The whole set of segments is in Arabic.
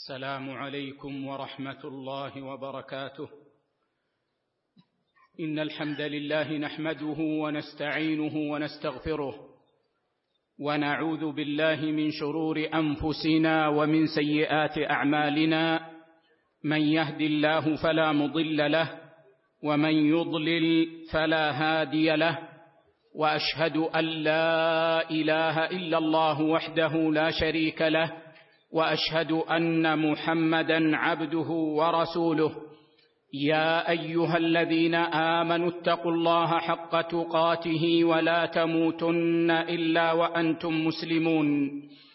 السلام عليكم ورحمة الله وبركاته. إن الحمد لله نحمده ونستعينه ونستغفره، ونعوذ بالله من شرور أنفسنا ومن سيئات أعمالنا. من يهد الله فلا مضل له، ومن يضلل فلا هادي له، وأشهد أن لا إله إلا الله وحده لا شريك له، وأشهد أن محمدًا عبده ورسوله. يا أيها الذين آمنوا اتقوا الله حق تقاته ولا تموتن إلا وأنتم مسلمون.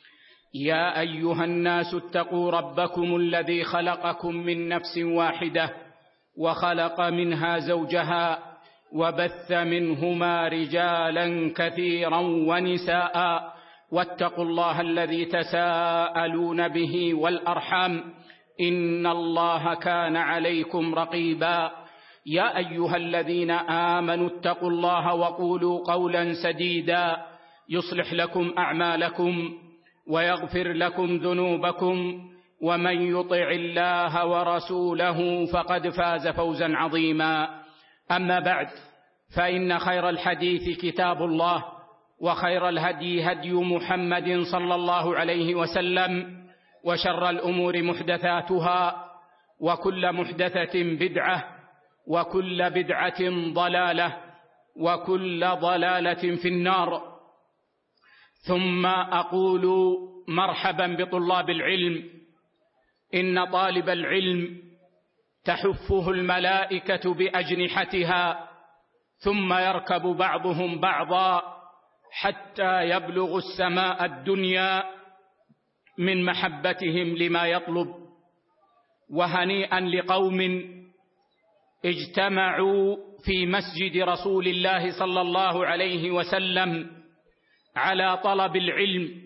يا أيها الناس اتقوا ربكم الذي خلقكم من نفس واحدة، وخلق منها زوجها، وبث منهما رجالا كثيرا ونساء، واتقوا الله الذي تساءلون به والأرحام، إن الله كان عليكم رقيبا. يا أيها الذين آمنوا اتقوا الله وقولوا قولا سديدا يصلح لكم أعمالكم ويغفر لكم ذنوبكم، ومن يطع الله ورسوله فقد فاز فوزا عظيما. أما بعد، فإن خير الحديث كتاب الله، وخير الهدي هدي محمد صلى الله عليه وسلم، وشر الأمور محدثاتها، وكل محدثة بدعة، وكل بدعة ضلالة، وكل ضلالة في النار. ثم أقول مرحبا بطلاب العلم. إن طالب العلم تحفه الملائكة بأجنحتها، ثم يركب بعضهم بعضا حتى يبلغ السماء الدنيا من محبتهم لما يطلب. وهنيئا لقوم اجتمعوا في مسجد رسول الله صلى الله عليه وسلم على طلب العلم،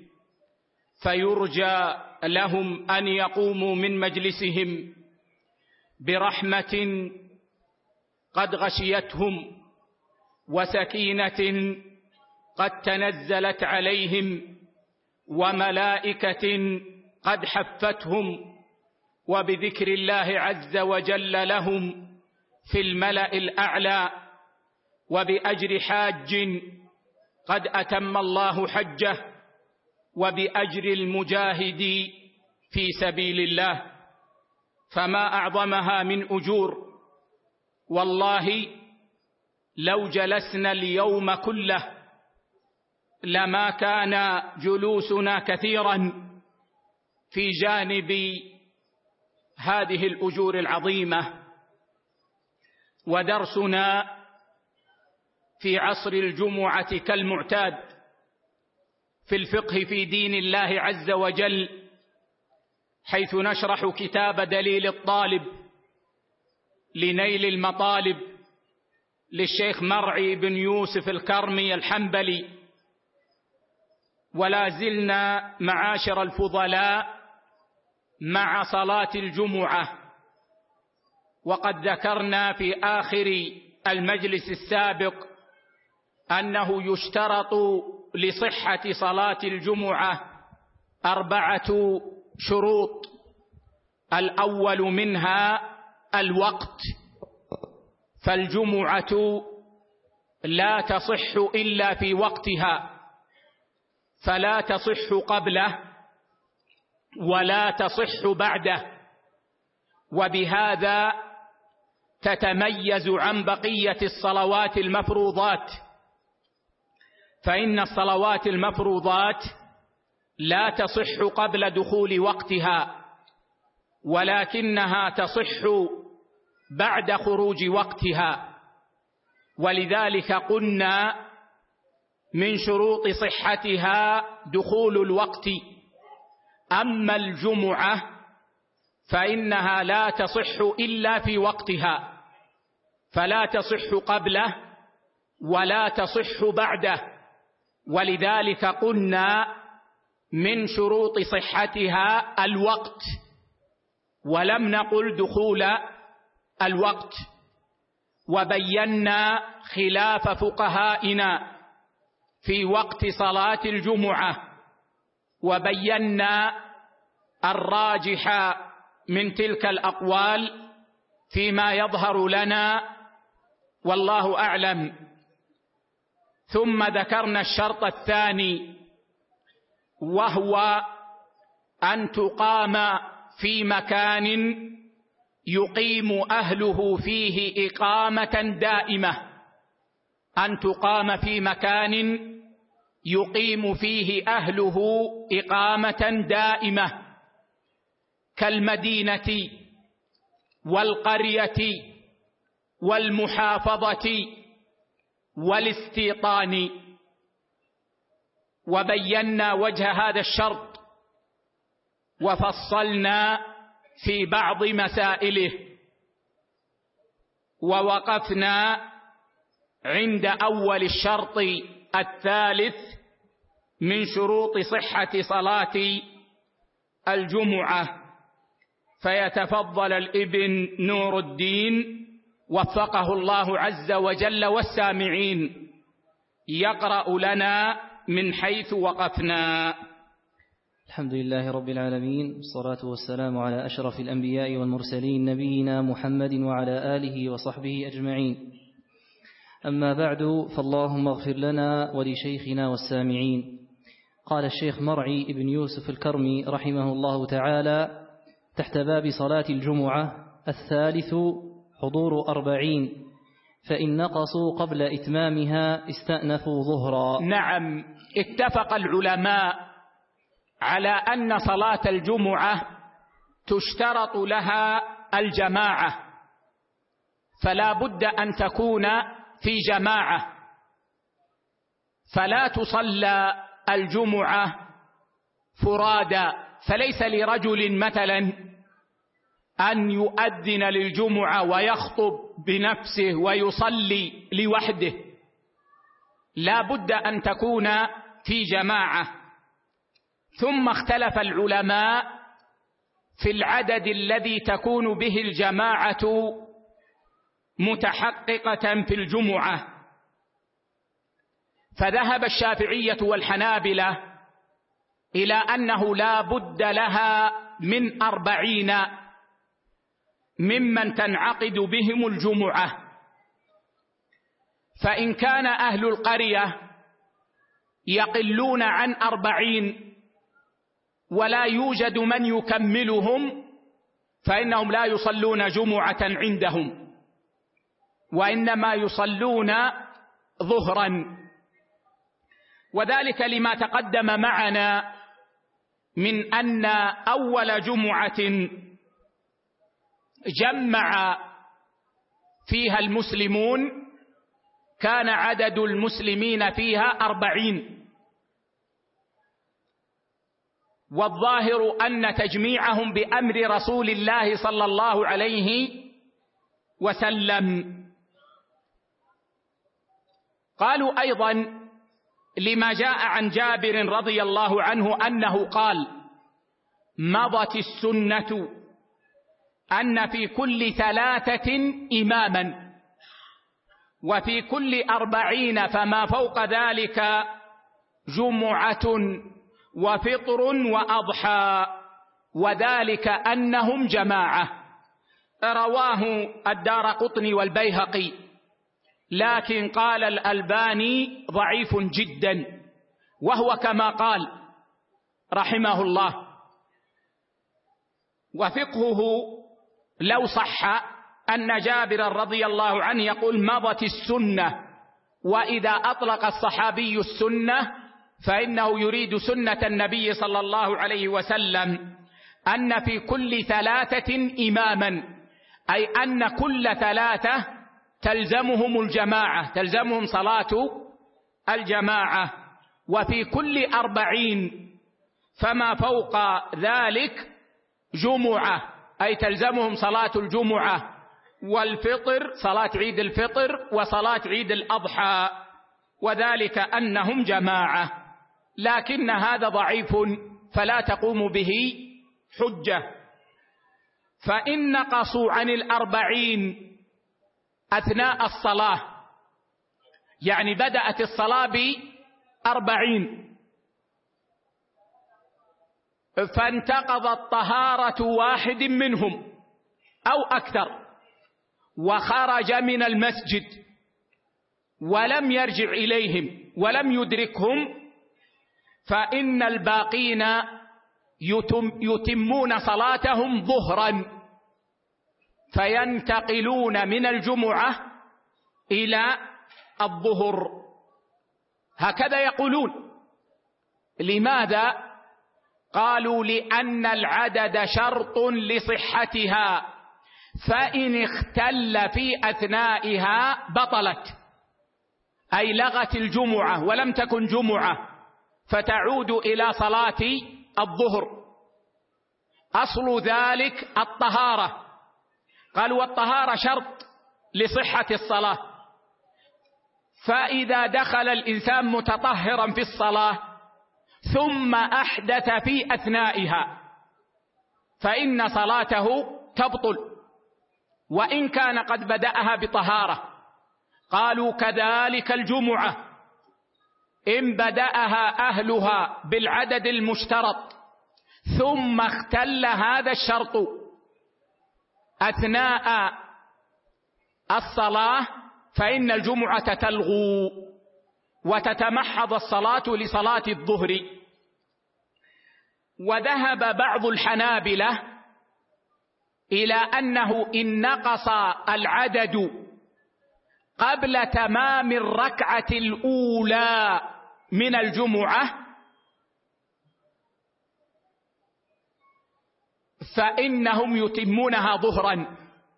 فيرجى لهم أن يقوموا من مجلسهم برحمة قد غشيتهم، وسكينة قد تنزلت عليهم، وملائكة قد حفتهم، وبذكر الله عز وجل لهم في الملأ الأعلى، وبأجر حاج قد أتم الله حجه، وبأجر المجاهد في سبيل الله، فما أعظمها من أجور. والله لو جلسنا اليوم كله لما كان جلوسنا كثيرا في جانب هذه الأجور العظيمة. ودرسنا في عصر الجمعة كالمعتاد في الفقه في دين الله عز وجل، حيث نشرح كتاب دليل الطالب لنيل المطالب للشيخ مرعي بن يوسف الكرمي الحنبلي. ولا زلنا معاشر الفضلاء مع صلاة الجمعة، وقد ذكرنا في آخر المجلس السابق أنه يشترط لصحة صلاة الجمعة 4 شروط. الأول منها الوقت، فالجمعة لا تصح إلا في وقتها، فلا تصح قبله ولا تصح بعده، وبهذا تتميز عن بقية الصلوات المفروضات. فإن الصلوات المفروضات لا تصح قبل دخول وقتها، ولكنها تصح بعد خروج وقتها. ولذلك قلنا من شروط صحتها دخول الوقت. أما الجمعة فإنها لا تصح إلا في وقتها، فلا تصح قبله ولا تصح بعده. ولذلك قلنا من شروط صحتها الوقت، ولم نقل دخول الوقت. وبينا خلاف فقهائنا في وقت صلاة الجمعة، وبينا الراجح من تلك الأقوال فيما يظهر لنا والله أعلم. ثم ذكرنا الشرط الثاني، وهو أن تقام في مكان يقيم أهله فيه إقامة دائمة، أن تقام في مكان يقيم فيه أهله إقامة دائمة، كالمدينة والقرية والمحافظة والاستيطان. وبينا وجه هذا الشرط وفصلنا في بعض مسائله، ووقفنا عند أول الشرط الثالث من شروط صحة صلاة الجمعة. فيتفضل الابن نور الدين وفقه الله عز وجل والسامعين يقرأ لنا من حيث وقفنا. الحمد لله رب العالمين، والصلاة والسلام على أشرف الأنبياء والمرسلين نبينا محمد وعلى آله وصحبه أجمعين. أما بعد، فاللهم اغفر لنا ولشيخنا والسامعين. قال الشيخ مرعي بن يوسف الكرمي رحمه الله تعالى تحت باب صلاة الجمعة: الثالث حضور 40، فإن نقصوا قبل إتمامها استأنفوا ظهرا. نعم، اتفق العلماء على أن صلاة الجمعة تشترط لها الجماعة، فلا بد أن تكون في جماعة، فلا تصلى الجمعة فرادى. فليس لرجل مثلا أن يؤذن للجمعة ويخطب بنفسه ويصلي لوحده، لا بد أن تكون في جماعة. ثم اختلف العلماء في العدد الذي تكون به الجماعة متحققة في الجمعة، فذهب الشافعية والحنابلة إلى أنه لا بد لها من 40 ممن تنعقد بهم الجمعة. فإن كان أهل القرية يقلون عن 40 ولا يوجد من يكملهم، فإنهم لا يصلون جمعة عندهم، وإنما يصلون ظهرا. وذلك لما تقدم معنا من أن أول جمعة جمع فيها المسلمون كان عدد المسلمين فيها 40، والظاهر أن تجميعهم بأمر رسول الله صلى الله عليه وسلم. قالوا أيضا لما جاء عن جابر رضي الله عنه أنه قال: مضت السنة أن في كل 3 إماما، وفي كل 40 فما فوق ذلك جمعة وفطر وأضحى، وذلك أنهم جماعة. رواه الدارقطني والبيهقي، لكن قال الألباني ضعيف جدا، وهو كما قال رحمه الله. وفقهه لو صح أن جابر رضي الله عنه يقول مضت السنة، وإذا أطلق الصحابي السنة فإنه يريد سنة النبي صلى الله عليه وسلم، أن في كل 3 إماما، أي أن كل 3 تلزمهم الجماعة، تلزمهم صلاة الجماعة. وفي كل 40 فما فوق ذلك جمعة، أي تلزمهم صلاة الجمعة والفطر، صلاة عيد الفطر وصلاة عيد الأضحى، وذلك أنهم جماعة. لكن هذا ضعيف فلا تقوم به حجة. فإن نقصوا عن 40 أثناء الصلاة، يعني بدأت الصلاة ب40 فانتقضت طهارة واحد منهم أو أكثر وخرج من المسجد ولم يرجع إليهم ولم يدركهم، فإن الباقين يتمون صلاتهم ظهرا، فينتقلون من الجمعة إلى الظهر. هكذا يقولون. لماذا؟ قالوا لأن العدد شرط لصحتها، فإن اختل في أثنائها بطلت، أي لغت الجمعة ولم تكن جمعة، فتعود إلى صلاة الظهر. أصل ذلك الطهارة. قالوا والطهارة شرط لصحة الصلاة، فإذا دخل الإنسان متطهرا في الصلاة ثم أحدث في أثنائها فإن صلاته تبطل وإن كان قد بدأها بطهارة. قالوا كذلك الجمعة، إن بدأها أهلها بالعدد المشترط ثم اختل هذا الشرط أثناء الصلاة فإن الجمعة تلغو وتتمحض الصلاة لصلاة الظهر. وذهب بعض الحنابلة إلى أنه إن نقص العدد قبل تمام الركعة الأولى من الجمعة فإنهم يتمونها ظهرا.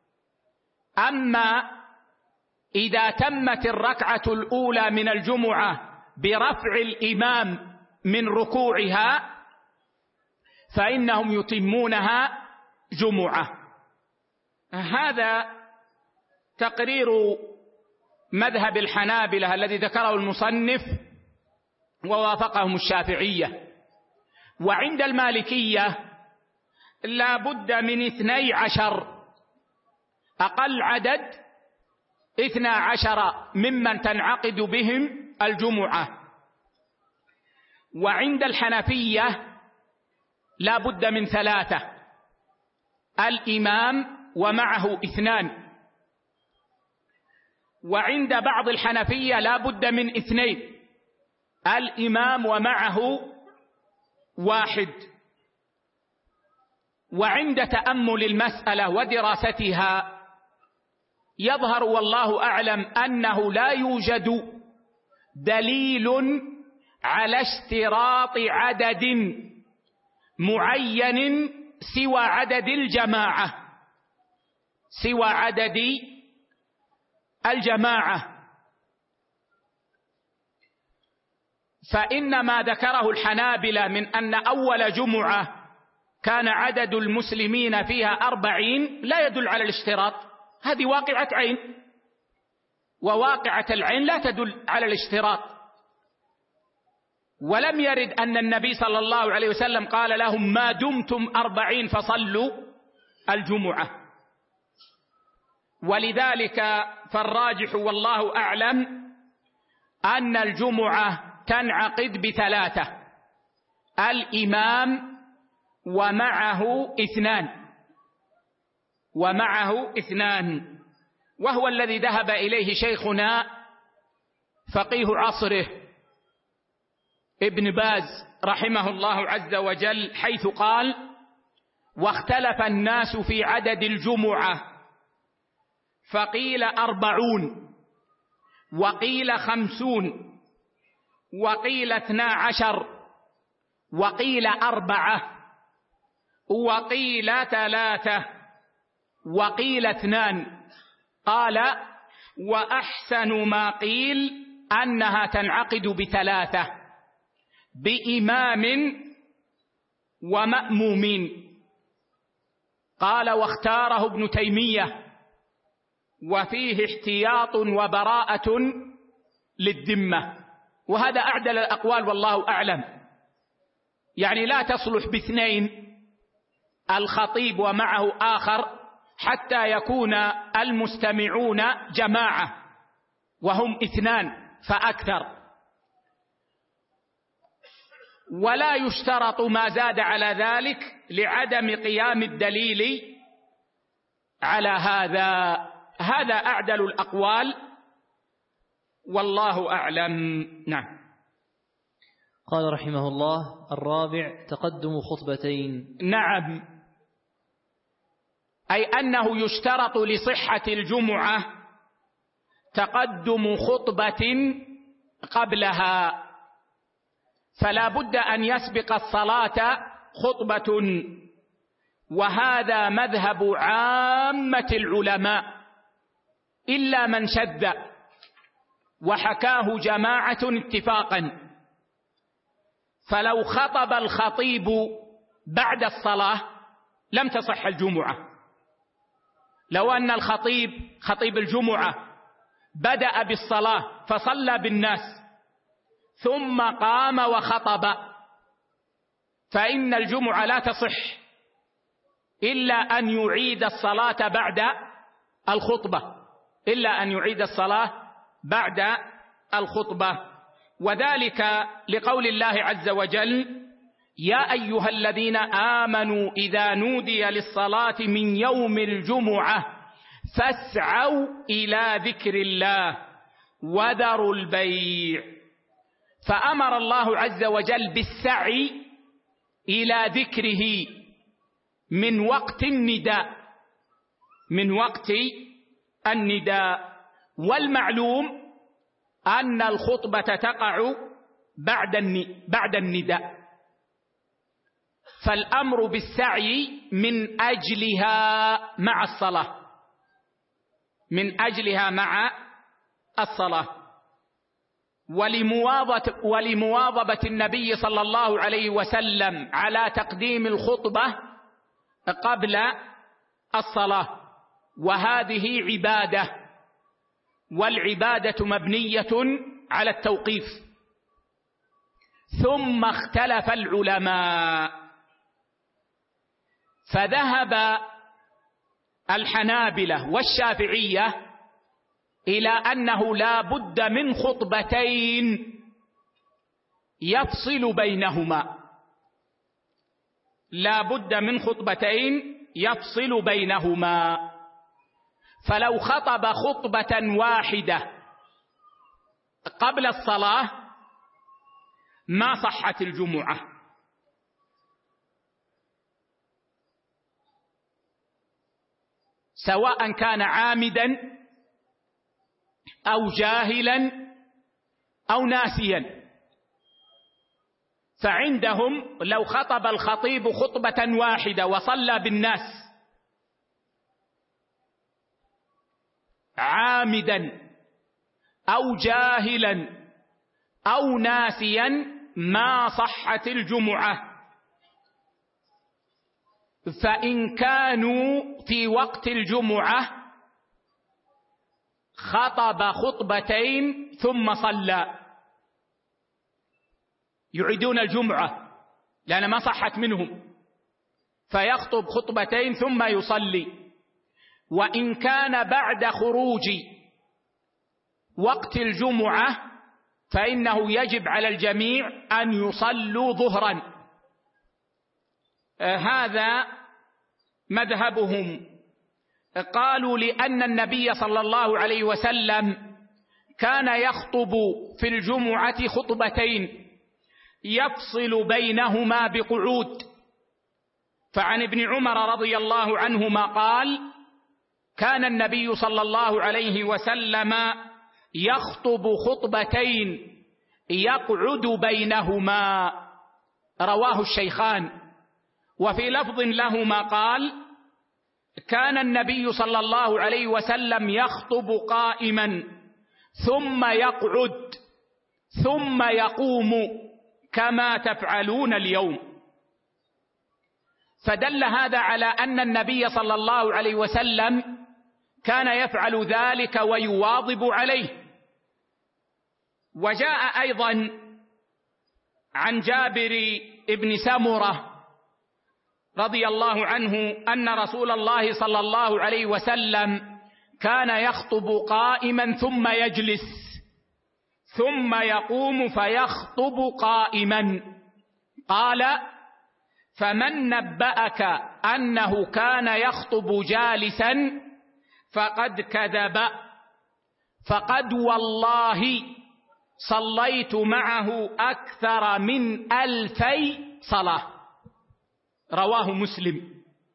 أما إذا تمت الركعة الأولى من الجمعة برفع الإمام من ركوعها فإنهم يتمونها جمعة. هذا تقرير مذهب الحنابلة الذي ذكره المصنف ووافقهم الشافعية. وعند المالكية لا بد من 12 أقل عدد 12 ممن تنعقد بهم الجمعة. وعند الحنفية لا بد من 3: الإمام ومعه 2. وعند بعض الحنفية لا بد من 2: الإمام ومعه 1. وعند تأمل المسألة ودراستها يظهر والله أعلم أنه لا يوجد دليل على اشتراط عدد معين سوى عدد الجماعة، سوى عدد الجماعة. فإن ما ذكره الحنابلة من أن أول جمعة كان عدد المسلمين فيها 40 لا يدل على الاشتراط، هذه واقعة عين، وواقعة العين لا تدل على الاشتراط. ولم يرد أن النبي صلى الله عليه وسلم قال لهم ما دمتم 40 فصلوا الجمعة. ولذلك فالراجح والله أعلم أن الجمعة تنعقد ب3: الإمام ومعه 2، ومعه 2، وهو الذي ذهب إليه شيخنا فقيه عصره ابن باز رحمه الله عز وجل، حيث قال: واختلف الناس في عدد الجمعة، فقيل 40 وقيل 50 وقيل 12 وقيل 4 وقيل 3 وقيل 2. قال: وأحسن ما قيل أنها تنعقد ب3: بإمام ومأمومين. قال: واختاره ابن تيمية، وفيه احتياط وبراءة للذمة. وهذا أعدل الأقوال والله أعلم، يعني لا تصلح ب2 الخطيب ومعه آخر حتى يكون المستمعون جماعة، وهم 2 فأكثر. ولا يشترط ما زاد على ذلك لعدم قيام الدليل على هذا. هذا أعدل الأقوال والله أعلم. نعم. قال رحمه الله: الرابع تقدم خطبتين. نعم، أي أنه يشترط لصحة الجمعة تقدم خطبة قبلها، فلا بد أن يسبق الصلاة خطبة، وهذا مذهب عامة العلماء إلا من شذ وحكاه جماعة اتفاقا. فلو خطب الخطيب بعد الصلاة لم تصح الجمعة. لو أن خطيب الجمعة بدأ بالصلاة فصلى بالناس ثم قام وخطب فإن الجمعة لا تصح إلا أن يعيد الصلاة بعد الخطبة، وذلك لقول الله عز وجل: يا أيها الذين آمنوا إذا نودي للصلاة من يوم الجمعة فاسعوا إلى ذكر الله وذروا البيع. فأمر الله عز وجل بالسعي إلى ذكره من وقت النداء، والمعلوم أن الخطبة تقع بعد النداء، فالأمر بالسعي من أجلها مع الصلاة. ولمواظبة النبي صلى الله عليه وسلم على تقديم الخطبة قبل الصلاة، وهذه عبادة، والعبادة مبنية على التوقيف. ثم اختلف العلماء، فذهب الحنابلة والشافعية إلى أنه لا بد من خطبتين يفصل بينهما، فلو خطب خطبة واحدة قبل الصلاة ما صحت الجمعة، سواء كان عامدا أو جاهلا أو ناسيا. فعندهم لو خطب الخطيب خطبة واحدة وصلى بالناس عامدا أو جاهلا أو ناسيا ما صحت الجمعة. فإن كانوا في وقت الجمعة خطب خطبتين ثم صلى، يعيدون الجمعة لأن ما صحت منهم، فيخطب خطبتين ثم يصلي. وإن كان بعد خروج وقت الجمعة فإنه يجب على الجميع أن يصلوا ظهرا. هذا مذهبهم. قالوا لأن النبي صلى الله عليه وسلم كان يخطب في الجمعة خطبتين يفصل بينهما بقعود. فعن ابن عمر رضي الله عنهما قال: كان النبي صلى الله عليه وسلم يخطب خطبتين يقعد بينهما، رواه الشيخان. وفي لفظ لهما قال: كان النبي صلى الله عليه وسلم يخطب قائما ثم يقعد ثم يقوم كما تفعلون اليوم. فدل هذا على أن النبي صلى الله عليه وسلم كان يفعل ذلك ويواظب عليه. وجاء أيضا عن جابر بن سمرة رضي الله عنه أن رسول الله صلى الله عليه وسلم كان يخطب قائما ثم يجلس ثم يقوم فيخطب قائما، قال: فمن نبأك أنه كان يخطب جالسا فقد كذب، فقد والله صليت معه أكثر من 2000 صلاة. رواه مسلم.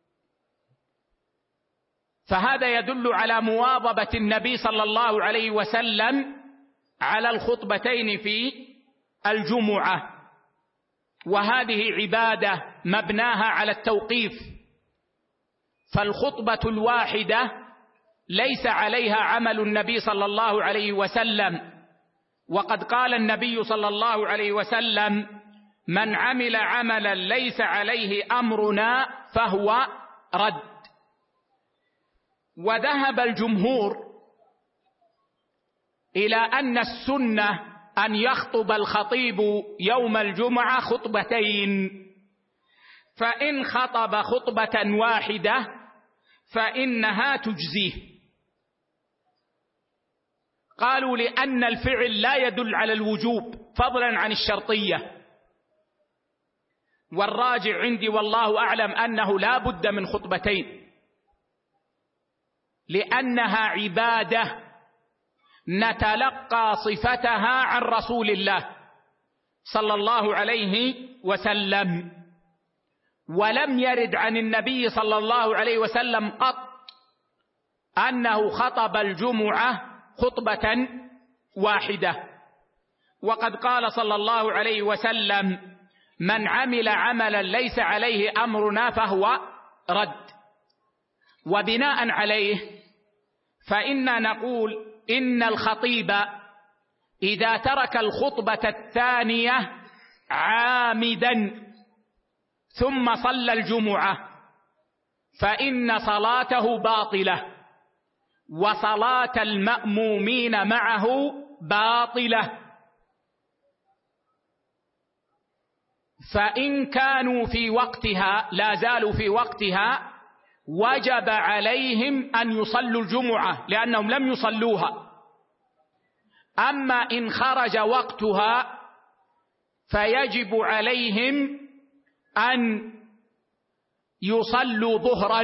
فهذا يدل على مواظبة النبي صلى الله عليه وسلم على الخطبتين في الجمعة، وهذه عبادة مبناها على التوقيف، فالخطبة الواحدة ليس عليها عمل النبي صلى الله عليه وسلم، وقد قال النبي صلى الله عليه وسلم: من عمل عملا ليس عليه أمرنا فهو رد. وذهب الجمهور إلى أن السنة أن يخطب الخطيب يوم الجمعة خطبتين، فإن خطب خطبة واحدة فإنها تجزيه. قالوا لأن الفعل لا يدل على الوجوب فضلا عن الشرطية، والراجع عندي والله أعلم أنه لا بد من خطبتين، لأنها عبادة نتلقى صفتها عن رسول الله صلى الله عليه وسلم، ولم يرد عن النبي صلى الله عليه وسلم قط أنه خطب الجمعة خطبة واحدة. وقد قال صلى الله عليه وسلم: من عمل عملا ليس عليه أمرنا فهو رد. وبناء عليه فإننا نقول إن الخطيب إذا ترك الخطبة الثانية عامدا ثم صلى الجمعة فإن صلاته باطلة، وصلاة المأمومين معه باطلة. فإن كانوا في وقتها لا زالوا في وقتها وجب عليهم أن يصلوا الجمعة لأنهم لم يصلوها. أما إن خرج وقتها فيجب عليهم أن يصلوا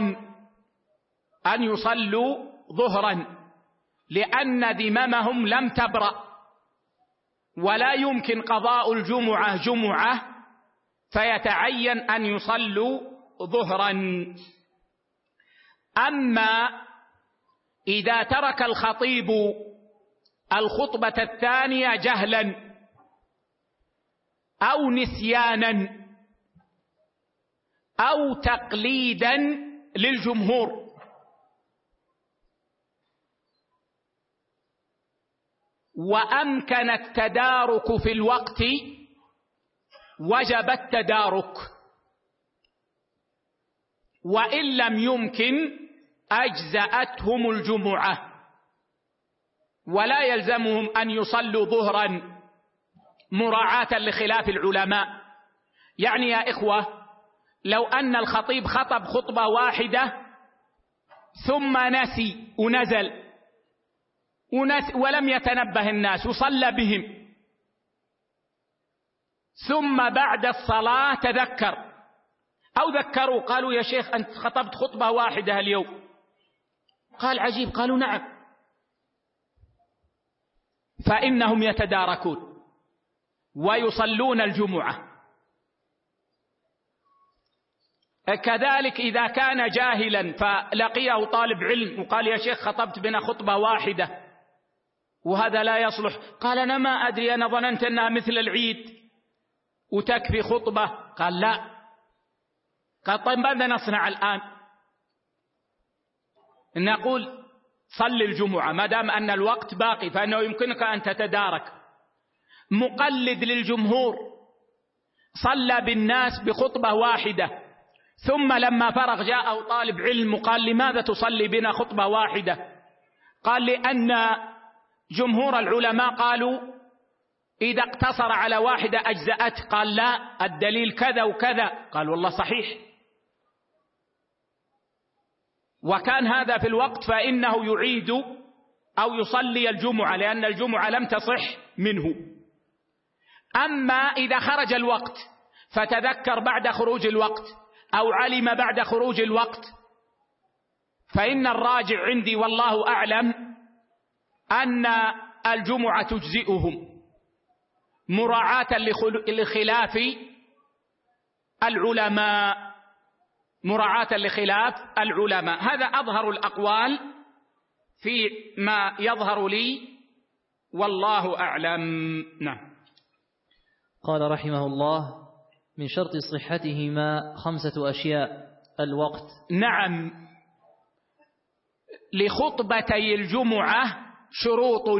ظهرا، لأن ذممهم لم تبرأ، ولا يمكن قضاء الجمعة جمعة فيتعين أن يصلوا ظهرا. أما إذا ترك الخطيب الخطبة الثانية جهلا أو نسيانا أو تقليدا للجمهور وأمكن التدارك في الوقت وجب التدارك، وإن لم يمكن أجزأتهم الجمعة، ولا يلزمهم أن يصلوا ظهرا مراعاة لخلاف العلماء. يعني يا إخوة، لو أن الخطيب خطب خطبة واحدة ثم نسي ونزل ولم يتنبه الناس وصلى بهم، ثم بعد الصلاة تذكر أو ذكروا قالوا: يا شيخ أنت خطبت خطبة واحدة اليوم. قال: عجيب. قالوا: نعم. فإنهم يتداركون ويصلون الجمعة. كذلك إذا كان جاهلا فلقيه طالب علم وقال: يا شيخ خطبت بنا خطبة واحدة وهذا لا يصلح. قال: أنا ما أدري، أنا ظننت أنها مثل العيد وتكفي خطبة. قال: لا. قال: طيب ماذا نصنع الآن؟ نقول صل الجمعة ما دام أن الوقت باقي، فإنه يمكنك أن تتدارك. مقلد للجمهور صلى بالناس بخطبة واحدة، ثم لما فرغ جاءه طالب علم وقال: لماذا تصلي بنا خطبة واحدة؟ قال: لأن جمهور العلماء قالوا إذا اقتصر على واحدة أجزأته. قال: لا، الدليل كذا وكذا. قال: والله صحيح. وكان هذا في الوقت فإنه يعيد أو يصلي الجمعة، لأن الجمعة لم تصح منه. أما إذا خرج الوقت فتذكر بعد خروج الوقت أو علم بعد خروج الوقت، فإن الراجع عندي والله أعلم أن الجمعة تجزئهم مراعاة لخلاف العلماء، مراعاة لخلاف العلماء. هذا أظهر الأقوال في ما يظهر لي والله أعلم. نعم. قال رحمه الله: من شرط صحتهما 5 أشياء: الوقت. نعم، لخطبتي الجمعة شروط،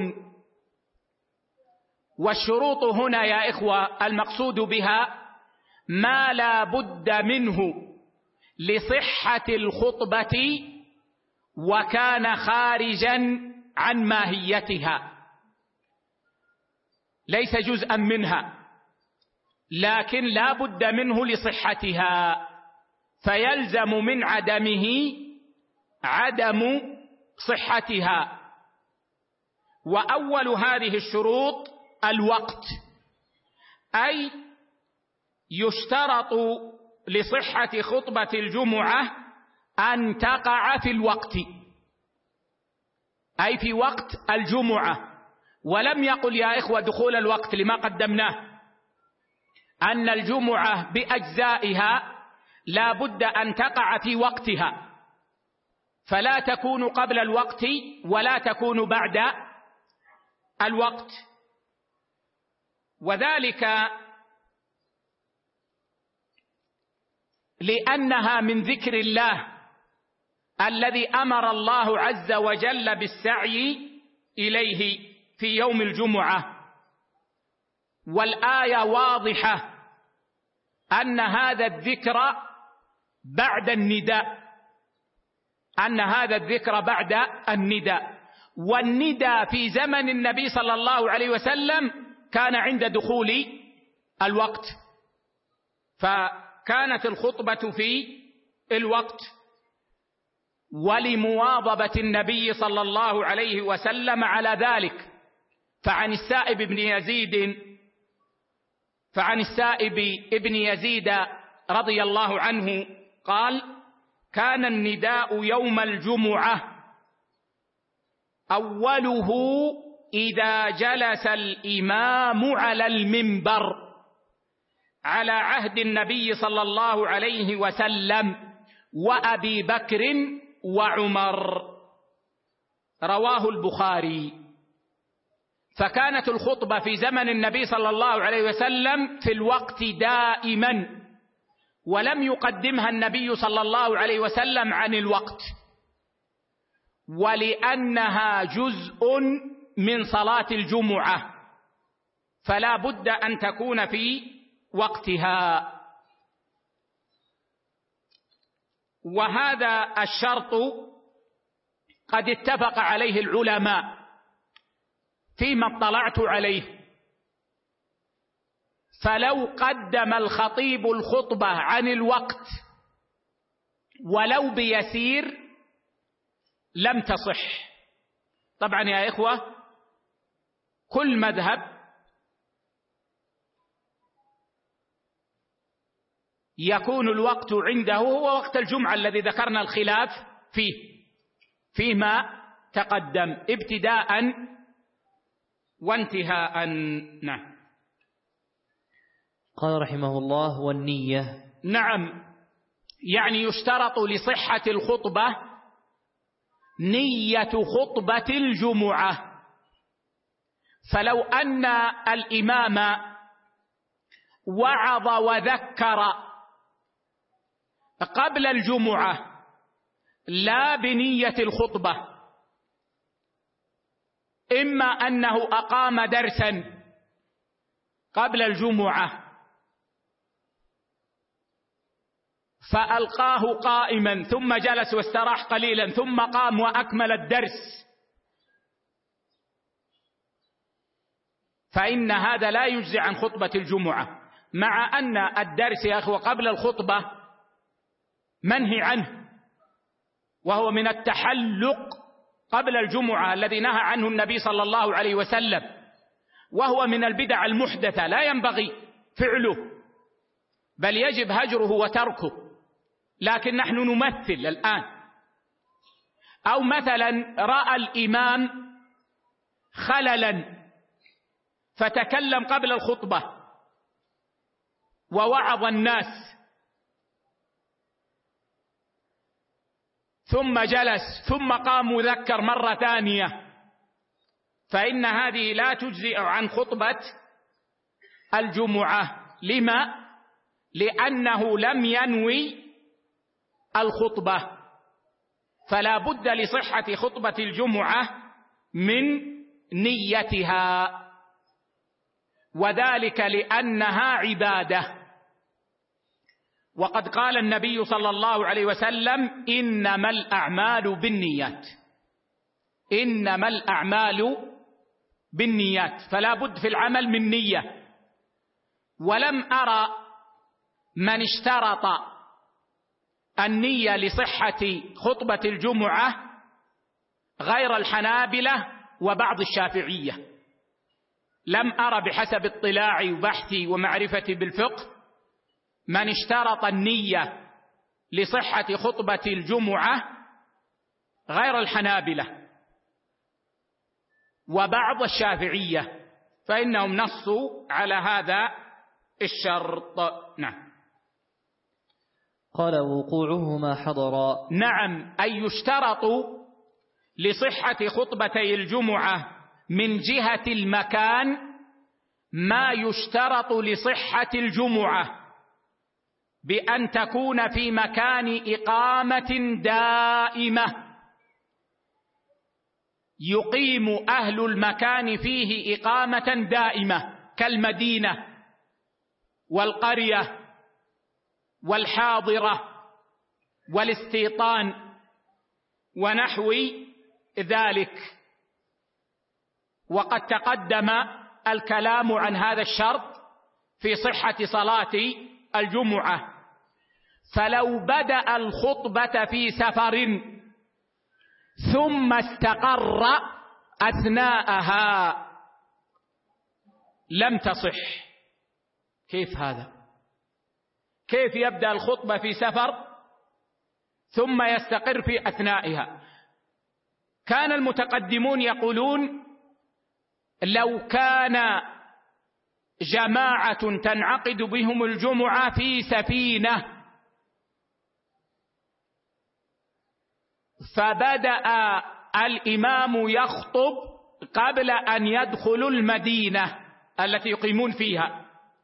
والشروط هنا يا إخوة المقصود بها ما لا بد منه لصحة الخطبة وكان خارجا عن ماهيتها، ليس جزءا منها، لكن لا بد منه لصحتها، فيلزم من عدمه عدم صحتها. وأول هذه الشروط الوقت، أي يشترط لصحة خطبة الجمعة أن تقع في الوقت، أي في وقت الجمعة. ولم يقل يا إخوة دخول الوقت لما قدمناه أن الجمعة بأجزائها لا بد أن تقع في وقتها، فلا تكون قبل الوقت ولا تكون بعد الوقت، وذلك لأنها من ذكر الله الذي أمر الله عز وجل بالسعي إليه في يوم الجمعة، والآية واضحة أن هذا الذكر بعد النداء، أن هذا الذكر بعد النداء، والنداء في زمن النبي صلى الله عليه وسلم كان عند دخول الوقت، فكانت الخطبة في الوقت. ولمواظبة النبي صلى الله عليه وسلم على ذلك، فعن السائب ابن يزيد رضي الله عنه قال: كان النداء يوم الجمعة أوله إذا جلس الإمام على المنبر على عهد النبي صلى الله عليه وسلم وأبي بكر وعمر، رواه البخاري. فكانت الخطبة في زمن النبي صلى الله عليه وسلم في الوقت دائما، ولم يقدمها النبي صلى الله عليه وسلم عن الوقت، ولأنها جزء من صلاة الجمعة فلا بد أن تكون في وقتها. وهذا الشرط قد اتفق عليه العلماء فيما اطلعت عليه، فلو قدم الخطيب الخطبة عن الوقت ولو بيسير لم تصح. طبعا يا إخوة كل مذهب يكون الوقت عنده هو وقت الجمعة الذي ذكرنا الخلاف فيما تقدم ابتداء وانتهاء. نعم. قال رحمه الله: والنية. نعم، يعني يشترط لصحة الخطبة نية خطبة الجمعة. فلو أن الإمام وعظ وذكر قبل الجمعة لا بنية الخطبة، إما أنه أقام درسا قبل الجمعة فألقاه قائما ثم جلس واستراح قليلا ثم قام وأكمل الدرس، فإن هذا لا يجزي عن خطبة الجمعة، مع أن الدرس يا أخوة قبل الخطبة منهي عنه، وهو من التحلق قبل الجمعة الذي نهى عنه النبي صلى الله عليه وسلم، وهو من البدع المحدثة لا ينبغي فعله. بل يجب هجره وتركه. لكن نحن نمثل الآن، أو مثلا رأى الإمام خللا فتكلم قبل الخطبة ووعظ الناس ثم جلس ثم قام وذكر مرة ثانية، فإن هذه لا تجزئ عن خطبة الجمعة. لما؟ لأنه لم ينوي الخطبة، فلا بد لصحة خطبة الجمعة من نيتها، وذلك لأنها عبادة. وقد قال النبي صلى الله عليه وسلم: إنما الأعمال بالنيات، إنما الأعمال بالنيات، فلا بد في العمل من نية. ولم أرى من اشترط النية لصحة خطبة الجمعة غير الحنابلة وبعض الشافعية. لم أرى بحسب اطلاعي وبحثي ومعرفتي بالفقه من اشترط النية لصحة خطبة الجمعة غير الحنابلة وبعض الشافعية، فإنهم نصوا على هذا الشرط. نعم. قال: وقوعه ما حضر. نعم، أي يشترط لصحة خطبتي الجمعة من جهة المكان ما يشترط لصحة الجمعة، بأن تكون في مكان إقامة دائمة يقيم أهل المكان فيه إقامة دائمة، كالمدينة والقرية والحاضرة والاستيطان ونحو ذلك. وقد تقدم الكلام عن هذا الشرط في صحة صلاة الجمعة. فلو بدأ الخطبة في سفر ثم استقر أثناءها لم تصح. كيف هذا؟ كيف يبدأ الخطبة في سفر ثم يستقر في أثنائها؟ كان المتقدمون يقولون: لو كان جماعة تنعقد بهم الجمعة في سفينة فبدأ الإمام يخطب قبل أن يدخلوا المدينة التي يقيمون فيها،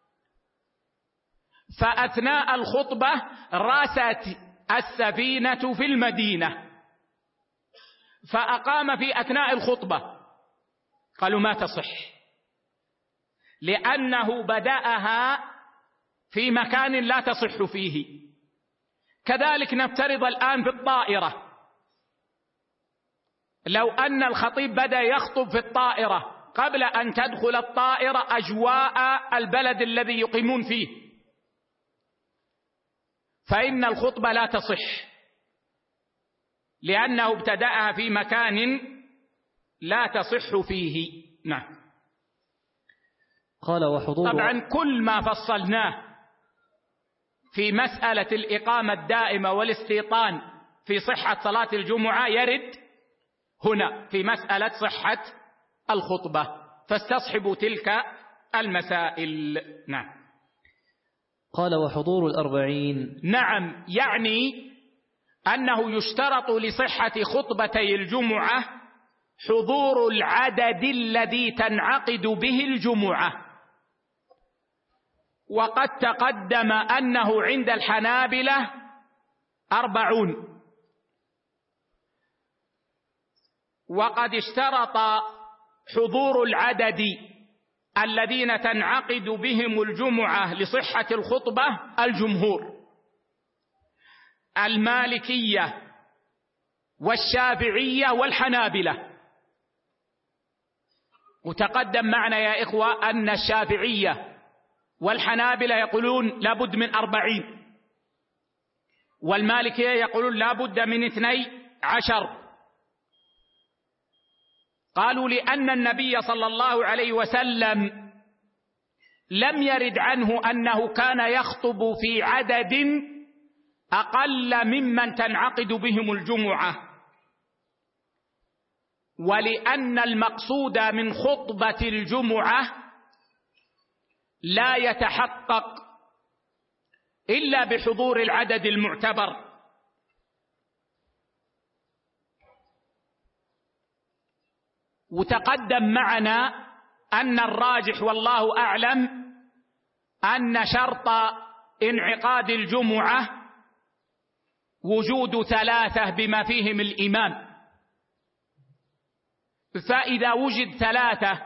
فأثناء الخطبة رست السفينة في المدينة فأقام في أثناء الخطبة، قالوا ما تصح، لأنه بدأها في مكان لا تصح فيه. كذلك نفترض الآن في الطائرة، لو أن الخطيب بدأ يخطب في الطائرة قبل أن تدخل الطائرة أجواء البلد الذي يقيمون فيه، فإن الخطبة لا تصح، لأنه ابتدأها في مكان لا تصح فيه. نعم. قال: وحضور. طبعا كل ما فصلناه في مسألة الإقامة الدائمة والاستيطان في صحة صلاة الجمعة يرد هنا في مسألة صحة الخطبة، فاستصحبوا تلك المسائل. نعم. قال: وحضور 40. نعم، يعني أنه يشترط لصحة خطبتي الجمعة حضور العدد الذي تنعقد به الجمعة. وقد تقدم أنه عند الحنابلة 40، وقد اشترط حضور العدد الذين تنعقد بهم الجمعة لصحة الخطبة الجمهور، المالكية والشافعية والحنابلة. وتقدم معنا يا إخوة أن الشافعية والحنابلة يقولون لا بد من 40، والمالكية يقولون لا بد من 12. قالوا لأن النبي صلى الله عليه وسلم لم يرد عنه أنه كان يخطب في عدد أقل ممن تنعقد بهم الجمعة، ولأن المقصود من خطبة الجمعة لا يتحقق إلا بحضور العدد المعتبر. وتقدم معنا أن الراجح والله أعلم أن شرط انعقاد الجمعة وجود 3 بما فيهم الإمام، فإذا وجد 3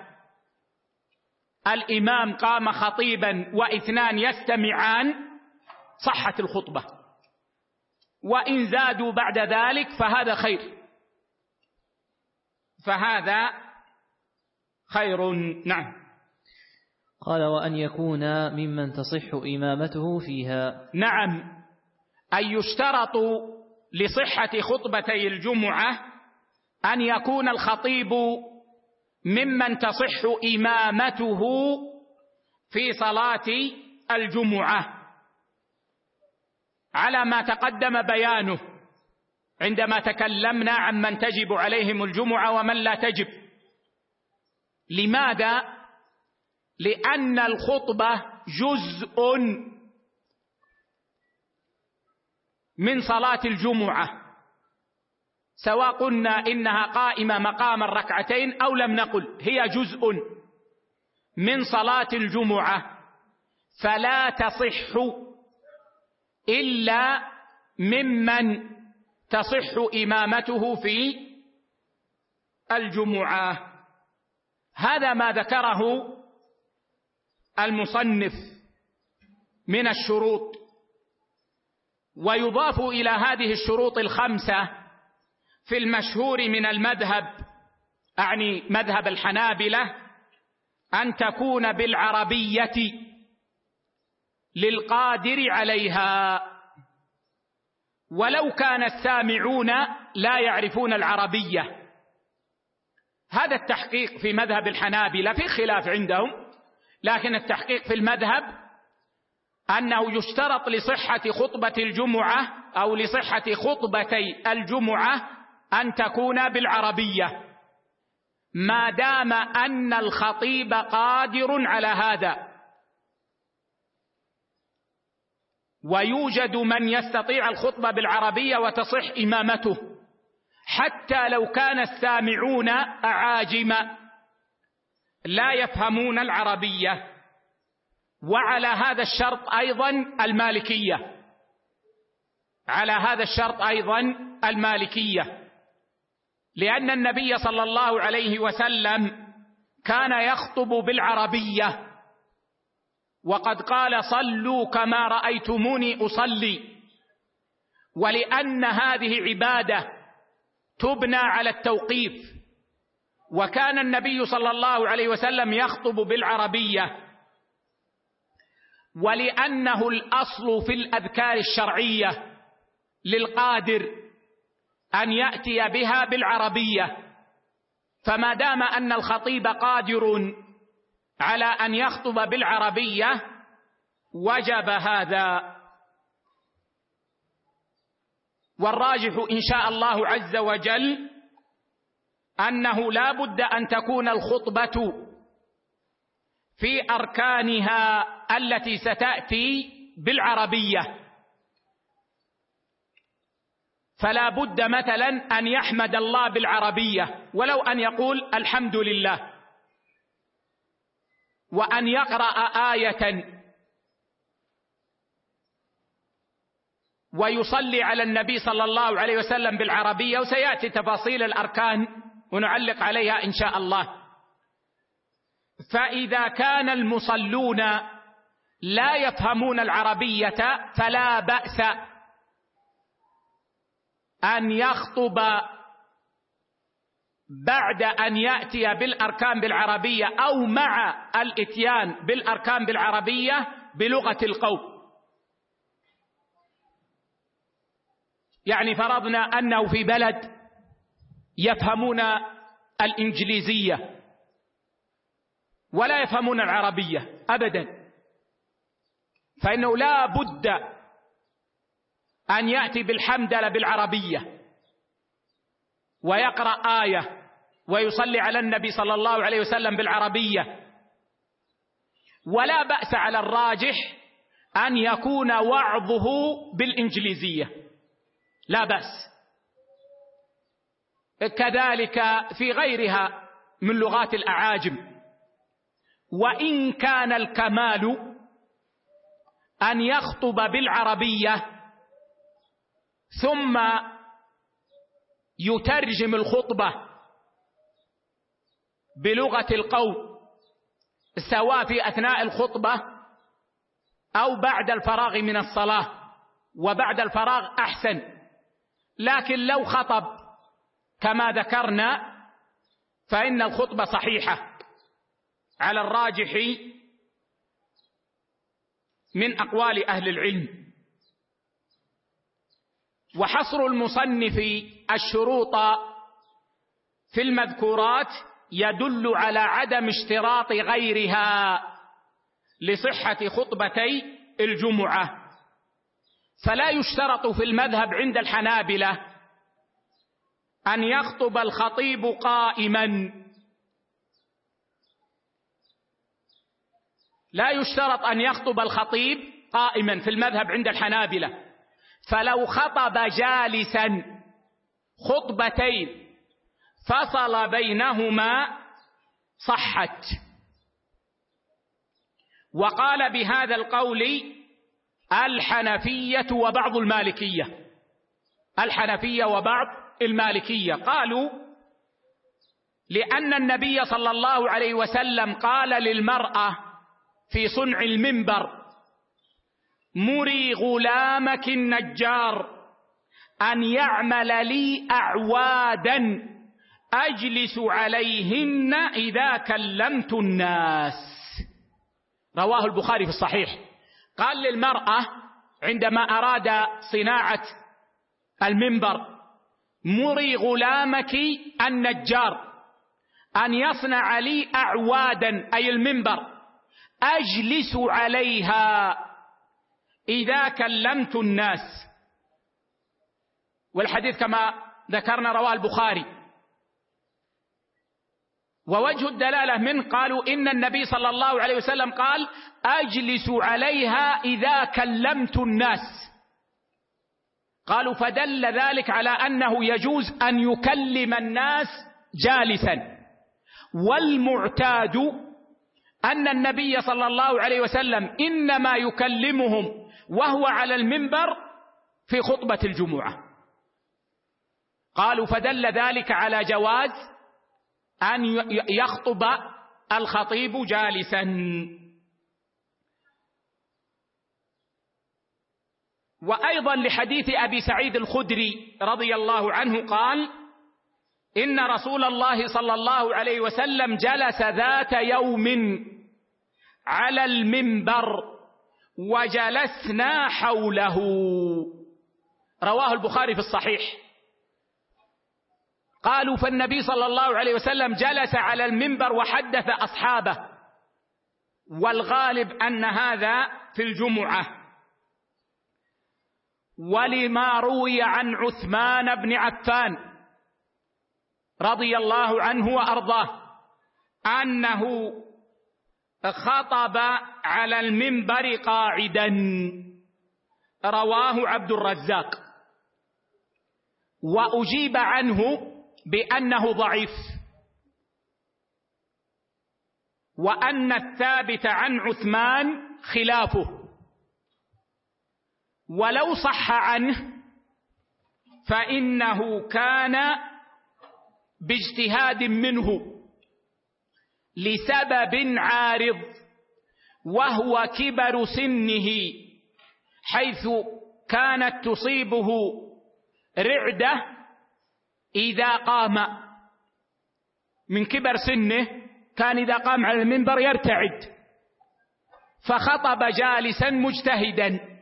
الإمام قام خطيبا و2 يستمعان صحت الخطبة، وإن زادوا بعد ذلك فهذا خير، فهذا خير. نعم. قال: وأن يكون ممن تصح إمامته فيها. نعم، أي يشترط لصحة خطبتي الجمعة أن يكون الخطيب ممن تصح إمامته في صلاة الجمعة، على ما تقدم بيانه عندما تكلمنا عن من تجب عليهم الجمعة ومن لا تجب. لماذا؟ لأن الخطبة جزء من صلاة الجمعة، سواء قلنا إنها قائمة مقام الركعتين أو لم نقل، هي جزء من صلاة الجمعة، فلا تصح إلا ممن تصح إمامته في الجمعة. هذا ما ذكره المصنف من الشروط. ويضاف إلى هذه الشروط 5 في المشهور من المذهب، أعني مذهب الحنابلة، أن تكون بالعربية للقادر عليها، ولو كان السامعون لا يعرفون العربية. هذا التحقيق في مذهب الحنابلة، في خلاف عندهم، لكن التحقيق في المذهب أنه يشترط لصحة خطبة الجمعة أو لصحة خطبتي الجمعة أن تكون بالعربية، ما دام أن الخطيب قادر على هذا. ويوجد من يستطيع الخطبة بالعربية وتصح إمامته، حتى لو كان السامعون أعاجم لا يفهمون العربية. وعلى هذا الشرط أيضا المالكية، على هذا الشرط أيضا المالكية، لأن النبي صلى الله عليه وسلم كان يخطب بالعربية، وقد قال: صلوا كما رأيتموني أصلي. ولأن هذه عبادة تبنى على التوقيف، وكان النبي صلى الله عليه وسلم يخطب بالعربية، ولأنه الأصل في الأذكار الشرعية للقادر أن يأتي بها بالعربية، فما دام أن الخطيب قادر على أن يخطب بالعربية وجب هذا. والراجح إن شاء الله عز وجل أنه لا بد أن تكون الخطبة في أركانها التي ستأتي بالعربية، فلا بد مثلا أن يحمد الله بالعربية، ولو أن يقول الحمد لله، وأن يقرأ آية ويصلي على النبي صلى الله عليه وسلم بالعربية، وسيأتي تفاصيل الأركان ونعلق عليها إن شاء الله. فإذا كان المصلون لا يفهمون العربية فلا بأس أن يخطب بعد أن يأتي بالأركان بالعربية أو مع الإتيان بالأركان بالعربية بلغة القوم. يعني فرضنا أنه في بلد يفهمون الإنجليزية، ولا يفهمون العربية أبدا، فإنه لا بد أن يأتي بالحمدلة بالعربية ويقرأ آية ويصلي على النبي صلى الله عليه وسلم بالعربية. ولا بأس على الراجح أن يكون وعظه بالإنجليزية، لا بأس، كذلك في غيرها من لغات الأعاجم. وإن كان الكمال أن يخطب بالعربية ثم يترجم الخطبة بلغة القوم، سواء في أثناء الخطبة أو بعد الفراغ من الصلاة، وبعد الفراغ أحسن. لكن لو خطب كما ذكرنا فإن الخطبة صحيحة على الراجح من أقوال أهل العلم. وحصر المصنف الشروط في المذكورات يدل على عدم اشتراط غيرها لصحة خطبتي الجمعة، فلا يشترط في المذهب عند الحنابلة أن يخطب الخطيب قائما، لا يشترط أن يخطب الخطيب قائما في المذهب عند الحنابلة. فلو خطب جالسا خطبتين فصل بينهما صحت. وقال بهذا القول الحنفية وبعض المالكية، الحنفية وبعض المالكية قالوا لأن النبي صلى الله عليه وسلم قال للمرأة في صنع المنبر: مري غلامك النجار أن يعمل لي أعوادا أجلس عليهن إذا كلمت الناس. رواه البخاري في الصحيح. قال للمرأة عندما أراد صناعة المنبر: مري غلامك النجار أن يصنع لي أعوادا، أي المنبر، أجلس عليها إذا كلمت الناس. والحديث كما ذكرنا رواه البخاري. ووجه الدلالة منه قالوا إن النبي صلى الله عليه وسلم قال: أجلس عليها إذا كلمت الناس. قالوا فدل ذلك على أنه يجوز أن يكلم الناس جالسا. والمعتاد أن النبي صلى الله عليه وسلم إنما يكلمهم وهو على المنبر في خطبة الجمعة. قالوا فدل ذلك على جواز أن يخطب الخطيب جالسا. وأيضا لحديث أبي سعيد الخدري رضي الله عنه قال: إن رسول الله صلى الله عليه وسلم جلس ذات يوم على المنبر وجلسنا حوله. رواه البخاري في الصحيح. قالوا فالنبي صلى الله عليه وسلم جلس على المنبر وحدث أصحابه، والغالب أن هذا في الجمعة. ولما روي عن عثمان بن عفان رضي الله عنه وأرضاه أنه خطب على المنبر قاعدا، رواه عبد الرزاق. وأجيب عنه بأنه ضعيف، وأن الثابت عن عثمان خلافه. ولو صح عنه فإنه كان باجتهاد منه لسبب عارض، وهو كبر سنه، حيث كانت تصيبه رعدة إذا قام. من كبر سنه كان إذا قام على المنبر يرتعد، فخطب جالسا مجتهدا.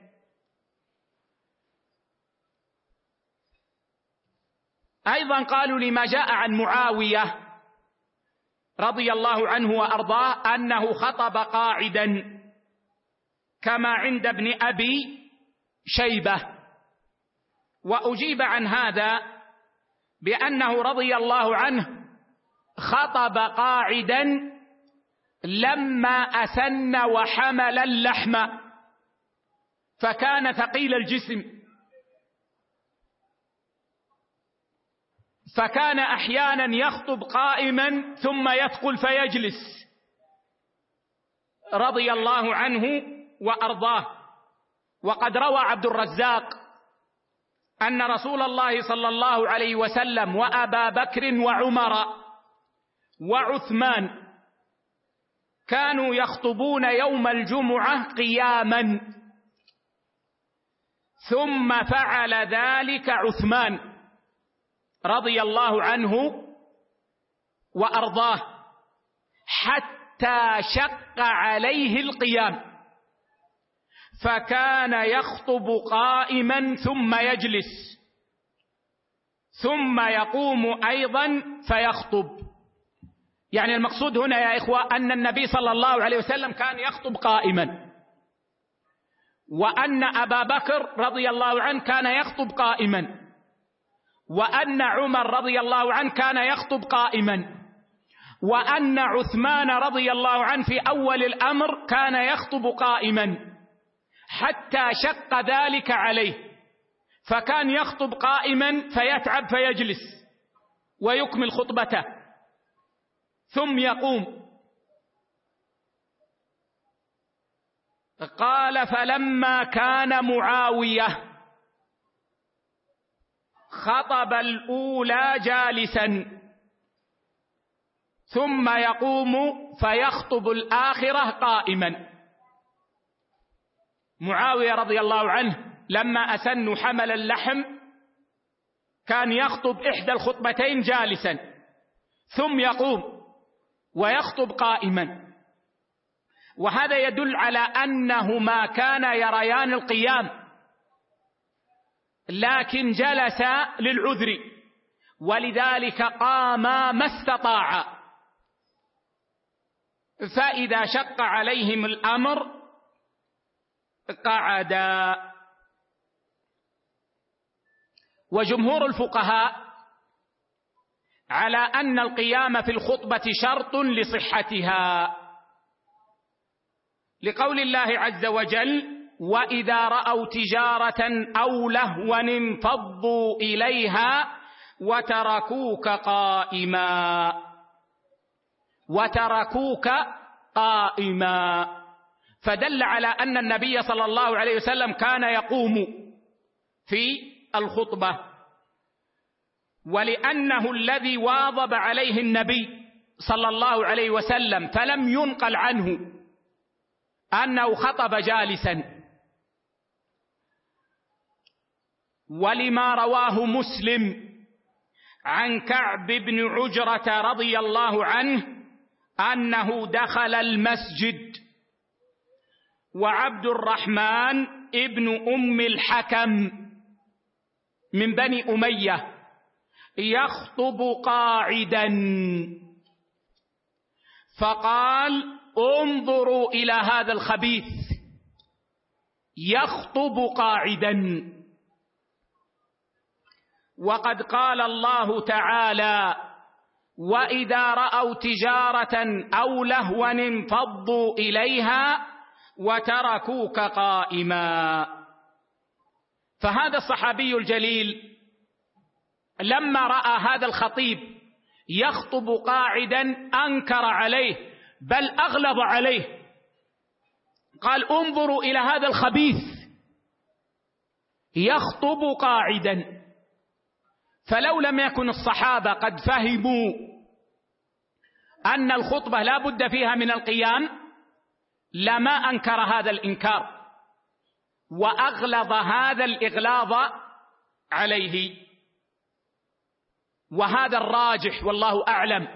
أيضا قالوا لما جاء عن معاوية رضي الله عنه وأرضاه أنه خطب قاعدا كما عند ابن أبي شيبة، وأجيب عن هذا بأنه رضي الله عنه خطب قاعدا لما أسن وحمل اللحم فكان ثقيل الجسم، فكان أحيانا يخطب قائما ثم يثقل فيجلس رضي الله عنه وأرضاه. وقد روى عبد الرزاق أن رسول الله صلى الله عليه وسلم وأبا بكر وعمر وعثمان كانوا يخطبون يوم الجمعة قياما، ثم فعل ذلك عثمان رضي الله عنه وأرضاه حتى شق عليه القيام، فكان يخطب قائما ثم يجلس ثم يقوم أيضا فيخطب. يعني المقصود هنا يا إخوة أن النبي صلى الله عليه وسلم كان يخطب قائما، وأن أبا بكر رضي الله عنه كان يخطب قائما، وأن عمر رضي الله عنه كان يخطب قائما، وأن عثمان رضي الله عنه في أول الأمر كان يخطب قائما حتى شق ذلك عليه، فكان يخطب قائما فيتعب فيجلس ويكمل خطبته ثم يقوم. قال: فلما كان معاوية خطب الأولى جالسا ثم يقوم فيخطب الآخرة قائما. معاوية رضي الله عنه لما أسن حمل اللحم كان يخطب إحدى الخطبتين جالسا ثم يقوم ويخطب قائما، وهذا يدل على أنهما كانا يريان القيام لكن جلس للعذر، ولذلك قاما ما استطاعا، فإذا شق عليهم الأمر قعدا. وجمهور الفقهاء على أن القيام في الخطبة شرط لصحتها، لقول الله عز وجل: وإذا رأوا تجارة أو لهوا انفضوا إليها وتركوك قائما، فدل على أن النبي صلى الله عليه وسلم كان يقوم في الخطبة، ولأنه الذي واظب عليه النبي صلى الله عليه وسلم فلم ينقل عنه أنه خطب جالسا، ولما رواه مسلم عن كعب بن عجرة رضي الله عنه أنه دخل المسجد وعبد الرحمن ابن أم الحكم من بني أمية يخطب قاعدا، فقال: انظروا إلى هذا الخبيث يخطب قاعدا. وقد قال الله تعالى: وإذا رأوا تجارة أو لهوا انفضوا إليها وتركوك قائما. فهذا الصحابي الجليل لما رأى هذا الخطيب يخطب قاعدا أنكر عليه بل أغلظ عليه، قال: انظروا إلى هذا الخبيث يخطب قاعدا. فلو لم يكن الصحابة قد فهموا أن الخطبة لا بد فيها من القيام لما أنكر هذا الإنكار وأغلظ هذا الإغلاظ عليه. وهذا الراجح والله أعلم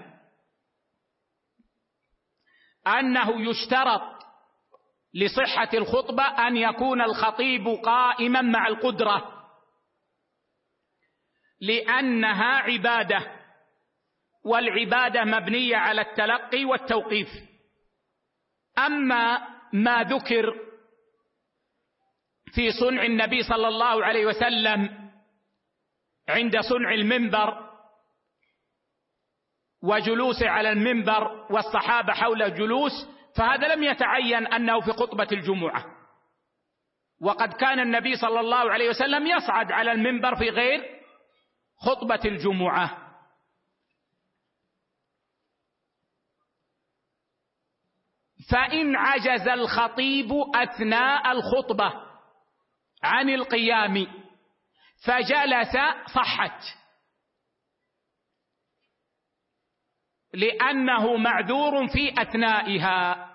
أنه يشترط لصحة الخطبة أن يكون الخطيب قائما مع القدرة، لأنها عبادة والعبادة مبنية على التلقي والتوقيف. أما ما ذكر في صنع النبي صلى الله عليه وسلم عند صنع المنبر وجلوسه على المنبر والصحابة حول الجلوس، فهذا لم يتعين أنه في خطبة الجمعة، وقد كان النبي صلى الله عليه وسلم يصعد على المنبر في غير خطبة الجمعة. فإن عجز الخطيب أثناء الخطبة عن القيام فجلس صحت، لأنه معذور في أثنائها.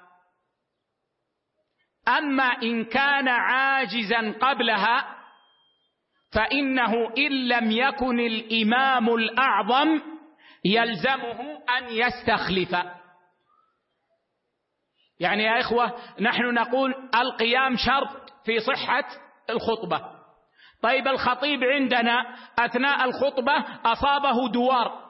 أما إن كان عاجزا قبلها فإنه إن لم يكن الإمام الأعظم يلزمه أن يستخلف. يعني يا إخوة، نحن نقول القيام شرط في صحة الخطبة. طيب الخطيب عندنا أثناء الخطبة أصابه دوار،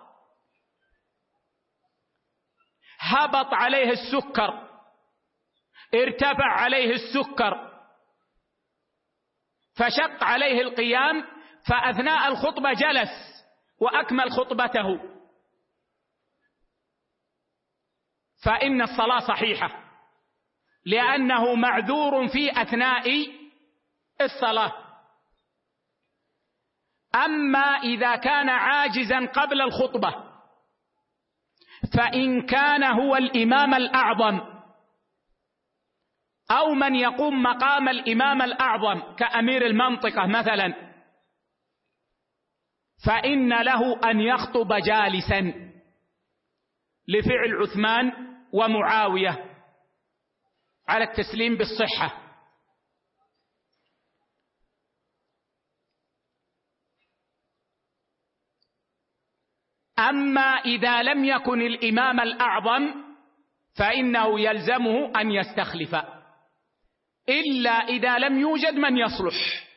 هبط عليه السكر، ارتفع عليه السكر، فشق عليه القيام، فأثناء الخطبة جلس وأكمل خطبته، فإن الصلاة صحيحة، لأنه معذور في أثناء الصلاة. أما إذا كان عاجزا قبل الخطبة، فإن كان هو الإمام الأعظم أو من يقوم مقام الإمام الأعظم كأمير المنطقة مثلا، فإن له أن يخطب جالسا لفعل عثمان ومعاوية على التسليم بالصحة. أما إذا لم يكن الإمام الأعظم فإنه يلزمه أن يستخلف، إلا إذا لم يوجد من يصلح،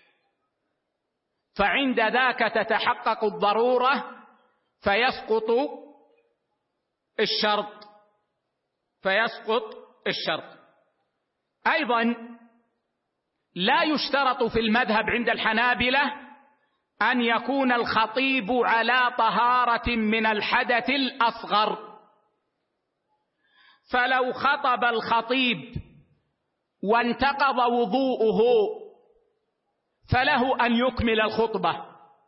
فعند ذاك تتحقق الضرورة فيسقط الشرط. أيضا لا يشترط في المذهب عند الحنابلة أن يكون الخطيب على طهارة من الحدث الأصغر، فلو خطب الخطيب وانتقض وضوءه فله أن يكمل الخطبة،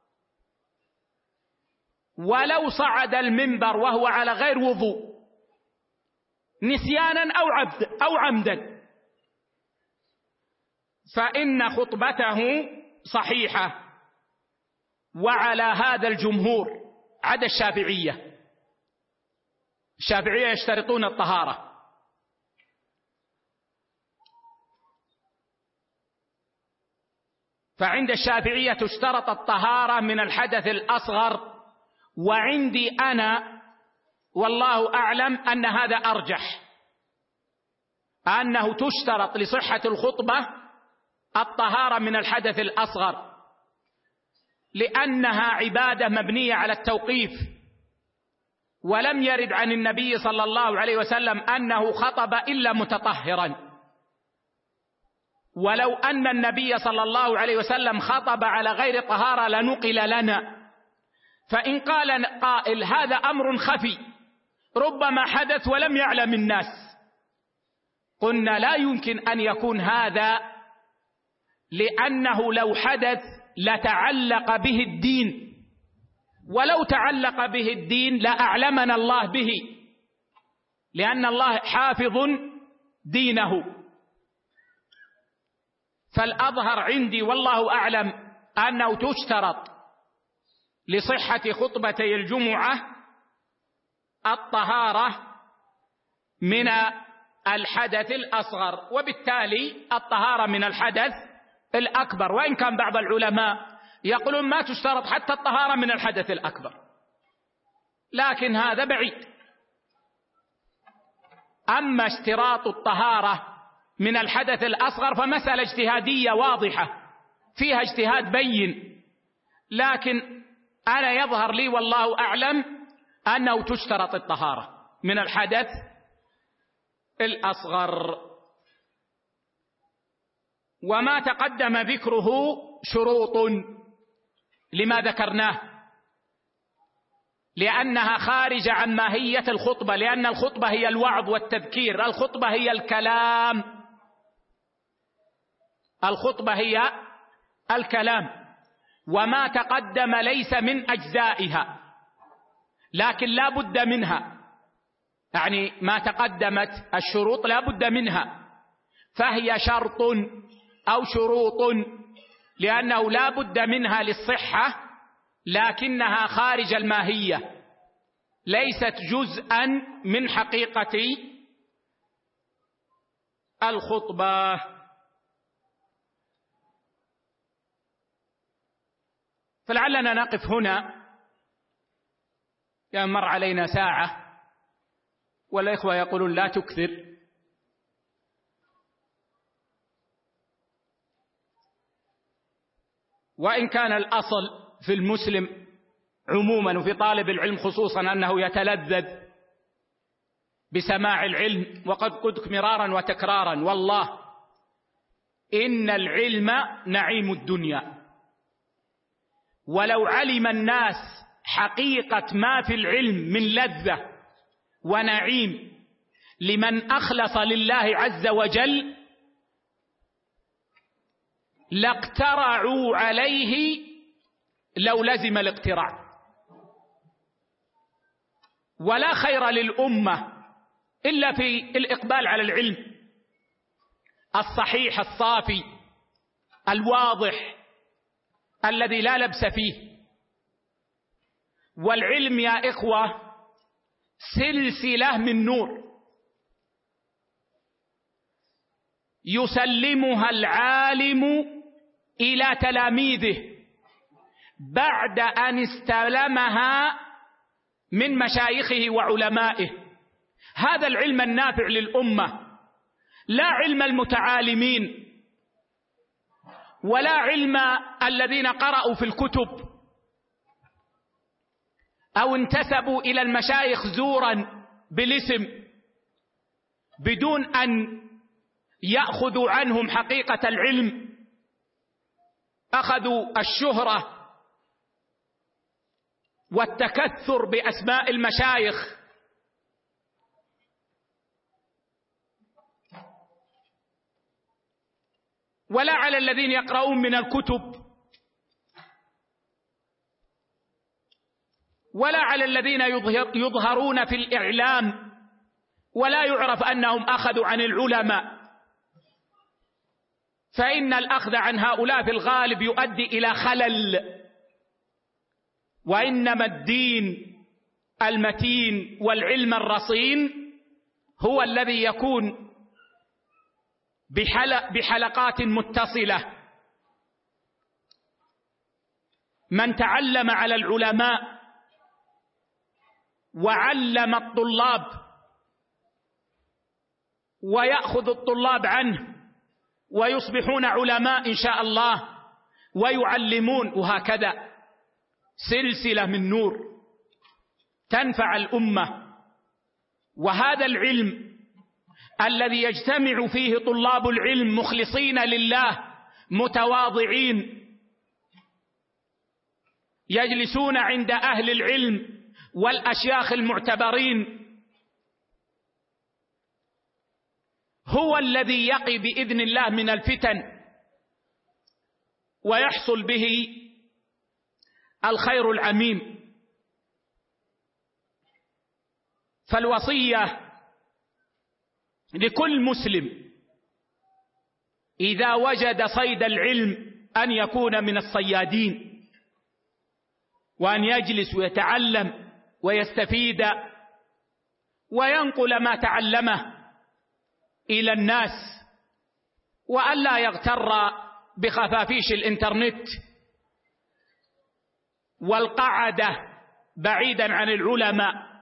ولو صعد المنبر وهو على غير وضوء نسيانا أو عمدا فإن خطبته صحيحة. وعلى هذا الجمهور عدا الشافعية يشترطون الطهارة. فعند الشافعية تشترط الطهارة من الحدث الأصغر، وعندي أنا والله أعلم أن هذا أرجح، أنه تشترط لصحة الخطبة الطهارة من الحدث الأصغر، لأنها عبادة مبنية على التوقيف، ولم يرد عن النبي صلى الله عليه وسلم أنه خطب إلا متطهرا. ولو أن النبي صلى الله عليه وسلم خطب على غير طهارة لنقل لنا. فإن قال قائل هذا أمر خفي ربما حدث ولم يعلم الناس، قلنا لا يمكن أن يكون هذا، لأنه لو حدث لتعلق به الدين، ولو تعلق به الدين لأعلمنا الله به، لأن الله حافظ دينه. فالأظهر عندي والله أعلم أنه تشترط لصحة خطبتي الجمعة الطهارة من الحدث الأصغر، وبالتالي الطهارة من الحدث الأكبر، وإن كان بعض العلماء يقولون ما تشترط حتى الطهارة من الحدث الأكبر، لكن هذا بعيد. أما اشتراط الطهارة من الحدث الأصغر فمسألة اجتهادية واضحة فيها اجتهاد بين، لكن أنا يظهر لي والله أعلم أنه تشترط الطهارة من الحدث الأصغر. وما تقدم ذكره شروط لما ذكرناه، لأنها خارجة عن ماهية الخطبة، لأن الخطبة هي الوعظ والتذكير، الخطبة هي الكلام، الخطبة هي الكلام. وما تقدم ليس من أجزائها، لكن لا بد منها، يعني ما تقدمت الشروط لا بد منها، فهي شرط أو شروط، لأنه لا بد منها للصحة، لكنها خارج الماهية، ليست جزءا من حقيقة الخطبة. فلعلنا نقف هنا، مر علينا ساعة والإخوة يقولون لا تكثر. وإن كان الأصل في المسلم عموما وفي طالب العلم خصوصا أنه يتلذذ بسماع العلم، وقد قلت مرارا وتكرارا والله إن العلم نعيم الدنيا، ولو علم الناس حقيقة ما في العلم من لذة ونعيم لمن أخلص لله عز وجل لاقترعوا عليه لو لزم الاقتراع. ولا خير للأمة إلا في الإقبال على العلم الصحيح الصافي الواضح الذي لا لبس فيه. والعلم يا إخوة سلسلة من نور يسلمها العالم إلى تلاميذه بعد أن استلمها من مشايخه وعلمائه. هذا العلم النافع للأمة، لا علم المتعالمين ولا علم الذين قرأوا في الكتب أو انتسبوا إلى المشايخ زورا بالاسم بدون أن يأخذوا عنهم حقيقة العلم، أخذوا الشهرة والتكثر بأسماء المشايخ. ولا على الذين يقرؤون من الكتب ولا على الذين يظهرون في الإعلام ولا يعرف أنهم أخذوا عن العلماء، فإن الأخذ عن هؤلاء في الغالب يؤدي إلى خلل. وإنما الدين المتين والعلم الرصين هو الذي يكون بحلقات متصلة. من تعلم على العلماء وعلم الطلاب ويأخذ الطلاب عنه ويصبحون علماء إن شاء الله ويعلمون، وهكذا سلسلة من نور تنفع الأمة. وهذا العلم الذي يجتمع فيه طلاب العلم مخلصين لله متواضعين يجلسون عند أهل العلم والأشياخ المعتبرين، هو الذي يقي بإذن الله من الفتن ويحصل به الخير العميم. فالوصية لكل مسلم إذا وجد صيد العلم أن يكون من الصيادين، وأن يجلس ويتعلم ويستفيد وينقل ما تعلمه إلى الناس، وأن لا يغتر بخفافيش الإنترنت والقعدة بعيدا عن العلماء،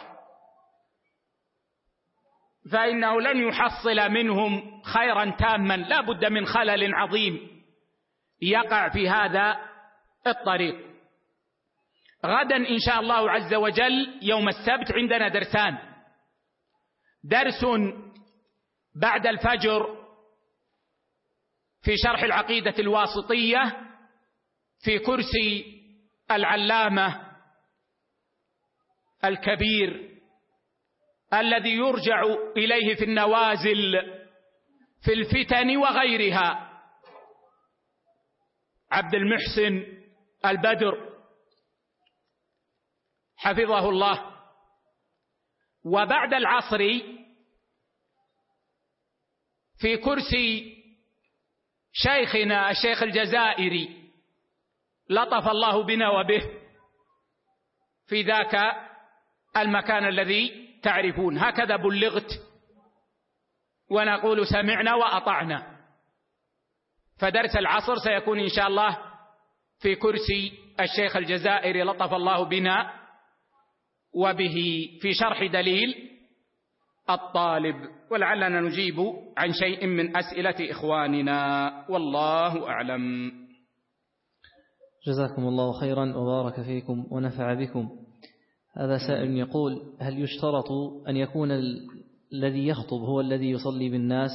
فإنه لن يحصل منهم خيرا تاما، لا بد من خلل عظيم يقع في هذا الطريق. غدا إن شاء الله عز وجل يوم السبت عندنا درسان، درس بعد الفجر في شرح العقيدة الواسطية في كرسي العلامة الكبير الذي يرجع إليه في النوازل في الفتن وغيرها، عبد المحسن البدر حفظه الله. وبعد العصر في كرسي شيخنا الشيخ الجزائري لطف الله بنا وبه في ذاك المكان الذي تعرفون. هكذا بلغت ونقول سمعنا وأطعنا. فدرس العصر سيكون إن شاء الله في كرسي الشيخ الجزائري لطف الله بنا وبه في شرح دليل الطالب، ولعلنا نجيب عن شيء من أسئلة إخواننا، والله أعلم. جزاكم الله خيرا وبارك فيكم ونفع بكم. هذا سائل يقول: هل يشترط أن يكون الذي يخطب هو الذي يصلي بالناس؟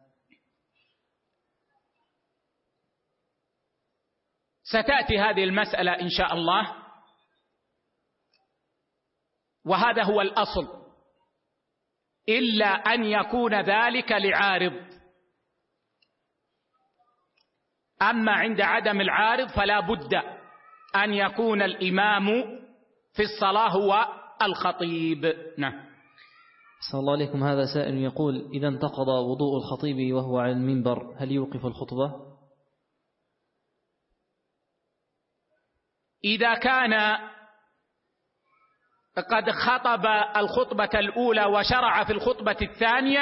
ستأتي هذه المسألة إن شاء الله، وهذا هو الأصل، إلا أن يكون ذلك لعارض. أما عند عدم العارض فلا بد أن يكون الإمام في الصلاة هو الخطيب. نعم. صلى الله عليكم. هذا سائل يقول: إذا انتقض وضوء الخطيب وهو على المنبر هل يوقف الخطبة؟ إذا كان قد خطب الخطبة الأولى وشرع في الخطبة الثانية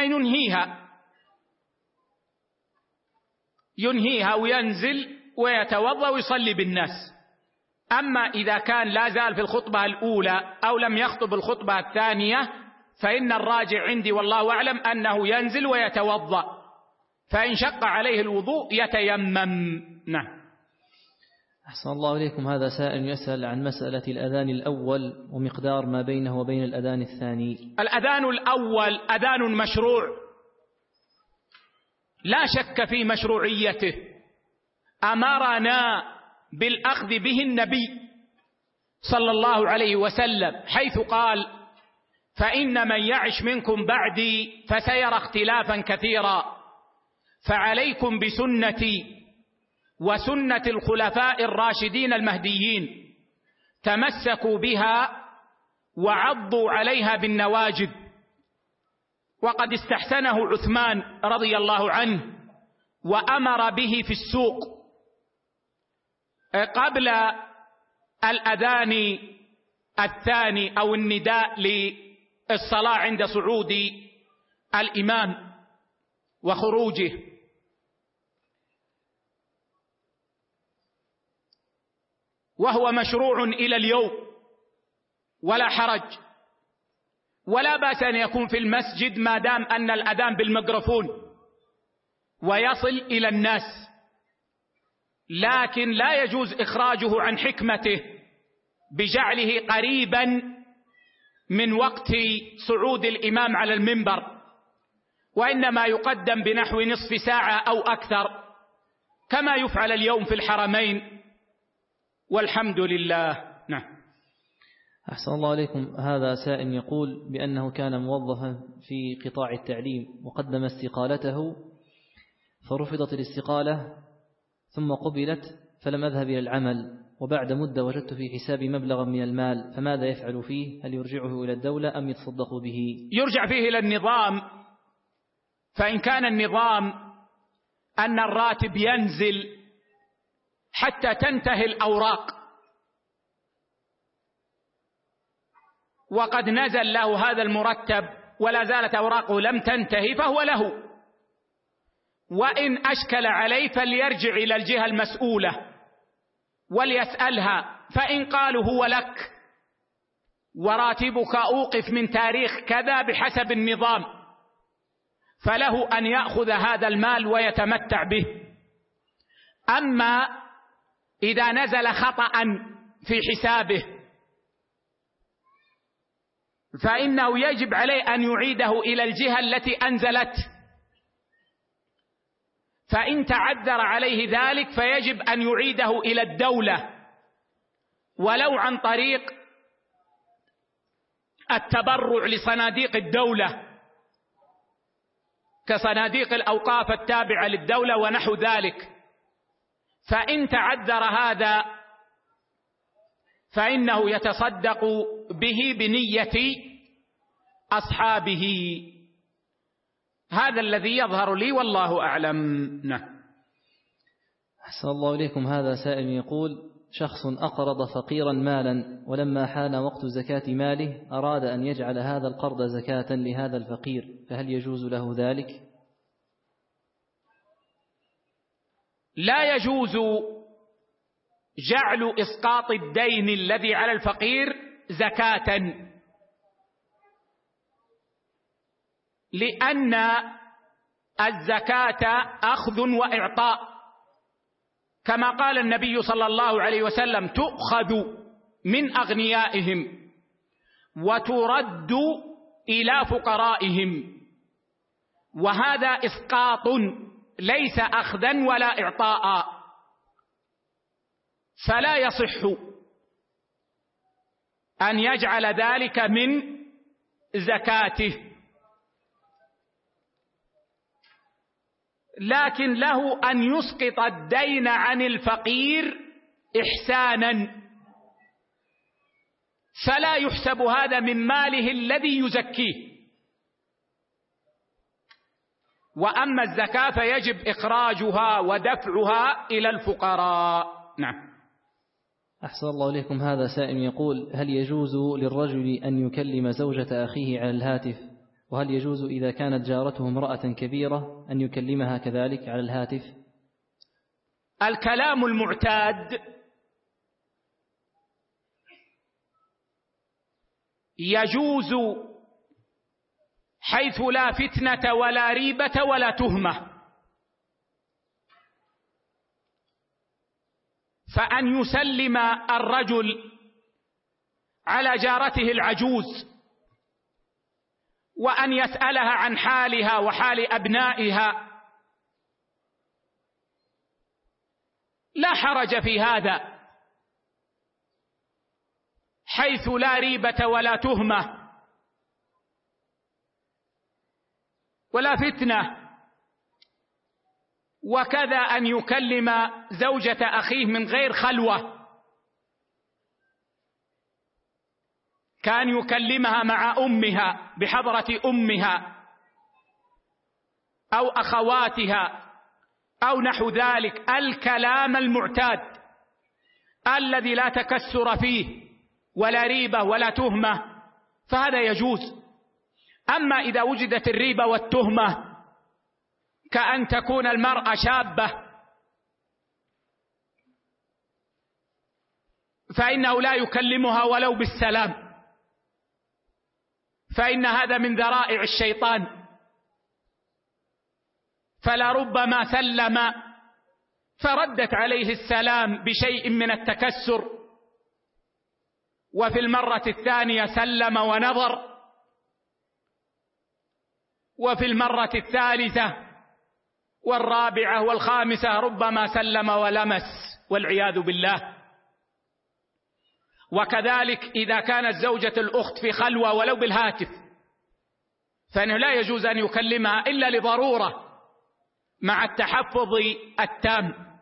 ينهيها وينزل ويتوضأ ويصلي بالناس. أما إذا كان لا زال في الخطبة الأولى أو لم يخطب الخطبة الثانية فإن الراجع عندي والله أعلم أنه ينزل ويتوضأ، فإن شق عليه الوضوء يتيمم. نعم. أحسن الله إليكم. هذا سائل يسأل عن مسألة الأذان الأول ومقدار ما بينه وبين الأذان الثاني. الأذان الأول أذان مشروع لا شك في مشروعيته، أمرنا بالأخذ به النبي صلى الله عليه وسلم حيث قال: فإن من يعش منكم بعدي فسيرى اختلافا كثيرا، فعليكم بسنتي وسنة الخلفاء الراشدين المهديين، تمسكوا بها وعضوا عليها بالنواجذ. وقد استحسنه عثمان رضي الله عنه وأمر به في السوق قبل الأذان الثاني أو النداء للصلاة عند صعود الإمام وخروجه. وهو مشروع إلى اليوم ولا حرج، ولا بأس أن يكون في المسجد ما دام أن الأذان بالميكروفون ويصل إلى الناس، لكن لا يجوز إخراجه عن حكمته بجعله قريبا من وقت صعود الإمام على المنبر، وإنما يقدم بنحو نصف ساعة أو أكثر كما يفعل اليوم في الحرمين، والحمد لله. نعم. أحسن الله عليكم. هذا سائل يقول بأنه كان موظفا في قطاع التعليم وقدم استقالته فرفضت الاستقالة ثم قبلت فلم أذهب إلى العمل، وبعد مدة وجدت في حسابي مبلغا من المال، فماذا يفعل فيه؟ هل يرجعه إلى الدولة أم يتصدق به؟ يرجع فيه إلى النظام، فإن كان النظام أن الراتب ينزل حتى تنتهي الأوراق وقد نزل له هذا المرتب ولا زالت أوراقه لم تنتهي فهو له، وإن أشكل عليه فليرجع إلى الجهة المسؤولة وليسألها، فإن قالوا هو لك وراتبك أوقف من تاريخ كذا بحسب النظام فله أن يأخذ هذا المال ويتمتع به. أما إذا نزل خطأ في حسابه فإنه يجب عليه أن يعيده إلى الجهة التي أنزلت. فإن تعذر عليه ذلك فيجب أن يعيده إلى الدولة، ولو عن طريق التبرع لصناديق الدولة كصناديق الأوقاف التابعة للدولة ونحو ذلك. فإن تعذر هذا فإنه يتصدق به بنية أصحابه. هذا الذي يظهر لي والله أعلم. نعم. أحسن الله إليكم. هذا سائل يقول: شخص أقرض فقيرا مالا، ولما حان وقت زكاة ماله أراد أن يجعل هذا القرض زكاة لهذا الفقير، فهل يجوز له ذلك؟ لا يجوز جعل إسقاط الدين الذي على الفقير زكاة، لأن الزكاة أخذ وإعطاء، كما قال النبي صلى الله عليه وسلم: تؤخذ من أغنيائهم وترد إلى فقرائهم. وهذا إسقاط ليس أخذا ولا إعطاء، فلا يصح أن يجعل ذلك من زكاته، لكن له أن يسقط الدين عن الفقير إحسانا، فلا يحسب هذا من ماله الذي يزكيه. وأما الزكاة فيجب إخراجها ودفعها إلى الفقراء. نعم. أحسن الله إليكم. هذا سائل يقول: هل يجوز للرجل أن يكلم زوجة أخيه على الهاتف؟ وهل يجوز إذا كانت جارته امرأة كبيرة أن يكلمها كذلك على الهاتف؟ الكلام المعتاد يجوز حيث لا فتنة ولا ريبة ولا تهمة، فأن يسلم الرجل على جارته العجوز وأن يسألها عن حالها وحال أبنائها لا حرج في هذا، حيث لا ريبة ولا تهمة ولا فتنة. وكذا أن يكلم زوجة أخيه من غير خلوة، كان يكلمها مع أمها بحضرة أمها أو أخواتها أو نحو ذلك، الكلام المعتاد الذي لا تكسر فيه ولا ريبة ولا تهمة، فهذا يجوز. أما إذا وجدت الريبة والتهمة كأن تكون المرأة شابة فإنه لا يكلمها ولو بالسلام، فإن هذا من ذرائع الشيطان، فلربما سلم فردت عليه السلام بشيء من التكسر، وفي المرة الثانية سلم ونظر، وفي المرة الثالثة والرابعة والخامسة ربما سلم ولمس والعياذ بالله. وكذلك إذا كانت زوجة الأخت في خلوة ولو بالهاتف فإنه لا يجوز أن يكلمها إلا لضرورة مع التحفظ التام.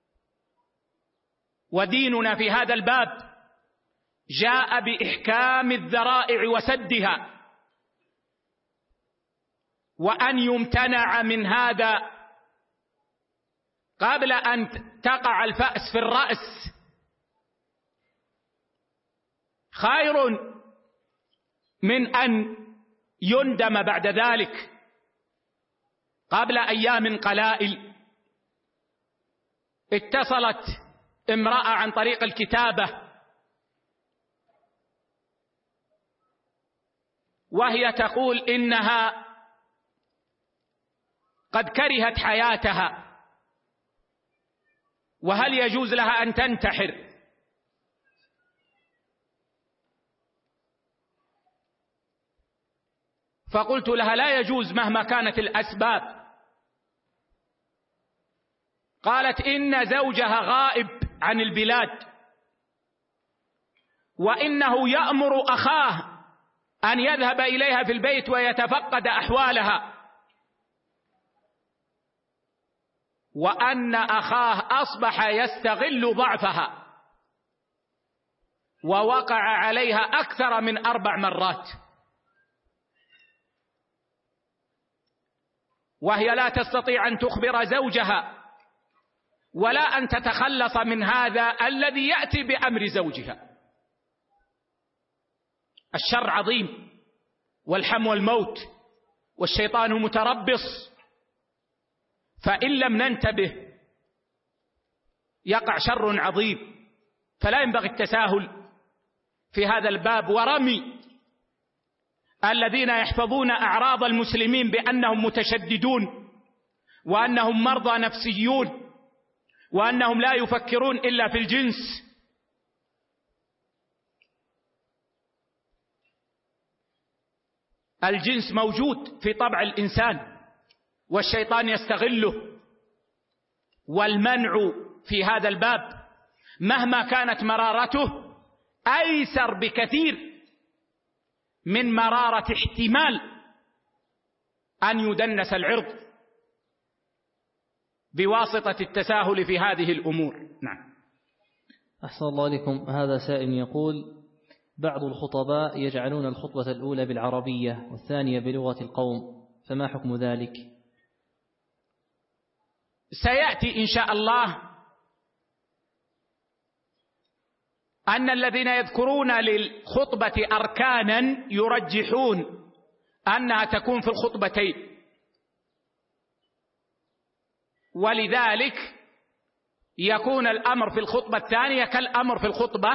وديننا في هذا الباب جاء بإحكام الذرائع وسدها، وأن يمتنع من هذا قبل أن تقع الفأس في الرأس خير من أن يندم بعد ذلك قبل أيام قلائل. اتصلت امرأة عن طريق الكتابة وهي تقول إنها قد كرهت حياتها، وهل يجوز لها أن تنتحر؟ فقلت لها: لا يجوز مهما كانت الأسباب. قالت: إن زوجها غائب عن البلاد، وإنه يأمر أخاه أن يذهب إليها في البيت ويتفقد أحوالها، وأن أخاه أصبح يستغل ضعفها ووقع عليها أكثر من 4 مرات، وهي لا تستطيع أن تخبر زوجها ولا أن تتخلص من هذا الذي يأتي بأمر زوجها. الشر عظيم، والحم والموت، والشيطان متربص، فإن لم ننتبه يقع شر عظيم. فلا ينبغي التساهل في هذا الباب ورمي الذين يحفظون أعراض المسلمين بأنهم متشددون وأنهم مرضى نفسيون وأنهم لا يفكرون إلا في الجنس. الجنس موجود في طبع الإنسان والشيطان يستغله، والمنع في هذا الباب مهما كانت مرارته أيسر بكثير من مرارة احتمال أن يدنس العرض بواسطة التساهل في هذه الأمور. نعم. أحسن الله عليكم. هذا سائل يقول: بعض الخطباء يجعلون الخطبة الأولى بالعربية والثانية بلغة القوم، فما حكم ذلك؟ سيأتي إن شاء الله أن الذين يذكرون للخطبة أركانا يرجحون أنها تكون في الخطبتين، ولذلك يكون الأمر في الخطبة الثانية كالأمر في الخطبة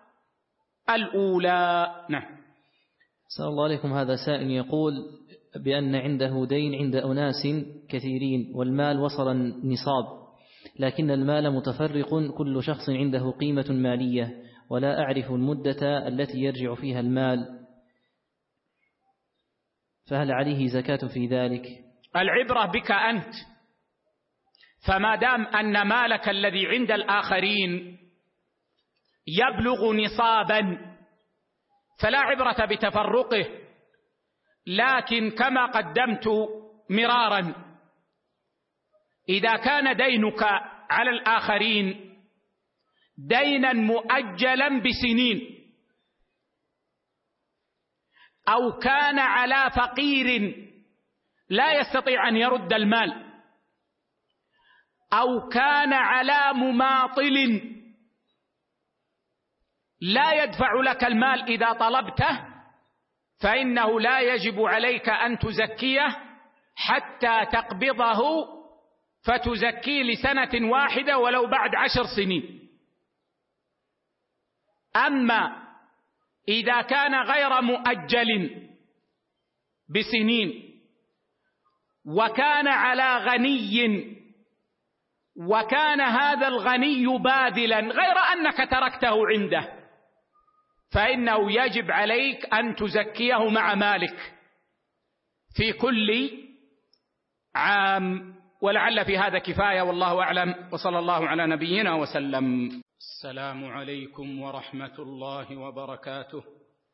الأولى. نعم. أحسن الله عليكم. هذا سائل يقول بأن عنده دين عند أناس كثيرين والمال وصل النصاب، لكن المال متفرق، كل شخص عنده قيمة مالية، ولا أعرف المدة التي يرجع فيها المال، فهل عليه زكاة في ذلك؟ العبرة بك أنت، فما دام أن مالك الذي عند الآخرين يبلغ نصابا فلا عبرة بتفرقه، لكن كما قدمت مرارا إذا كان دينك على الآخرين دينا مؤجلا بسنين، أو كان على فقير لا يستطيع أن يرد المال، أو كان على مماطل لا يدفع لك المال إذا طلبته، فإنه لا يجب عليك أن تزكيه حتى تقبضه فتزكيه لسنة واحدة ولو بعد 10 سنين. أما إذا كان غير مؤجل بسنين وكان على غني وكان هذا الغني باذلا غير أنك تركته عنده، فإنه يجب عليك أن تزكيه مع مالك في كل عام. ولعل في هذا كفاية، والله أعلم، وصلى الله على نبينا وسلم. السلام عليكم ورحمة الله وبركاته.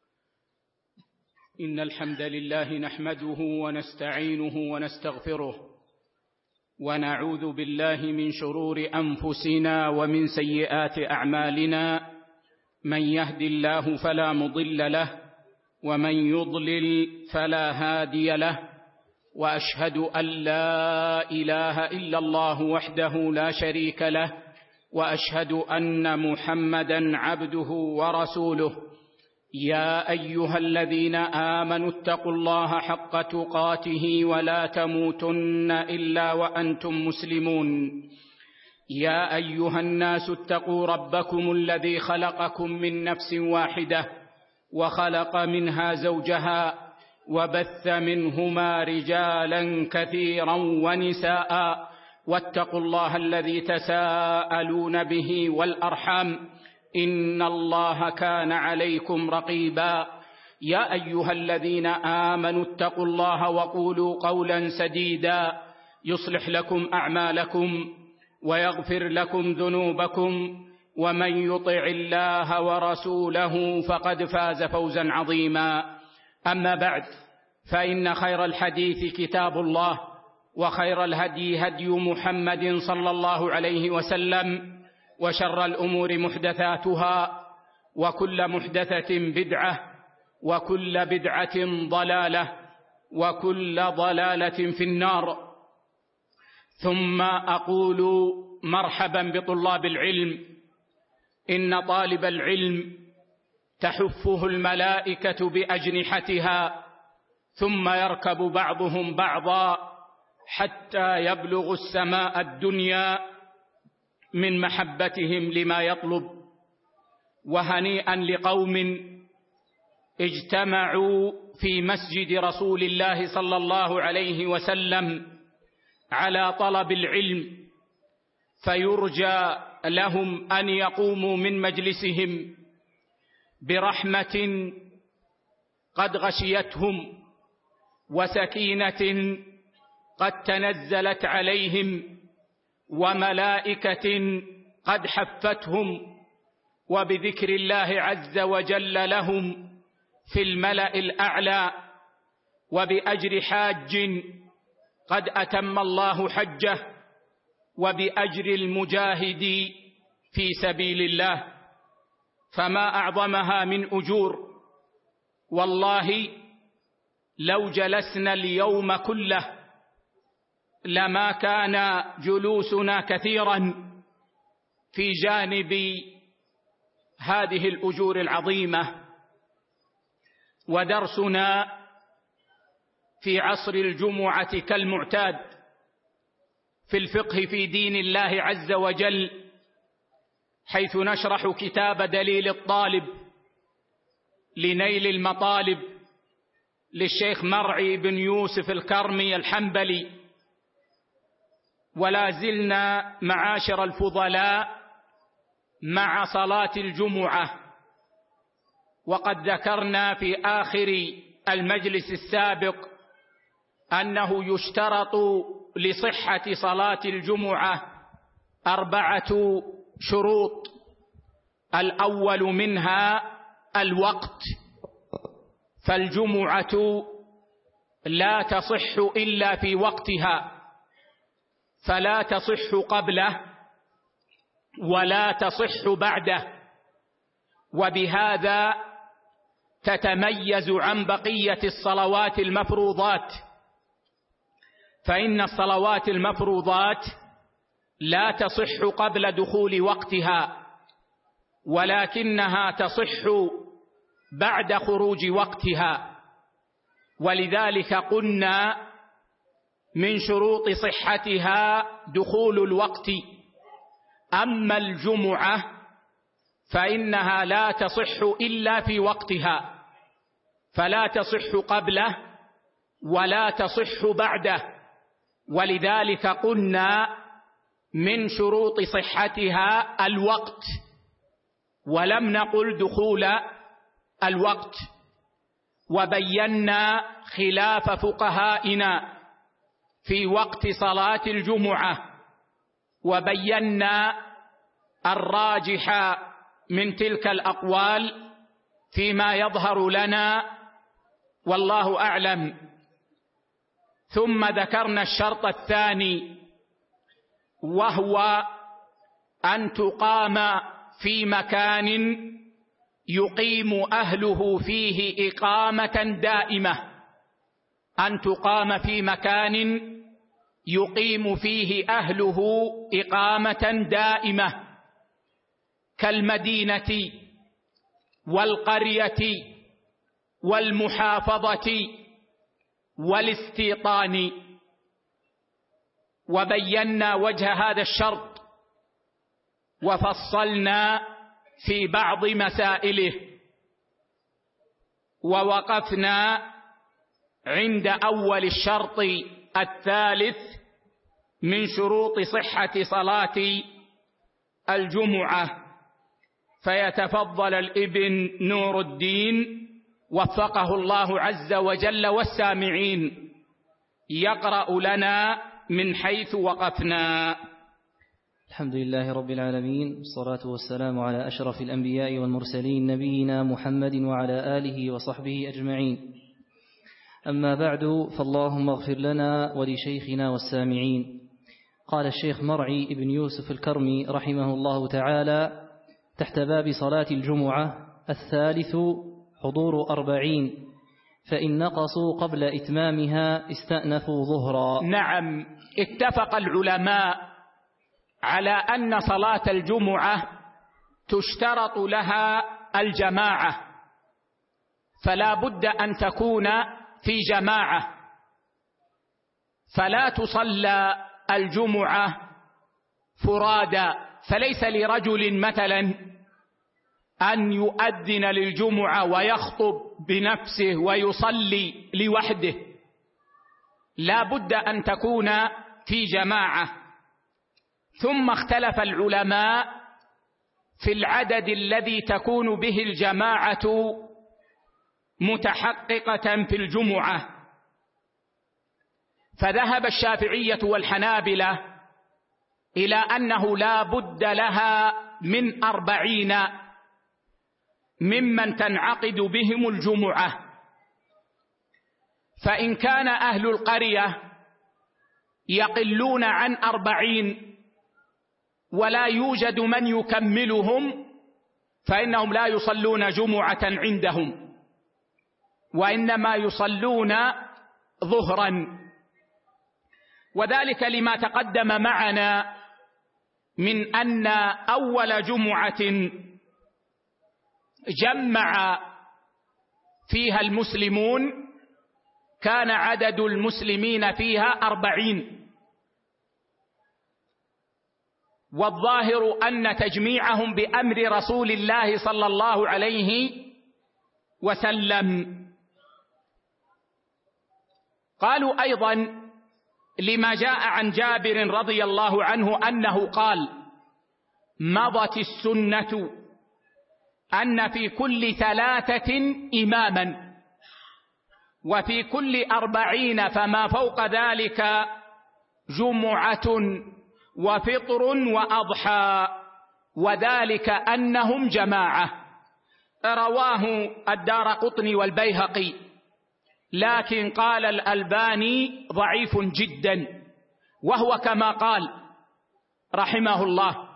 إن الحمد لله نحمده ونستعينه ونستغفره، ونعوذ بالله من شرور أنفسنا ومن سيئات أعمالنا، من يهد الله فلا مضل له ومن يضلل فلا هادي له، وأشهد أن لا إله إلا الله وحده لا شريك له، وأشهد أن محمدًا عبده ورسوله. يا أيها الذين آمنوا اتقوا الله حق تقاته ولا تموتن إلا وأنتم مسلمون. يا أيها الناس اتقوا ربكم الذي خلقكم من نفس واحدة وخلق منها زوجها وبث منهما رجالا كثيرا ونساء، واتقوا الله الذي تساءلون به والأرحام، إن الله كان عليكم رقيبا. يا أيها الذين آمنوا اتقوا الله وقولوا قولا سديدا يصلح لكم أعمالكم ويغفر لكم ذنوبكم ومن يطع الله ورسوله فقد فاز فوزا عظيما. أما بعد، فإن خير الحديث كتاب الله، وخير الهدي هدي محمد صلى الله عليه وسلم، وشر الأمور محدثاتها، وكل محدثة بدعة، وكل بدعة ضلالة، وكل ضلالة في النار. ثم أقول مرحبا بطلاب العلم. إن طالب العلم تحفه الملائكة بأجنحتها، ثم يركب بعضهم بعضا حتى يبلغ السماء الدنيا من محبتهم لما يطلب. وهنيئا لقوم اجتمعوا في مسجد رسول الله صلى الله عليه وسلم على طلب العلم، فيرجى لهم أن يقوموا من مجلسهم برحمة قد غشيتهم، وسكينة قد تنزلت عليهم، وملائكة قد حفتهم، وبذكر الله عز وجل لهم في الملأ الأعلى، وبأجر حاج قد أتم الله حجه، وبأجر المجاهد في سبيل الله، فما أعظمها من أجور. والله لو جلسنا اليوم كله لما كان جلوسنا كثيرا في جانب هذه الأجور العظيمة. ودرسنا في عصر الجمعة كالمعتاد في الفقه في دين الله عز وجل، حيث نشرح كتاب دليل الطالب لنيل المطالب للشيخ مرعي بن يوسف الكرمي الحنبلي. ولا زلنا معاشر الفضلاء مع صلاة الجمعة، وقد ذكرنا في آخر المجلس السابق أنه يشترط لصحة صلاة الجمعة 4 شروط. الأول منها الوقت، فالجمعة لا تصح إلا في وقتها، فلا تصح قبله ولا تصح بعده، وبهذا تتميز عن بقية الصلوات المفروضات، فإن الصلوات المفروضات لا تصح قبل دخول وقتها، ولكنها تصح بعد خروج وقتها. ولذلك قلنا من شروط صحتها دخول الوقت. أما الجمعة فإنها لا تصح إلا في وقتها، فلا تصح قبله ولا تصح بعده، ولذلك قلنا من شروط صحتها الوقت، ولم نقل دخول الوقت. وبينا خلاف فقهائنا في وقت صلاة الجمعة، وبينا الراجح من تلك الأقوال فيما يظهر لنا والله أعلم. ثم ذكرنا الشرط الثاني، وهو أن تقام في مكان يقيم أهله فيه إقامة دائمة، أن تقام في مكان يقيم فيه أهله إقامة دائمة، كالمدينة والقرية والمحافظة والاستيطان. وبينا وجه هذا الشرط وفصلنا في بعض مسائله، ووقفنا عند أول الشرط الثالث من شروط صحة صلاة الجمعة. فيتفضل الابن نور الدين وفقه الله عز وجل والسامعين يقرأ لنا من حيث وقفنا. الحمد لله رب العالمين، والصلاة والسلام على أشرف الأنبياء والمرسلين نبينا محمد وعلى آله وصحبه أجمعين. أما بعد، فاللهم اغفر لنا ولشيخنا والسامعين. قال الشيخ مرعي بن يوسف الكرمي رحمه الله تعالى تحت باب صلاة الجمعة: الثالث حضور 40، فإن نقصوا قبل إتمامها استأنفوا ظهرا. نعم، اتفق العلماء على أن صلاة الجمعة تشترط لها الجماعة، فلا بد أن تكون في جماعة، فلا تصلى الجمعة فرادى. فليس لرجل مثلا أن يؤذن للجمعة ويخطب بنفسه ويصلي لوحده، لا بد أن تكون في جماعة. ثم اختلف العلماء في العدد الذي تكون به الجماعة متحققة في الجمعة، فذهب الشافعية والحنابلة إلى أنه لا بد لها من 40 ممن تنعقد بهم الجمعة. فإن كان أهل القرية يقلون عن 40 ولا يوجد من يكملهم، فإنهم لا يصلون جمعة عندهم، وإنما يصلون ظهرا. وذلك لما تقدم معنا من أن أول جمعة جمع فيها المسلمون كان عدد المسلمين فيها 40، والظاهر أن تجميعهم بأمر رسول الله صلى الله عليه وسلم. قالوا أيضا لما جاء عن جابر رضي الله عنه أنه قال: مضت السنة أن في كل 3 إماما، وفي كل 40 فما فوق ذلك جمعة وفطر وأضحى، وذلك أنهم جماعة. رواه الدارقطني والبيهقي، لكن قال الألباني ضعيف جدا، وهو كما قال رحمه الله.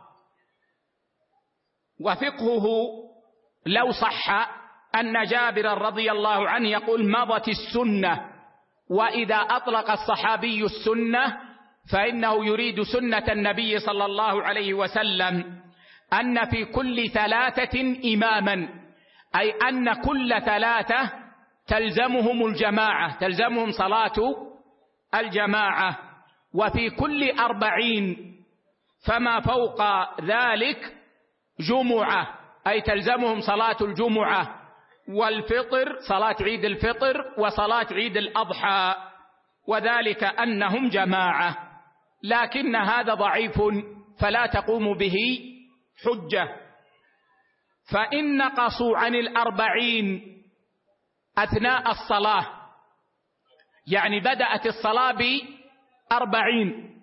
وفقهه لو صح أن جابر رضي الله عنه يقول مضت السنة، وإذا أطلق الصحابي السنة فإنه يريد سنة النبي صلى الله عليه وسلم، أن في كل 3 إماما، أي أن كل 3 تلزمهم الجماعة، تلزمهم صلاة الجماعة. وفي كل 40 فما فوق ذلك جمعة، أي تلزمهم صلاة الجمعة والفطر، صلاة عيد الفطر وصلاة عيد الأضحى، وذلك أنهم جماعة. لكن هذا ضعيف فلا تقوم به حجة. فإن نقصوا عن 40 أثناء الصلاة، يعني بدأت الصلاة ب40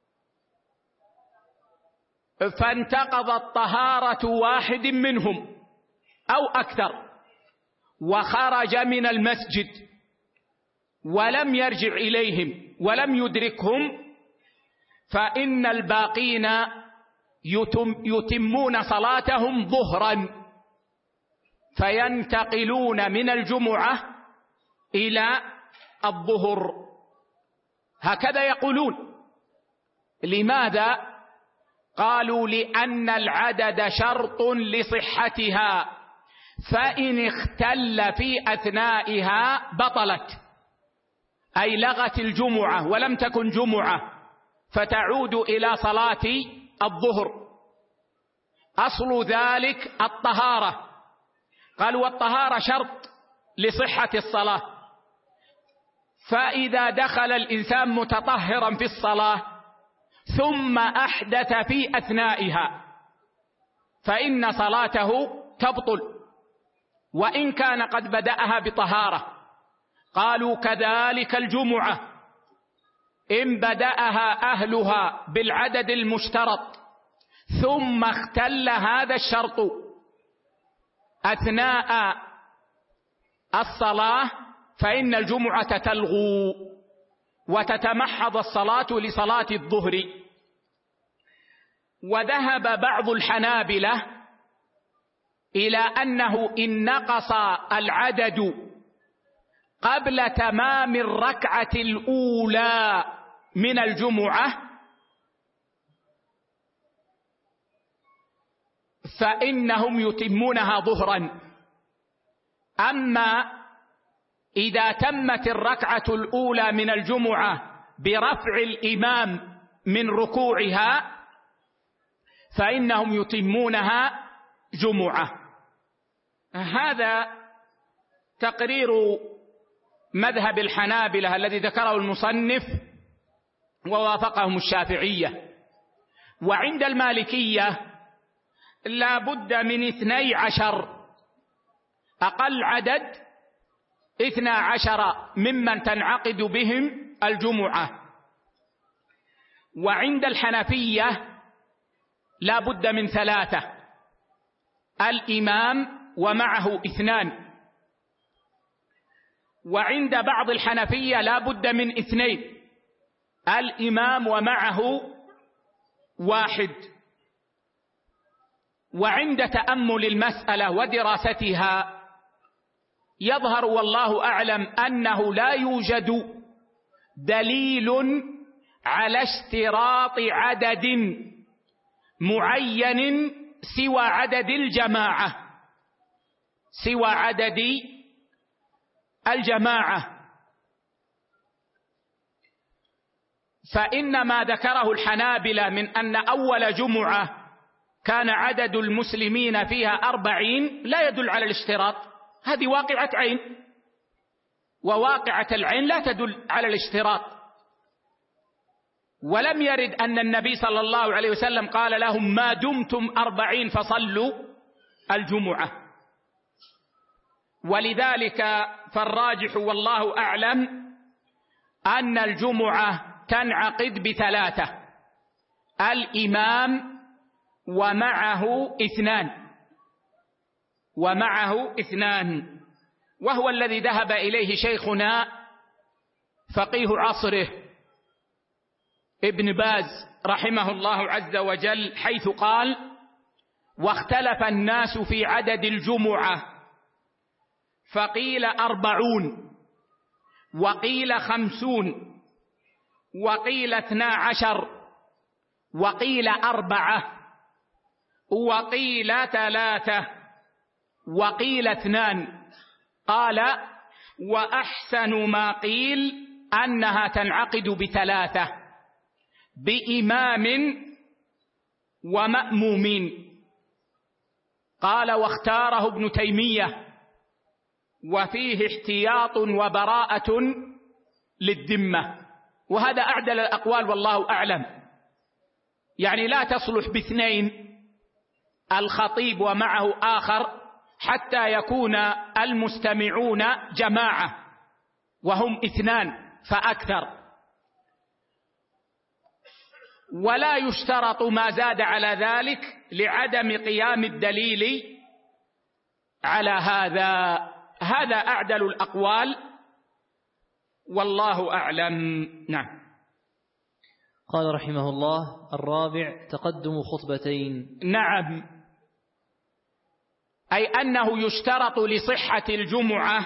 فانتقضت طهارة واحد منهم أو أكثر وخرج من المسجد ولم يرجع إليهم ولم يدركهم، فإن الباقين يتمون صلاتهم ظهرا، فينتقلون من الجمعة إلى الظهر. هكذا يقولون. لماذا؟ قالوا لأن العدد شرط لصحتها، فإن اختل في أثنائها بطلت، أي لغت الجمعة ولم تكن جمعة، فتعود إلى صلاة الظهر. أصل ذلك الطهارة، قالوا والطهارة شرط لصحة الصلاة، فإذا دخل الإنسان متطهرا في الصلاة ثم أحدث في أثنائها فإن صلاته تبطل. وإن كان قد بدأها بطهارة. قالوا كذلك الجمعة إن بدأها أهلها بالعدد المشترط ثم اختل هذا الشرط أثناء الصلاة فإن الجمعة تلغو وتتمحض الصلاة لصلاة الظهر. وذهب بعض الحنابلة إلى أنه إن نقص العدد قبل تمام الركعة الأولى من الجمعة فإنهم يتمونها ظهرا. أما إذا تمت الركعة الأولى من الجمعة برفع الإمام من ركوعها فإنهم يتمونها جمعة. هذا تقرير مذهب الحنابلة الذي ذكره المصنف ووافقهم الشافعية. وعند المالكية لا بد من 12 أقل عدد 12 ممن تنعقد بهم الجمعة. وعند الحنفية لا بد من 3 الإمام ومعه 2. وعند بعض الحنفية لا بد من 2 الإمام ومعه 1. وعند تأمل المسألة ودراستها يظهر والله أعلم أنه لا يوجد دليل على اشتراط عدد معين سوى عدد الجماعة، فإن ما ذكره الحنابلة من أن أول جمعة كان عدد المسلمين فيها 40 لا يدل على الاشتراط. هذه واقعة عين، وواقعة العين لا تدل على الاشتراط. ولم يرد أن النبي صلى الله عليه وسلم قال لهم ما دمتم 40 فصلوا الجمعة. ولذلك فالراجح والله أعلم أن الجمعة تنعقد ب3 الإمام ومعه 2 وهو الذي ذهب إليه شيخنا فقيه عصره ابن باز رحمه الله عز وجل، حيث قال: واختلف الناس في عدد الجمعة فقيل 40 وقيل 50 وقيل 12 وقيل 4 وقيل 3 وقيل 2. قال: وأحسن ما قيل أنها تنعقد ب3 بإمام ومأمومين. قال: واختاره ابن تيمية وفيه احتياط وبراءة للذمة. وهذا أعدل الأقوال والله أعلم. يعني لا تصلح ب2 الخطيب ومعه آخر حتى يكون المستمعون جماعة وهم 2 فأكثر. ولا يشترط ما زاد على ذلك لعدم قيام الدليل على هذا. هذا أعدل الأقوال والله أعلم. نعم. قال رحمه الله: الرابع تقدم خطبتين. نعم، أي أنه يشترط لصحة الجمعة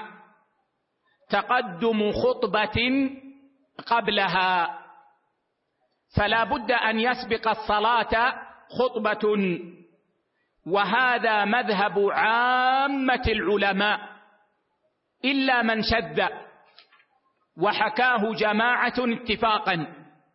تقدم خطبة قبلها، فلا بد أن يسبق الصلاة خطبة. وهذا مذهب عامة العلماء إلا من شذ وحكاه جماعة اتفاقا.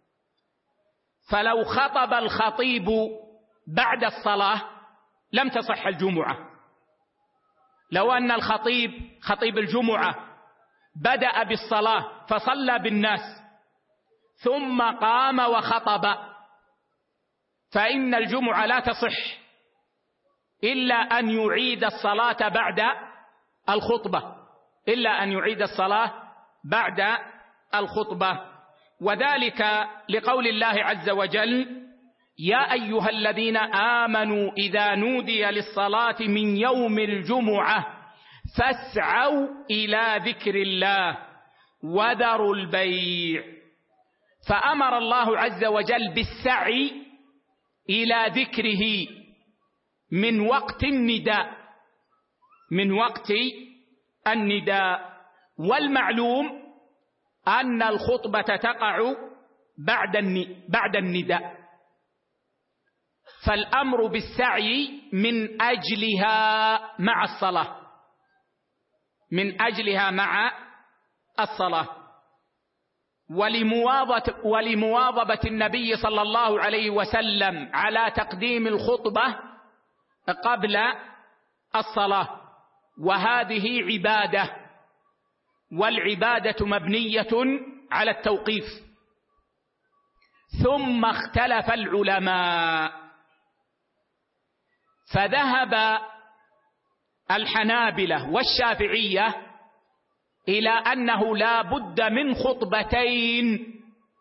فلو خطب الخطيب بعد الصلاة لم تصح الجمعة. لو أن خطيب الجمعة بدأ بالصلاة فصلى بالناس ثم قام وخطب فإن الجمعة لا تصح إلا أن يعيد الصلاة بعد الخطبة إلا أن يعيد الصلاة بعد الخطبة، وذلك لقول الله عز وجل: يا أيها الذين آمنوا إذا نودي للصلاة من يوم الجمعة فاسعوا إلى ذكر الله وذروا البيع. فأمر الله عز وجل بالسعي إلى ذكره من وقت النداء، والمعلوم أن الخطبة تقع بعد النداء، فالأمر بالسعي من أجلها مع الصلاة. ولمواظبة النبي صلى الله عليه وسلم على تقديم الخطبة قبل الصلاة، وهذه عبادة، والعبادة مبنية على التوقيف. ثم اختلف العلماء، فذهب الحنابلة والشافعية إلى أنه لا بد من خطبتين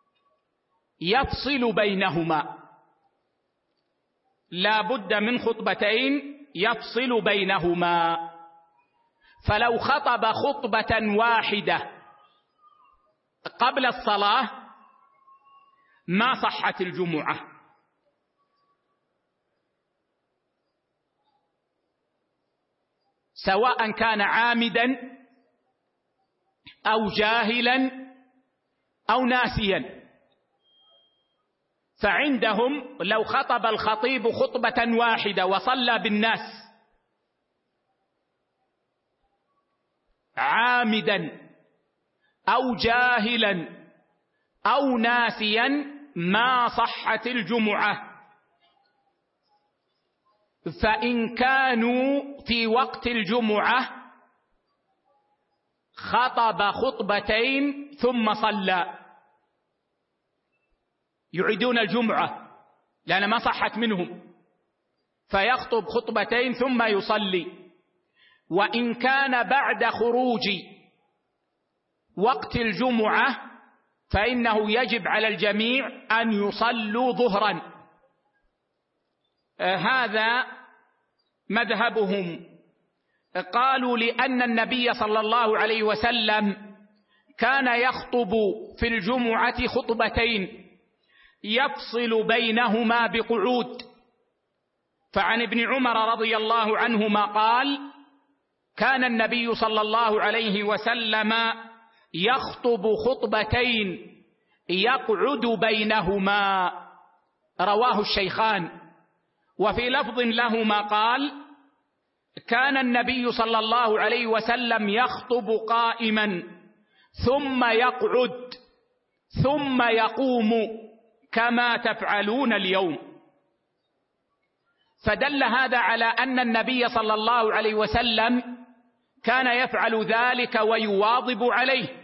يفصل بينهما، فلو خطب خطبة واحدة قبل الصلاة ما صحت الجمعة، سواء كان عامدا أو جاهلا أو ناسيا. فعندهم لو خطب الخطيب خطبة واحدة وصلى بالناس عامدا أو جاهلا أو ناسيا ما صحت الجمعة. فإن كانوا في وقت الجمعة خطب خطبتين ثم صلى، يعيدون الجمعة لأن ما صحت منهم، فيخطب خطبتين ثم يصلي. وإن كان بعد خروج وقت الجمعة فإنه يجب على الجميع أن يصلوا ظهرا. هذا مذهبهم. قالوا لأن النبي صلى الله عليه وسلم كان يخطب في الجمعة خطبتين يفصل بينهما بقعود. فعن ابن عمر رضي الله عنهما قال: كان النبي صلى الله عليه وسلم يخطب خطبتين يقعد بينهما، رواه الشيخان. وفي لفظ لهما قال: كان النبي صلى الله عليه وسلم يخطب قائما ثم يقعد ثم يقوم كما تفعلون اليوم. فدل هذا على أن النبي صلى الله عليه وسلم كان يفعل ذلك ويواظب عليه.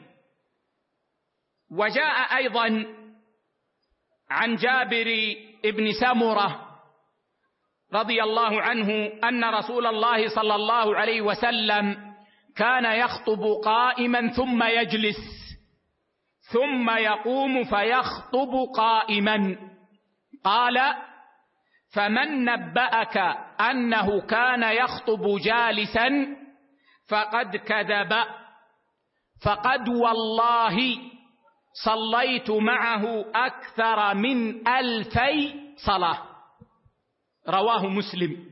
وجاء أيضا عن جابر بن سمرة رضي الله عنه أن رسول الله صلى الله عليه وسلم كان يخطب قائما ثم يجلس ثم يقوم فيخطب قائما. قال: فمن نبأك أنه كان يخطب جالسا فقد كذب، فقد والله صليت معه أكثر من 2000 صلاة، رواه مسلم.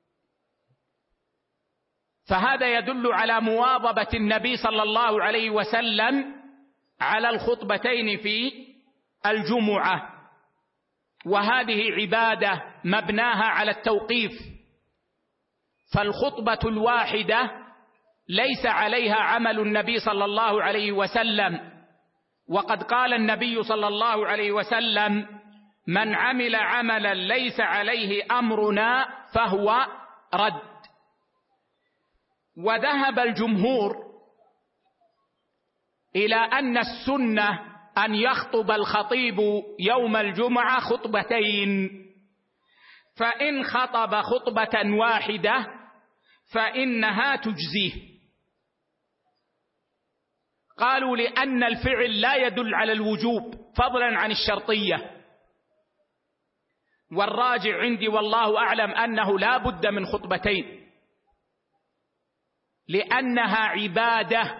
فهذا يدل على مواظبة النبي صلى الله عليه وسلم على الخطبتين في الجمعة، وهذه عبادة مبناها على التوقيف. فالخطبة الواحدة ليس عليها عمل النبي صلى الله عليه وسلم، وقد قال النبي صلى الله عليه وسلم: من عمل عملا ليس عليه أمرنا فهو رد. وذهب الجمهور إلى أن السنة أن يخطب الخطيب يوم الجمعة خطبتين، فإن خطب خطبة واحدة فإنها تجزيه، قالوا لأن الفعل لا يدل على الوجوب فضلا عن الشرطية، والراجع عندي والله أعلم أنه لا بد من خطبتين، لأنها عبادة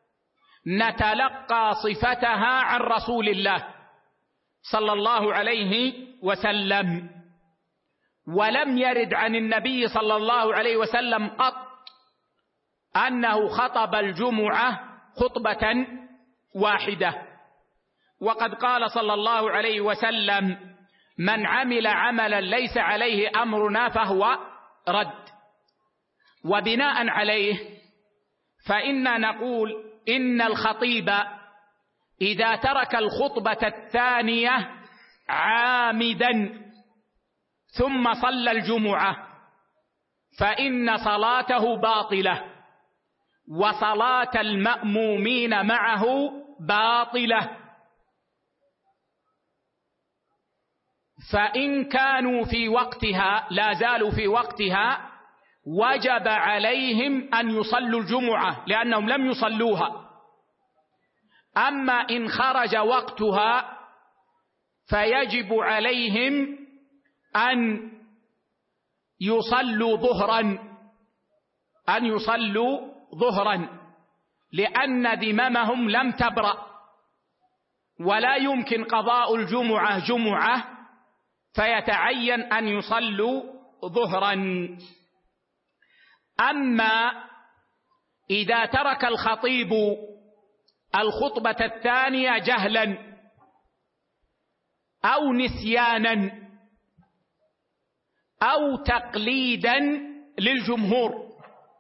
نتلقى صفتها عن رسول الله صلى الله عليه وسلم، ولم يرد عن النبي صلى الله عليه وسلم قط أنه خطب الجمعة خطبة واحدة. وقد قال صلى الله عليه وسلم: من عمل عملا ليس عليه أمرنا فهو رد. وبناء عليه فإننا نقول إن الخطيب إذا ترك الخطبة الثانية عامدا ثم صلى الجمعة فإن صلاته باطلة، وصلاة المأمومين معه باطلة. فإن كانوا في وقتها لا زالوا في وقتها وجب عليهم أن يصلوا الجمعة لأنهم لم يصلوها. أما إن خرج وقتها فيجب عليهم أن يصلوا ظهرا، لأن ذممهم لم تبرأ، ولا يمكن قضاء الجمعة جمعة، فيتعين أن يصلوا ظهرا. أما إذا ترك الخطيب الخطبة الثانية جهلا أو نسيانا أو تقليدا للجمهور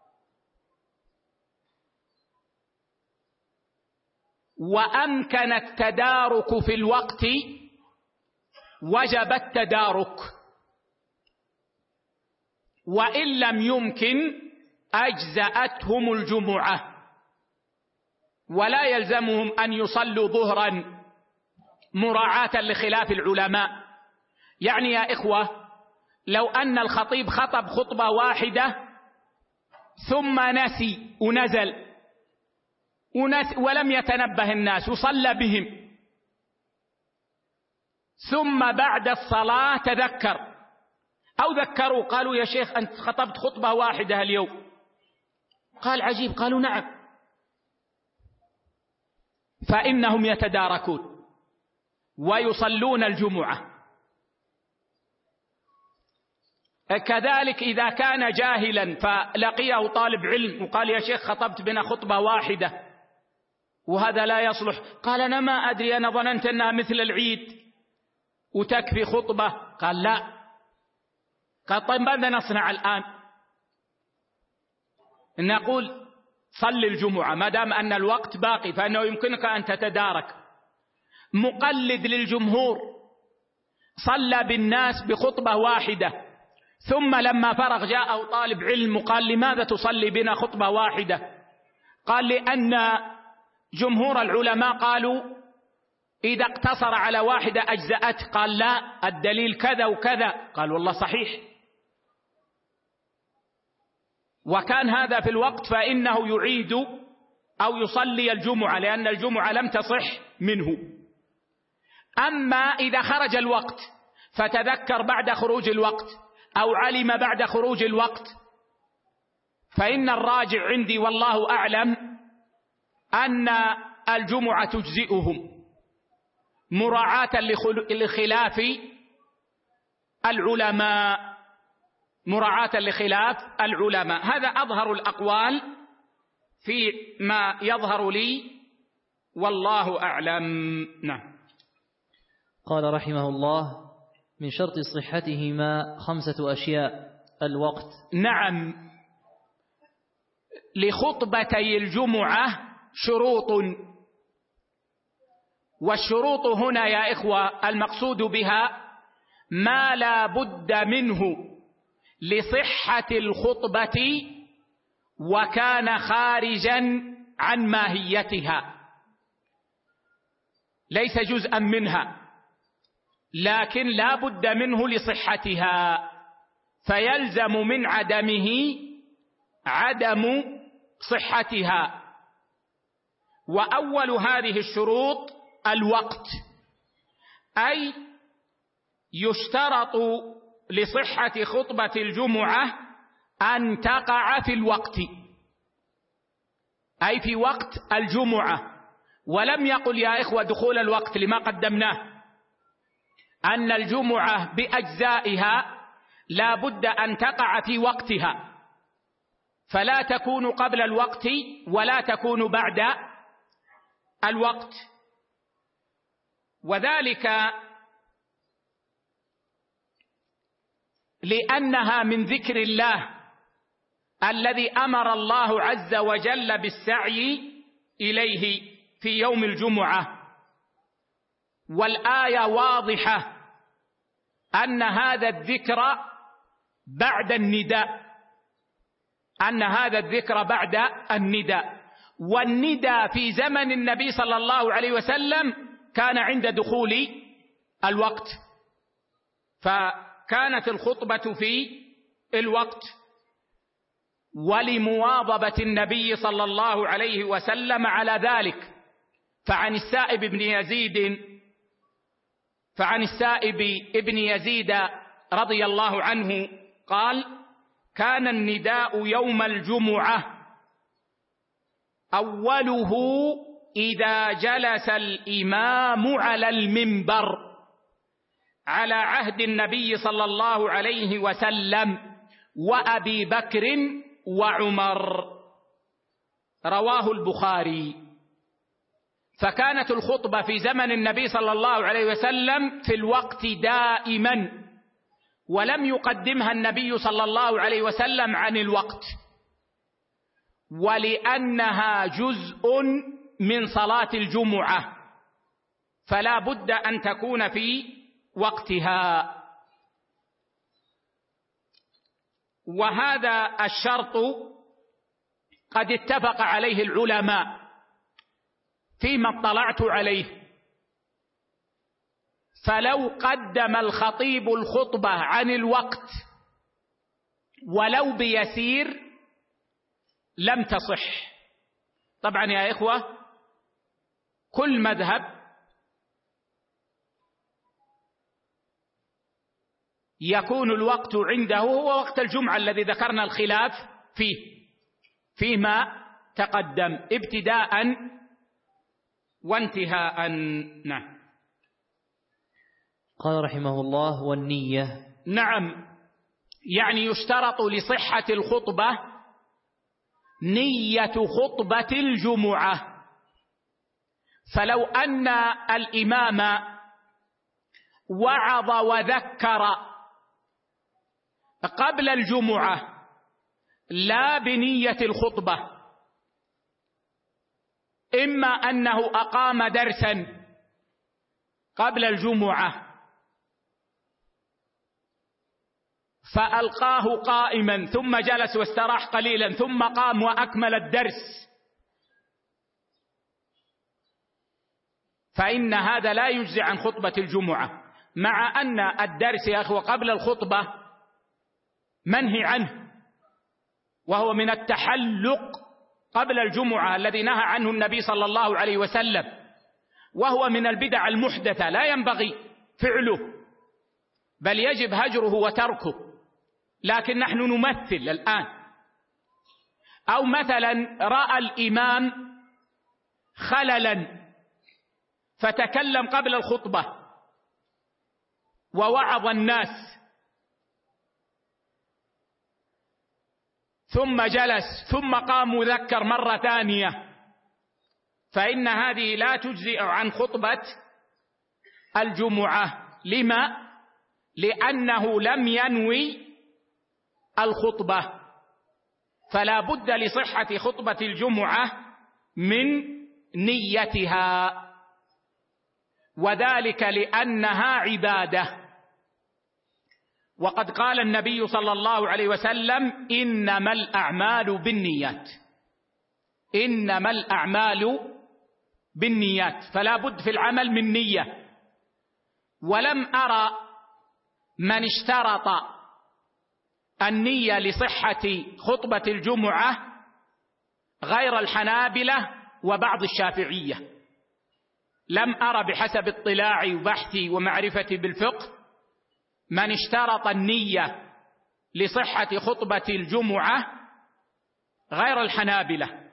وأمكن التدارك في الوقت وجب التدارك، وإن لم يمكن أجزأتهم الجمعة، ولا يلزمهم أن يصلوا ظهرا مراعاة لخلاف العلماء. يعني يا إخوة، لو أن الخطيب خطب خطبة واحدة ثم نسي ونزل ولم يتنبه الناس وصلى بهم، ثم بعد الصلاة تذكر أو ذكروا قالوا: يا شيخ أنت خطبت خطبة واحدة اليوم. قال: عجيب. قالوا: نعم. فإنهم يتداركون ويصلون الجمعة. كذلك إذا كان جاهلا فلقيه طالب علم وقال: يا شيخ خطبت بنا خطبة واحدة وهذا لا يصلح. قال: أنا ما أدري، أنا ظننت أنها مثل العيد وتكفي خطبة. قال: لا. قال: طيب ماذا نصنع الآن؟ نقول: صل الجمعة ما دام أن الوقت باقي، فإنه يمكنك أن تتدارك. مقلد للجمهور صلى بالناس بخطبة واحدة، ثم لما فرغ جاءه طالب علم وقال: لماذا تصلي بنا خطبة واحدة؟ قال: لأن جمهور العلماء قالوا إذا اقتصر على واحدة أجزأته. قال: لا، الدليل كذا وكذا. قال: والله صحيح. وكان هذا في الوقت، فإنه يعيد أو يصلي الجمعة، لأن الجمعة لم تصح منه. أما إذا خرج الوقت فتذكر بعد خروج الوقت أو علم بعد خروج الوقت، فإن الراجع عندي والله أعلم أن الجمعة تجزئهم مراعاة لخلاف العلماء. هذا أظهر الأقوال فيما يظهر لي والله أعلم. نعم. قال رحمه الله: من شرط صحتهما 5 أشياء: الوقت. نعم، لخطبتي الجمعة شروط، والشروط هنا يا إخوة المقصود بها ما لا بد منه لصحة الخطبة وكان خارجا عن ماهيتها، ليس جزءا منها، لكن لا بد منه لصحتها، فيلزم من عدمه عدم صحتها. وأول هذه الشروط الوقت، أي يشترط لصحة خطبة الجمعة أن تقع في الوقت، أي في وقت الجمعة. ولم يقل يا إخوة دخول الوقت لما قدمناه أن الجمعة بأجزائها لا بد أن تقع في وقتها، فلا تكون قبل الوقت ولا تكون بعد الوقت. وذلك لأنها من ذكر الله الذي أمر الله عز وجل بالسعي إليه في يوم الجمعة، والآية واضحة أن هذا الذكر بعد النداء، أن هذا الذكر بعد النداء. والنداء في زمن النبي صلى الله عليه وسلم كان عند دخول الوقت، فكانت الخطبة في الوقت. ولمواظبة النبي صلى الله عليه وسلم على ذلك، فعن السائب ابن يزيد رضي الله عنه قال: كان النداء يوم الجمعة أوله إذا جلس الإمام على المنبر على عهد النبي صلى الله عليه وسلم وأبي بكر وعمر، رواه البخاري. فكانت الخطبة في زمن النبي صلى الله عليه وسلم في الوقت دائما، ولم يقدمها النبي صلى الله عليه وسلم عن الوقت، ولأنها جزء من صلاة الجمعة فلا بد أن تكون في وقتها. وهذا الشرط قد اتفق عليه العلماء فيما اطلعت عليه، فلو قدم الخطيب الخطبة عن الوقت ولو بيسير لم تصح. طبعا يا إخوة كل مذهب يكون الوقت عنده هو وقت الجمعة الذي ذكرنا الخلاف فيما تقدم ابتداء وانتهاء. نعم. قال رحمه الله: والنية. نعم، يعني يشترط لصحة الخطبة نية خطبة الجمعة. فلو أن الإمام وعظ وذكر قبل الجمعة لا بنية الخطبة، إما أنه أقام درسا قبل الجمعة فألقاه قائما ثم جلس واستراح قليلا ثم قام وأكمل الدرس، فإن هذا لا يجزي عن خطبة الجمعة، مع أن الدرس يا أخوة قبل الخطبة منهي عنه، وهو من التحلق قبل الجمعة الذي نهى عنه النبي صلى الله عليه وسلم، وهو من البدع المحدثة لا ينبغي فعله بل يجب هجره وتركه. لكن نحن نمثل الآن، أو مثلا رأى الإمام خللا فتكلم قبل الخطبة ووعظ الناس ثم جلس ثم قام وذكر مرة ثانية، فإن هذه لا تجزئ عن خطبة الجمعة. لما؟ لأنه لم ينوي الخطبة، فلا بد لصحة خطبة الجمعة من نيتها، وذلك لأنها عبادة. وقد قال النبي صلى الله عليه وسلم: إنما الأعمال بالنيات، إنما الأعمال بالنيات، فلا بد في العمل من نية. ولم أرى من اشترط النية لصحة خطبة الجمعة غير الحنابلة وبعض الشافعية. لم أرى بحسب اطلاعي وبحثي ومعرفتي بالفقه من اشترط النية لصحة خطبة الجمعة غير الحنابلة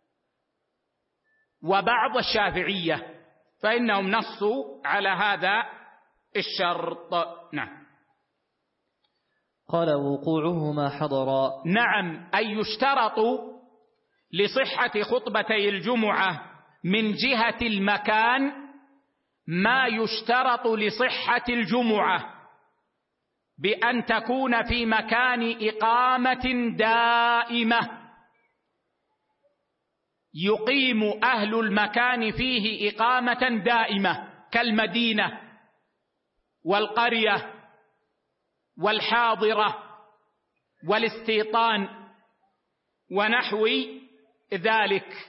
وبعض الشافعية، فإنهم نصوا على هذا الشرط. نعم. قال وقوعهما حضرا. نعم، أي يشترط لصحة خطبتي الجمعة من جهة المكان ما يشترط لصحة الجمعة، بأن تكون في مكان إقامة دائمة يقيم أهل المكان فيه إقامة دائمة كالمدينة والقرية والحاضرة والاستيطان ونحو ذلك.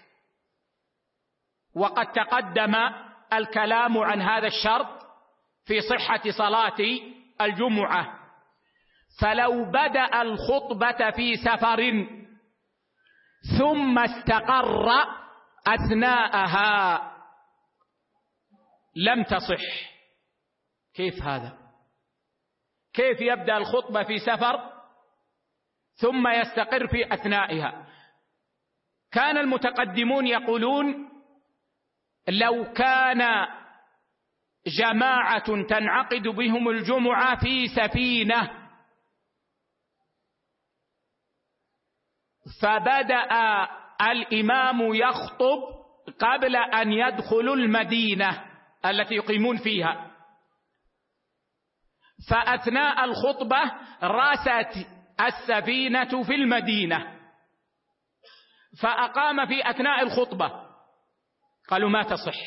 وقد تقدم الكلام عن هذا الشرط في صحة صلاة الجمعة. فلو بدأ الخطبة في سفر ثم استقر أثناءها لم تصح. كيف هذا؟ كيف يبدأ الخطبة في سفر ثم يستقر في أثنائها؟ كان المتقدمون يقولون لو كان جماعة تنعقد بهم الجمعة في سفينة فبدأ الإمام يخطب قبل أن يدخلوا المدينة التي يقيمون فيها، فأثناء الخطبة رست السفينة في المدينة فأقام في أثناء الخطبة، قالوا ما تصح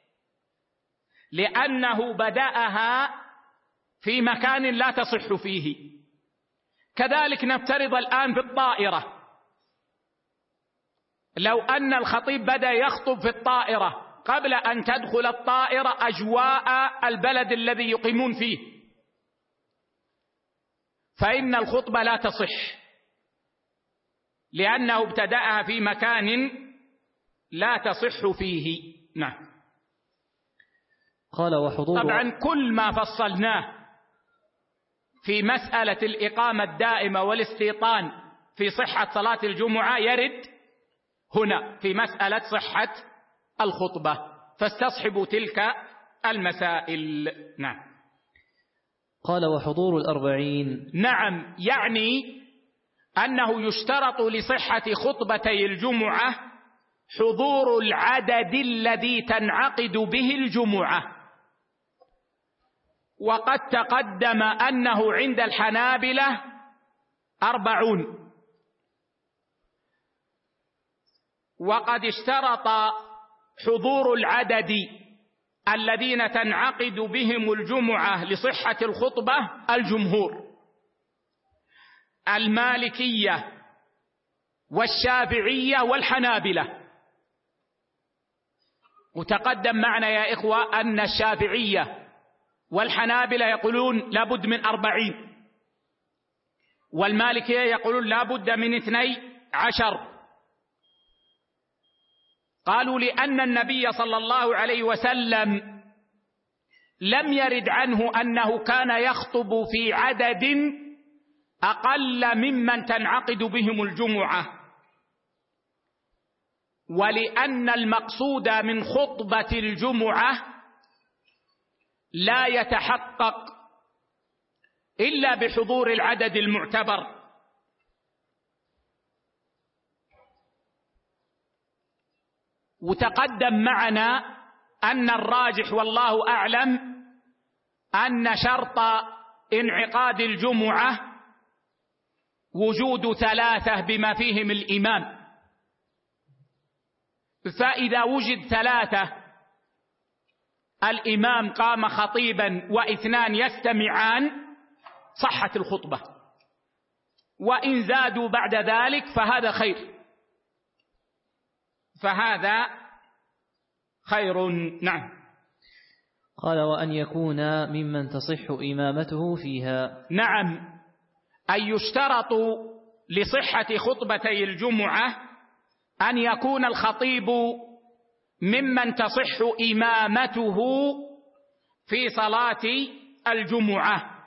لأنه بدأها في مكان لا تصح فيه. كذلك نفترض الآن في الطائرة، لو أن الخطيب بدأ يخطب في الطائرة قبل أن تدخل الطائرة أجواء البلد الذي يقيمون فيه فإن الخطبة لا تصح لأنه ابتدأها في مكان لا تصح فيه. نعم. قال وحضور. طبعا كل ما فصلناه في مسألة الإقامة الدائمة والاستيطان في صحة صلاة الجمعة يرد هنا في مسألة صحة الخطبة، فاستصحبوا تلك المسائل. نعم. قال وحضور 40. نعم، يعني أنه يشترط لصحة خطبتي الجمعة حضور العدد الذي تنعقد به الجمعة. وقد تقدم أنه عند الحنابلة 40، وقد اشترط حضور العدد الذين تنعقد بهم الجمعة لصحة الخطبة الجمهور، المالكية والشافعية والحنابلة. وتقدم معنا يا إخوة أن الشافعية والحنابلة يقولون لابد من 40، والمالكية يقولون لابد من 12. قالوا لأن النبي صلى الله عليه وسلم لم يرد عنه أنه كان يخطب في عدد أقل ممن تنعقد بهم الجمعة، ولأن المقصود من خطبة الجمعة لا يتحقق إلا بحضور العدد المعتبر. وتقدم معنا أن الراجح والله أعلم أن شرط انعقاد الجمعة وجود 3 بما فيهم الإمام، فإذا وجد 3 الإمام قام خطيبا و2 يستمعان صحت الخطبة، وإن زادوا بعد ذلك فهذا خير، فهذا خير. نعم. قال وأن يكون ممن تصح إمامته فيها. نعم، أي يشترط لصحة خطبتي الجمعة أن يكون الخطيب ممن تصح إمامته في صلاة الجمعة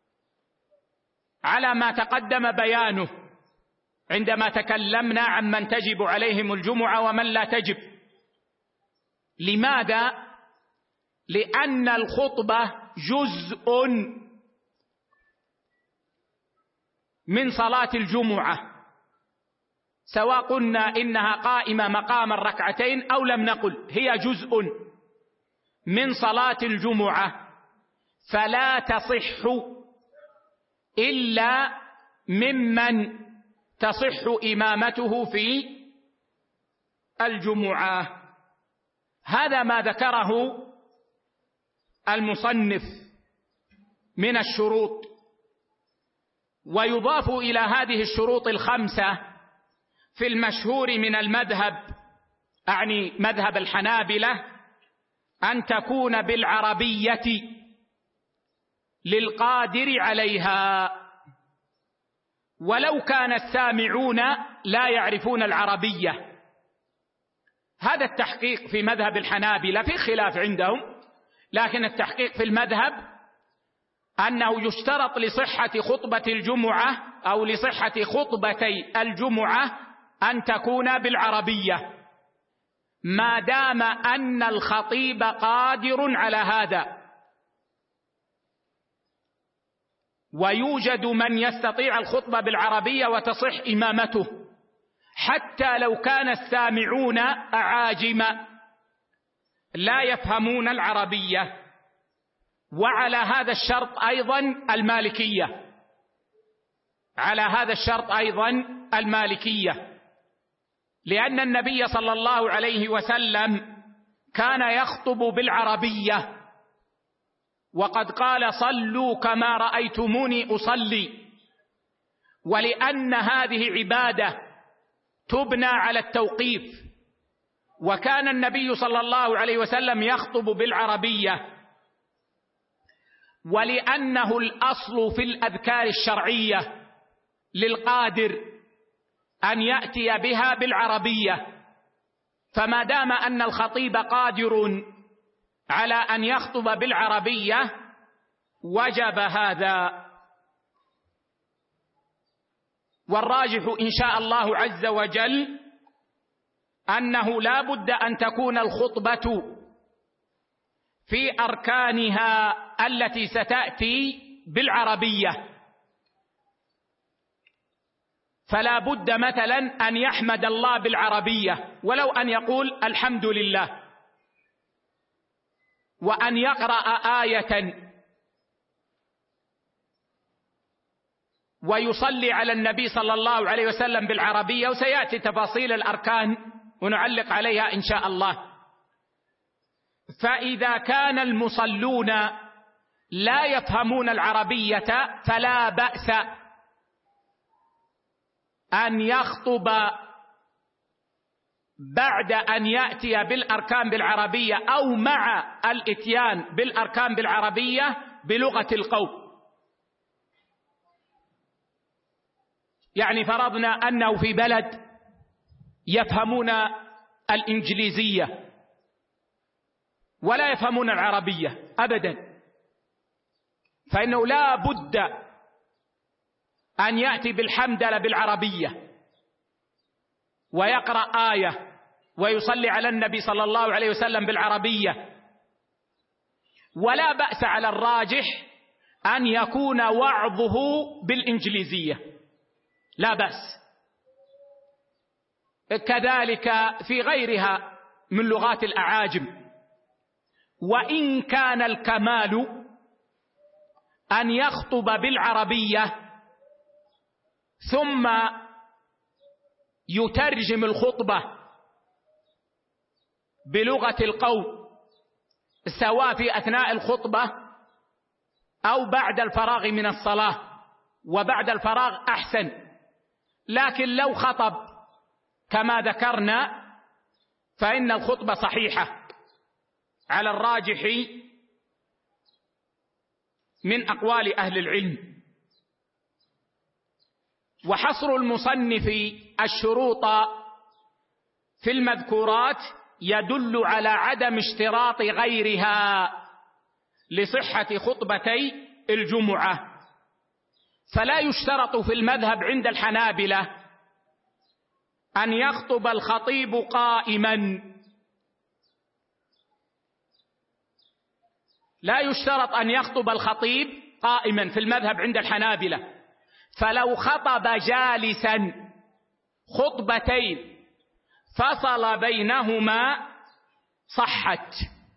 على ما تقدم بيانه عندما تكلمنا عن من تجب عليهم الجمعة ومن لا تجب. لماذا؟ لأن الخطبة جزء من صلاة الجمعة، سواء قلنا إنها قائمة مقام الركعتين أو لم نقل، هي جزء من صلاة الجمعة، فلا تصح إلا ممن تصح إمامته في الجمعة. هذا ما ذكره المصنف من الشروط. ويضاف إلى هذه الشروط الخمسة في المشهور من المذهب، أعني مذهب الحنابلة، أن تكون بالعربية للقادر عليها، ولو كان السامعون لا يعرفون العربية. هذا التحقيق في مذهب الحنابلة، في خلاف عندهم، لكن التحقيق في المذهب أنه يشترط لصحة خطبة الجمعة أو لصحة خطبتي الجمعة أن تكون بالعربية، ما دام أن الخطيب قادر على هذا. ويوجد من يستطيع الخطبة بالعربية وتصح إمامته حتى لو كان السامعون أعاجم لا يفهمون العربية. وعلى هذا الشرط أيضا المالكية، على هذا الشرط أيضا المالكية، لأن النبي صلى الله عليه وسلم كان يخطب بالعربية، وقد قال: صلوا كما رأيتموني أصلي. ولأن هذه عبادة تبنى على التوقيف، وكان النبي صلى الله عليه وسلم يخطب بالعربية، ولأنه الأصل في الأذكار الشرعية للقادر أن يأتي بها بالعربية، فما دام أن الخطيب قادر على أن يخطب بالعربية وجب هذا. والراجح إن شاء الله عز وجل أنه لا بد أن تكون الخطبة في أركانها التي ستأتي بالعربية، فلا بد مثلا أن يحمد الله بالعربية، ولو أن يقول الحمد لله، وأن يقرأ آية، ويصلي على النبي صلى الله عليه وسلم بالعربية، وسيأتي تفاصيل الأركان ونعلق عليها إن شاء الله. فإذا كان المصلون لا يفهمون العربية فلا بأس أن يخطب بعد أن يأتي بالأركان بالعربية أو مع الإتيان بالأركان بالعربية بلغة القوم. يعني فرضنا أنه في بلد يفهمون الإنجليزية ولا يفهمون العربية أبدا، فإنه لا بد أن يأتي بالحمدلله بالعربية ويقرأ آية ويصلي على النبي صلى الله عليه وسلم بالعربية. ولا بأس على الراجح أن يكون وعظه بالإنجليزية، لا بأس، كذلك في غيرها من لغات الأعاجم. وإن كان الكمال أن يخطب بالعربية ثم يترجم الخطبة بلغة القوم، سواء في أثناء الخطبة أو بعد الفراغ من الصلاة، وبعد الفراغ أحسن. لكن لو خطب كما ذكرنا فإن الخطبة صحيحة على الراجح من أقوال أهل العلم. وحصر المصنف الشروط في المذكورات يدل على عدم اشتراط غيرها لصحة خطبتي الجمعة. فلا يشترط في المذهب عند الحنابلة أن يخطب الخطيب قائما، لا يشترط أن يخطب الخطيب قائما في المذهب عند الحنابلة. فلو خطب جالسا خطبتين فصل بينهما صحت.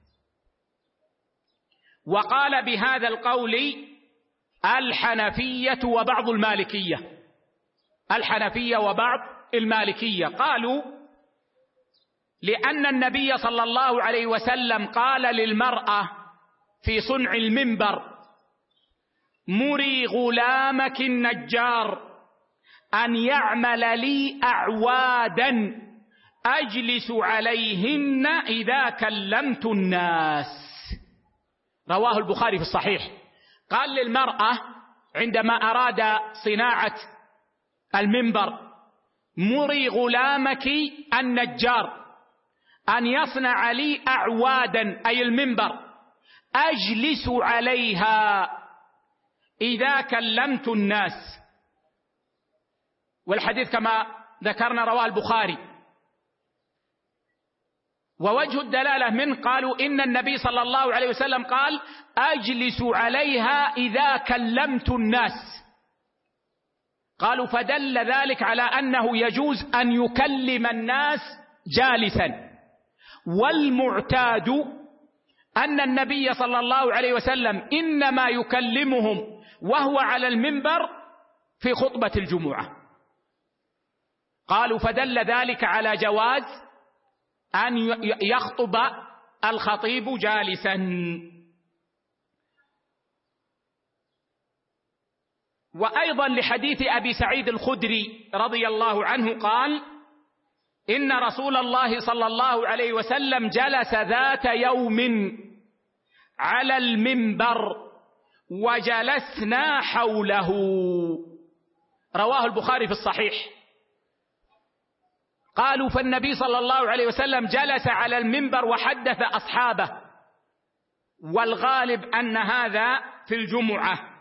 وقال بهذا القول الحنفية وبعض المالكية. الحنفية وبعض المالكية قالوا لأن النبي صلى الله عليه وسلم قال للمرأة في صنع المنبر: مري غلامك النجار أن يعمل لي أعوادا أجلس عليهن إذا كلمت الناس. رواه البخاري في الصحيح. قال للمرأة عندما أراد صناعة المنبر: مري غلامك النجار أن يصنع لي أعوادا، أي المنبر، أجلس عليها إذا كلمت الناس. والحديث كما ذكرنا رواه البخاري. ووجه الدلالة منه قالوا إن النبي صلى الله عليه وسلم قال: أجلس عليها إذا كلمت الناس. قالوا فدل ذلك على أنه يجوز أن يكلم الناس جالسا. والمعتاد أن النبي صلى الله عليه وسلم إنما يكلمهم وهو على المنبر في خطبة الجمعة. قالوا فدل ذلك على جواز أن يخطب الخطيب جالسا. وأيضا لحديث أبي سعيد الخدري رضي الله عنه قال: إن رسول الله صلى الله عليه وسلم جلس ذات يوم على المنبر وجلسنا حوله. رواه البخاري في الصحيح. قالوا فالنبي صلى الله عليه وسلم جلس على المنبر وحدث أصحابه، والغالب أن هذا في الجمعة.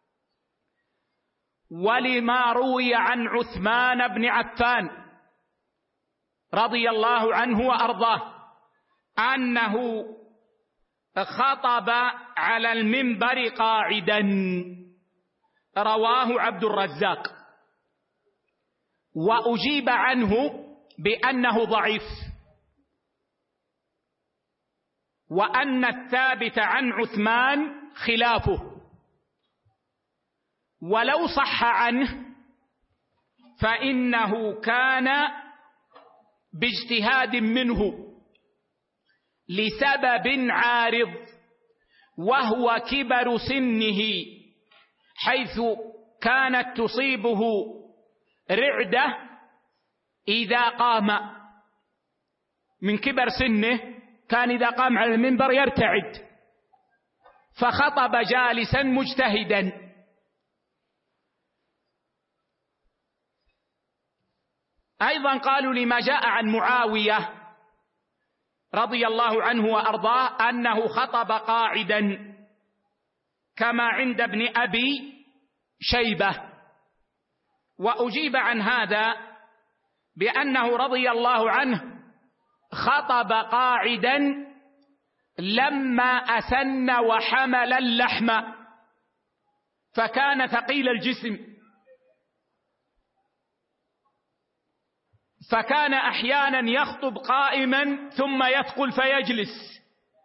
ولما روي عن عثمان بن عفان رضي الله عنه وأرضاه أنه خطب على المنبر قاعدا، رواه عبد الرزاق. وأجيب عنه بأنه ضعيف، وأن الثابت عن عثمان خلافه. ولو صح عنه فإنه كان باجتهاد منه لسبب عارض، وهو كبر سنه، حيث كانت تصيبه رعدة إذا قام. من كبر سنه كان إذا قام على المنبر يرتعد، فخطب جالسا مجتهدا. أيضا قالوا لما جاء عن معاوية رضي الله عنه وأرضاه أنه خطب قاعدا كما عند ابن أبي شيبة. وأجيب عن هذا بأنه رضي الله عنه خطب قاعدا لما أسن وحمل اللحم، فكان ثقيل الجسم، فكان أحيانا يخطب قائما ثم يثقل فيجلس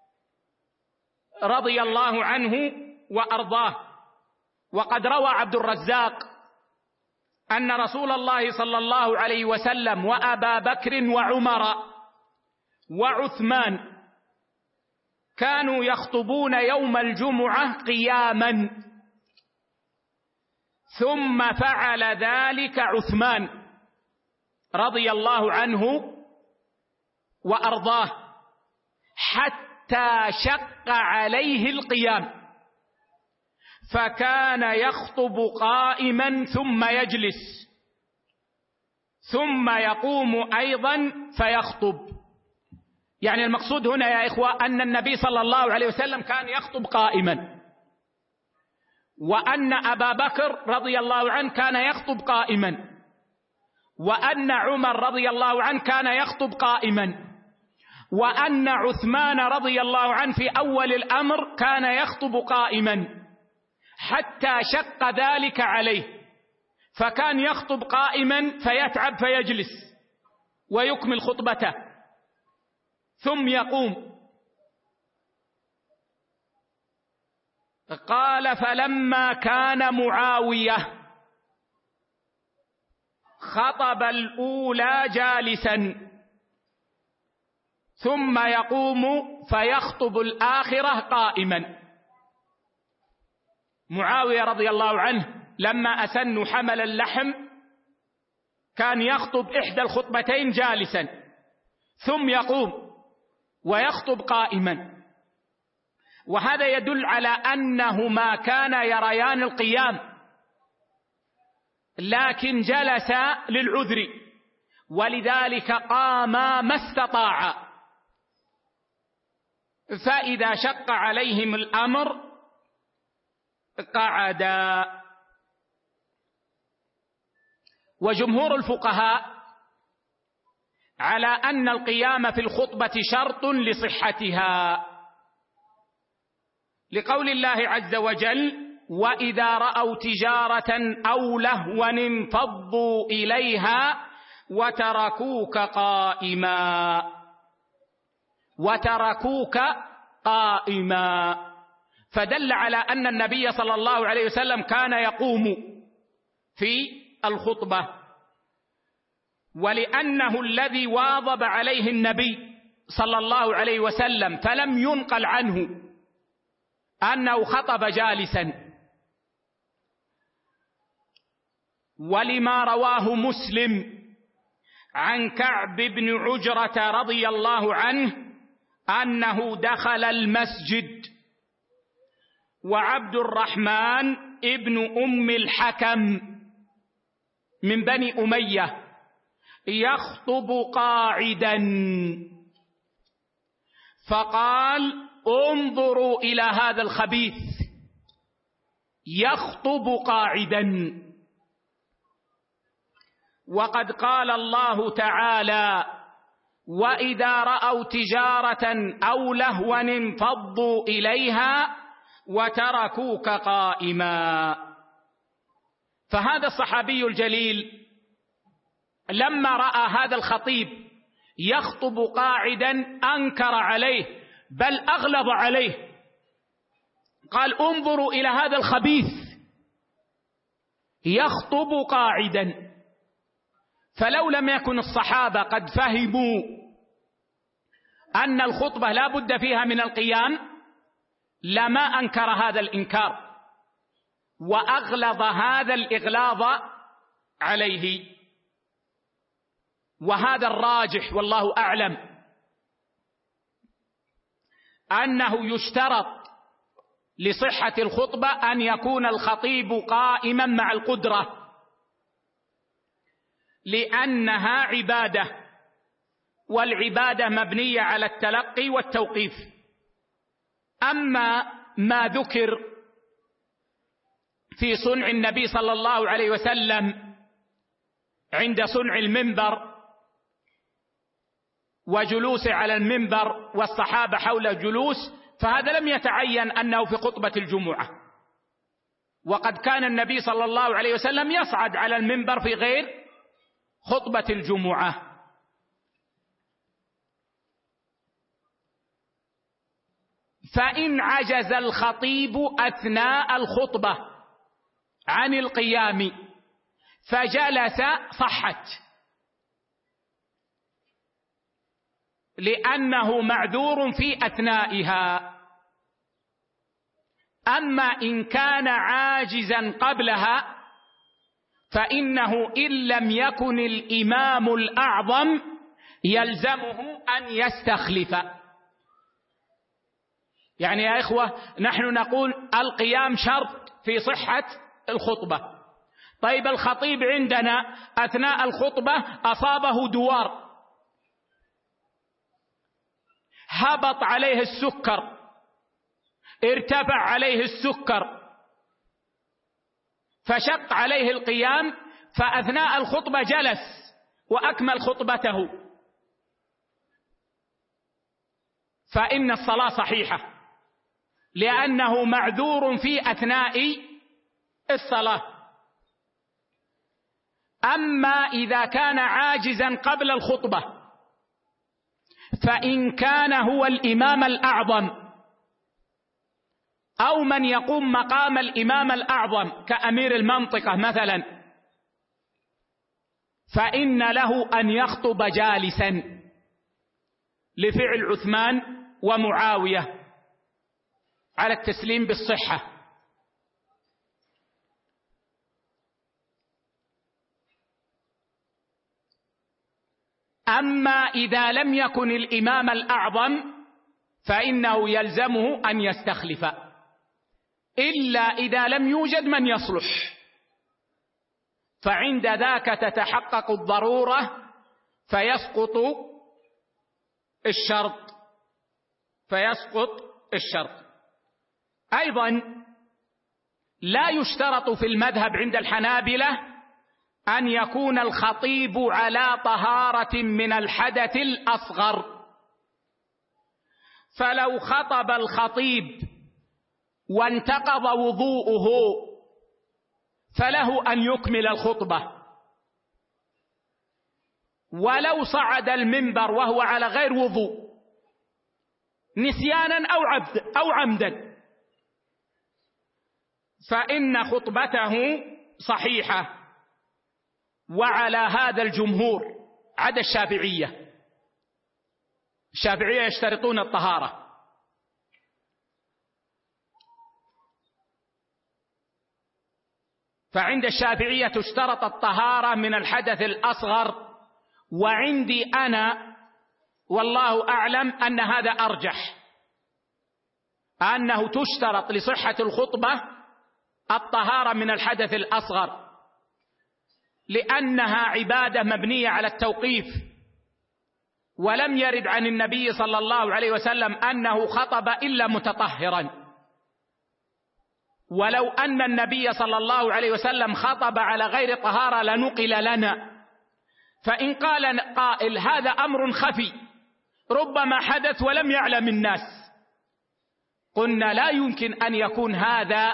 رضي الله عنه وأرضاه. وقد روى عبد الرزاق أن رسول الله صلى الله عليه وسلم وأبا بكر وعمر وعثمان كانوا يخطبون يوم الجمعة قياما، ثم فعل ذلك عثمان رضي الله عنه وأرضاه حتى شق عليه القيام، فكان يخطب قائما ثم يجلس ثم يقوم أيضا فيخطب. يعني المقصود هنا يا إخوة أن النبي صلى الله عليه وسلم كان يخطب قائما، وأن أبا بكر رضي الله عنه كان يخطب قائما، وأن عمر رضي الله عنه كان يخطب قائما، وأن عثمان رضي الله عنه في أول الأمر كان يخطب قائما، حتى شق ذلك عليه، فكان يخطب قائما فيتعب فيجلس ويكمل خطبته ثم يقوم. قال: فلما كان معاوية خطب الأولى جالسا ثم يقوم فيخطب الآخرة قائما. معاوية رضي الله عنه لما أسن حمل اللحم كان يخطب إحدى الخطبتين جالسا ثم يقوم ويخطب قائما، وهذا يدل على أنهما كانا يريان القيام، لكن جلس للعذر، ولذلك قاما ما استطاعا، فإذا شق عليهم الأمر قعدا. وجمهور الفقهاء على أن القيام في الخطبة شرط لصحتها، لقول الله عز وجل: وإذا رأوا تجارة أو لهوا انفضوا إليها وتركوك قائما، فدل على أن النبي صلى الله عليه وسلم كان يقوم في الخطبة، ولأنه الذي واظب عليه النبي صلى الله عليه وسلم، فلم ينقل عنه أنه خطب جالسا. ولما رواه مسلم عن كعب بن عجرة رضي الله عنه أنه دخل المسجد وعبد الرحمن ابن أم الحكم من بني أمية يخطب قاعدا، فقال: انظروا إلى هذا الخبيث يخطب قاعدا. وقد قال الله تعالى: وإذا رأوا تجارة أو لهوا انفضوا إليها وتركوك قائما. فهذا الصحابي الجليل لما رأى هذا الخطيب يخطب قاعدا أنكر عليه، بل أغلظ عليه، قال: انظروا إلى هذا الخبيث يخطب قاعدا. فلو لم يكن الصحابة قد فهموا أن الخطبة لا بد فيها من القيام لما أنكر هذا الإنكار وأغلظ هذا الإغلاظ عليه. وهذا الراجح والله أعلم، أنه يشترط لصحة الخطبة أن يكون الخطيب قائما مع القدرة، لأنها عبادة، والعبادة مبنية على التلقي والتوقيف. أما ما ذكر في صنع النبي صلى الله عليه وسلم عند صنع المنبر وجلوسه على المنبر والصحابة حول الجلوس، فهذا لم يتعين أنه في خطبة الجمعة، وقد كان النبي صلى الله عليه وسلم يصعد على المنبر في غير خطبة الجمعة. فإن عجز الخطيب أثناء الخطبة عن القيام فجلس صحت، لأنه معذور في أثنائها. أما إن كان عاجزا قبلها فإنه إن لم يكن الإمام الأعظم يلزمه أن يستخلف. يعني يا إخوة، نحن نقول القيام شرط في صحة الخطبة. طيب الخطيب عندنا أثناء الخطبة أصابه دوار، هبط عليه السكر، ارتفع عليه السكر، فشق عليه القيام، فأثناء الخطبة جلس وأكمل خطبته، فإن الصلاة صحيحة، لأنه معذور في أثناء الصلاة. أما إذا كان عاجزا قبل الخطبة، فإن كان هو الإمام الأعظم أو من يقوم مقام الإمام الأعظم كأمير المنطقة مثلا، فإن له أن يخطب جالسا لفعل عثمان ومعاوية على التسليم بالصحة. أما إذا لم يكن الإمام الأعظم فإنه يلزمه أن يستخلف، إلا إذا لم يوجد من يصلح، فعند ذاك تتحقق الضرورة فيسقط الشرط. أيضا لا يشترط في المذهب عند الحنابلة أن يكون الخطيب على طهارة من الحدث الأصغر، فلو خطب الخطيب وانتقض وضوءه فله أن يكمل الخطبة، ولو صعد المنبر وهو على غير وضوء نسيانا أو عمدا فإن خطبته صحيحة. وعلى هذا الجمهور عدا الشافعية يشترطون الطهارة، فعند الشافعية تشترط الطهارة من الحدث الأصغر، وعندي أنا والله أعلم أن هذا أرجح، أنه تشترط لصحة الخطبة الطهارة من الحدث الأصغر، لأنها عبادة مبنية على التوقيف، ولم يرد عن النبي صلى الله عليه وسلم أنه خطب إلا متطهرا، ولو أن النبي صلى الله عليه وسلم خطب على غير طهارة لنقل لنا. فإن قال قائل هذا أمر خفي ربما حدث ولم يعلم الناس، قلنا لا يمكن أن يكون هذا،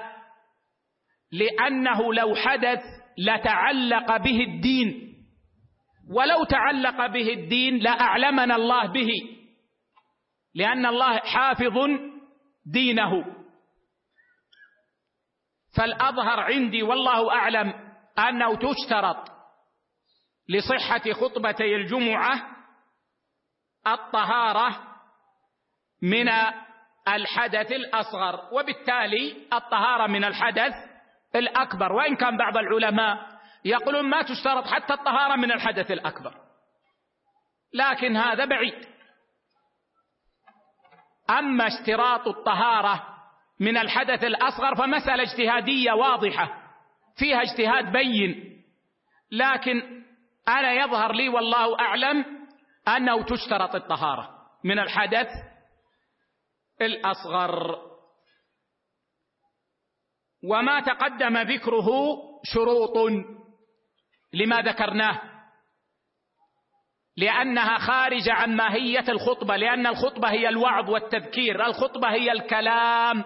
لأنه لو حدث لتعلق به الدين، ولو تعلق به الدين لأعلمنا الله به، لأن الله حافظ دينه. فالأظهر عندي والله أعلم أنه تشترط لصحة خطبتي الجمعة الطهارة من الحدث الأصغر، وبالتالي الطهارة من الحدث الأكبر، وإن كان بعض العلماء يقولون ما تشترط حتى الطهارة من الحدث الأكبر، لكن هذا بعيد. أما اشتراط الطهارة من الحدث الأصغر فمسألة اجتهادية واضحة فيها اجتهاد بين، لكن أنا يظهر لي والله أعلم أنه تشترط الطهارة من الحدث الأصغر. وما تقدم ذكره شروط لما ذكرناه، لأنها خارجة عن ماهية الخطبة، لأن الخطبة هي الوعظ والتذكير، الخطبة هي الكلام،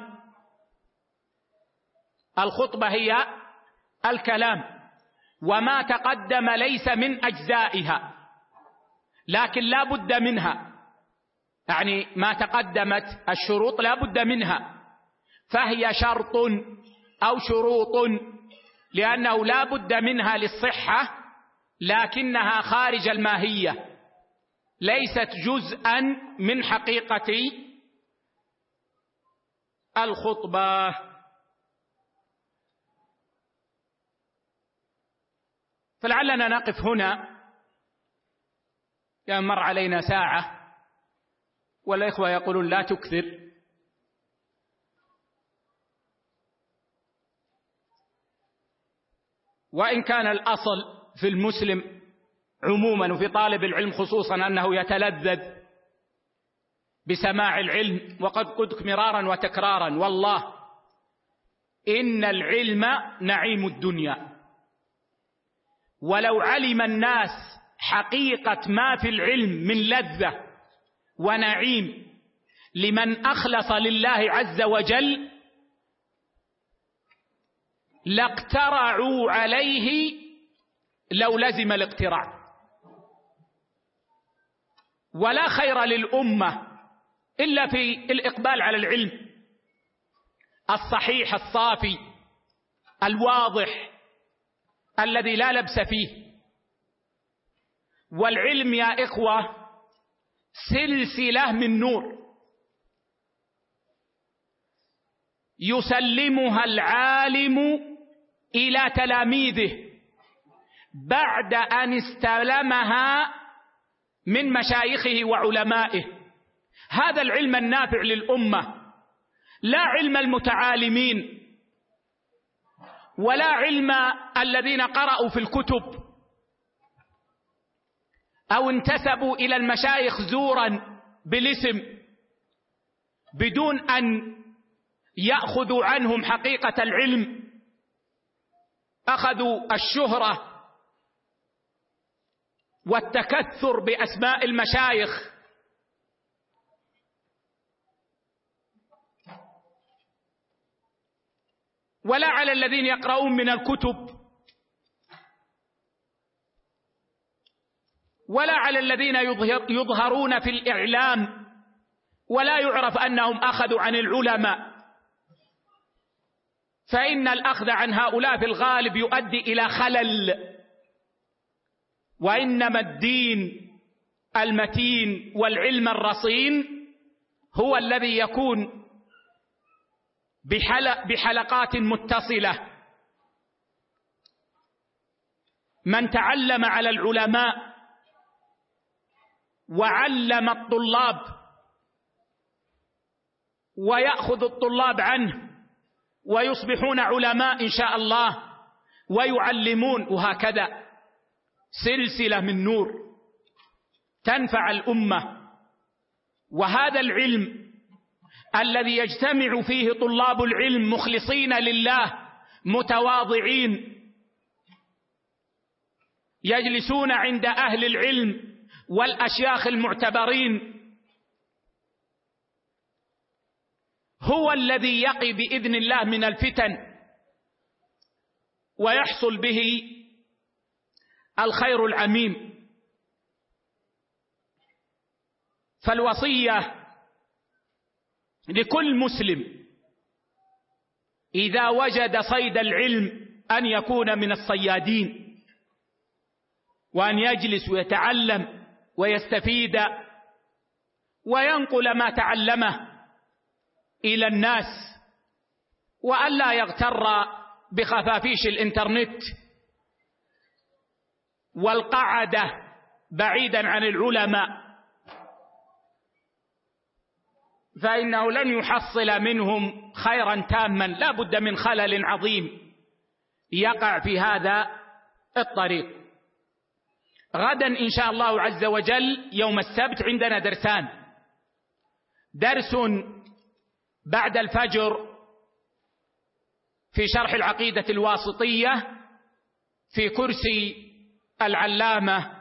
الخطبة هي الكلام، وما تقدم ليس من أجزائها لكن لا بد منها، يعني ما تقدمت الشروط لا بد منها، فهي شرط أو شروط لأنه لا بد منها للصحة، لكنها خارج الماهية، ليست جزءا من حقيقة الخطبة. فلعلنا نقف هنا، مر علينا ساعة والإخوة يقولون لا تكثر، وإن كان الأصل في المسلم عموما وفي طالب العلم خصوصا أنه يتلذذ بسماع العلم. وقد قلت مرارا وتكرارا والله إن العلم نعيم الدنيا، ولو علم الناس حقيقة ما في العلم من لذة ونعيم لمن أخلص لله عز وجل لاقترعوا عليه لو لزم الاقتراع. ولا خير للأمة إلا في الإقبال على العلم الصحيح الصافي الواضح الذي لا لبس فيه. والعلم يا إخوة سلسلة من نور يسلمها العالم إلى تلاميذه بعد أن استلمها من مشايخه وعلمائه. هذا العلم النافع للأمة، لا علم المتعالمين ولا علم الذين قرأوا في الكتب أو انتسبوا إلى المشايخ زورا بالاسم بدون أن يأخذوا عنهم حقيقة العلم. أخذوا الشهرة والتكثر بأسماء المشايخ ولا على الذين يقرؤون من الكتب ولا على الذين يظهرون في الإعلام ولا يعرف أنهم أخذوا عن العلماء. فإن الأخذ عن هؤلاء في الغالب يؤدي إلى خلل، وإنما الدين المتين والعلم الرصين هو الذي يكون بحلقات متصلة. من تعلم على العلماء وعلم الطلاب ويأخذ الطلاب عنه ويصبحون علماء إن شاء الله ويعلمون، وهكذا سلسلة من نور تنفع الأمة. وهذا العلم الذي يجتمع فيه طلاب العلم مخلصين لله متواضعين يجلسون عند أهل العلم والأشياخ المعتبرين هو الذي يقي بإذن الله من الفتن ويحصل به الخير العميم. فالوصية لكل مسلم إذا وجد صيد العلم أن يكون من الصيادين، وأن يجلس ويتعلم ويستفيد وينقل ما تعلمه إلى الناس، وأن لا يغتر بخفافيش الإنترنت والقعدة بعيدا عن العلماء، فإنه لن يحصل منهم خيرا تاما، لا بد من خلل عظيم يقع في هذا الطريق. غدا إن شاء الله عز وجل يوم السبت عندنا درسان، درس بعد الفجر في شرح العقيدة الواسطية في كرسي العلامة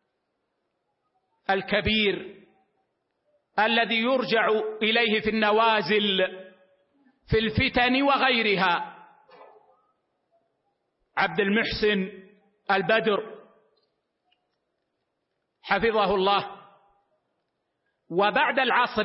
الكبير الذي يرجع إليه في النوازل في الفتن وغيرها، عبد المحسن البدر حفظه الله. وبعد العصر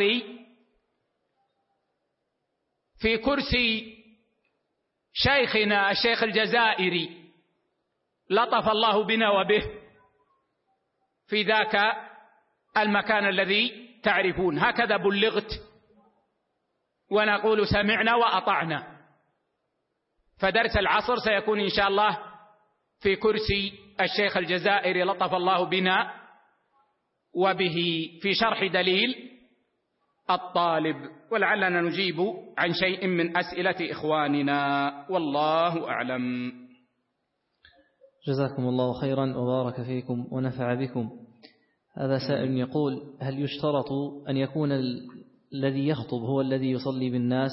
في كرسي شيخنا الشيخ الجزائري لطف الله بنا وبه في ذاك المكان الذي تعرفون. هكذا بلغت ونقول سمعنا وأطعنا. فدرس العصر سيكون إن شاء الله في كرسي الشيخ الجزائري لطف الله بنا وبه في شرح دليل الطالب، ولعلنا نجيب عن شيء من أسئلة إخواننا، والله أعلم. جزاكم الله خيرا وبارك فيكم ونفع بكم. هذا سائل يقول: هل يشترط أن يكون الذي يخطب هو الذي يصلي بالناس؟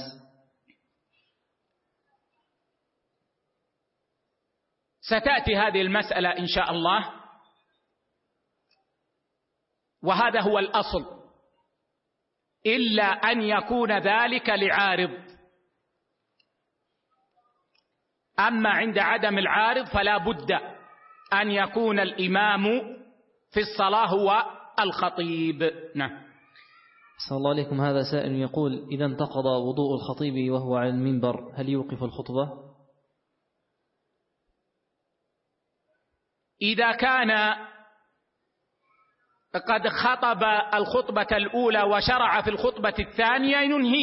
ستأتي هذه المسألة إن شاء الله، وهذا هو الأصل، إلا أن يكون ذلك لعارض. أما عند عدم العارض فلا بد أن يكون الإمام في الصلاة هو الخطيب. نعم. صلى الله عليكم. هذا سائل يقول: إذا انتقض وضوء الخطيب وهو على المنبر هل يوقف الخطبة؟ إذا كان قد خطب الخطبة الأولى وشرع في الخطبة الثانية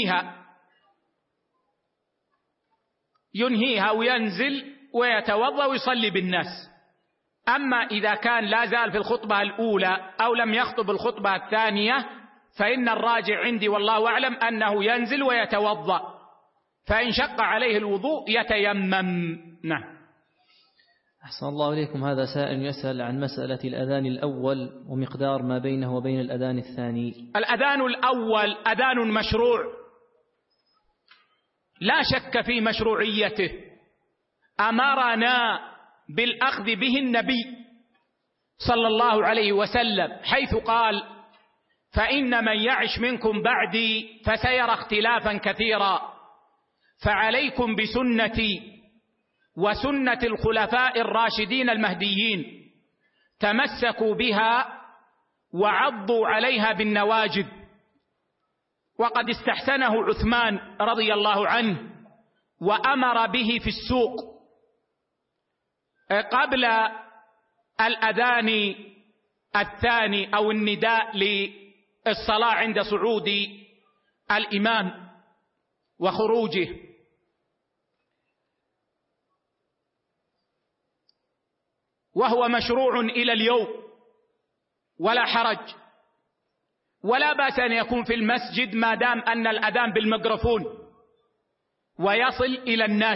ينهيها وينزل ويتوضأ ويصلي بالناس. أما إذا كان لا زال في الخطبة الأولى أو لم يخطب الخطبة الثانية فإن الراجع عندي والله أعلم أنه ينزل ويتوضأ، فإن شق عليه الوضوء يتيمم. نعم. أحسن الله إليكم. هذا سائل يسأل عن مسألة الأذان الأول ومقدار ما بينه وبين الأذان الثاني. الأذان الأول أذان مشروع لا شك في مشروعيته، أمرنا بالأخذ به النبي صلى الله عليه وسلم حيث قال: فإن من يعش منكم بعدي فسيرى اختلافا كثيرا، فعليكم بسنتي وسنة الخلفاء الراشدين المهديين، تمسكوا بها وعضوا عليها بالنواجذ. وقد استحسنه عثمان رضي الله عنه وأمر به في السوق قبل الأذان الثاني أو النداء للصلاة عند صعود الإمام وخروجه. وهو مشروع إلى اليوم ولا حرج، ولا بأس أن يكون في المسجد ما دام أن الأذان بالميكروفون ويصل إلى الناس،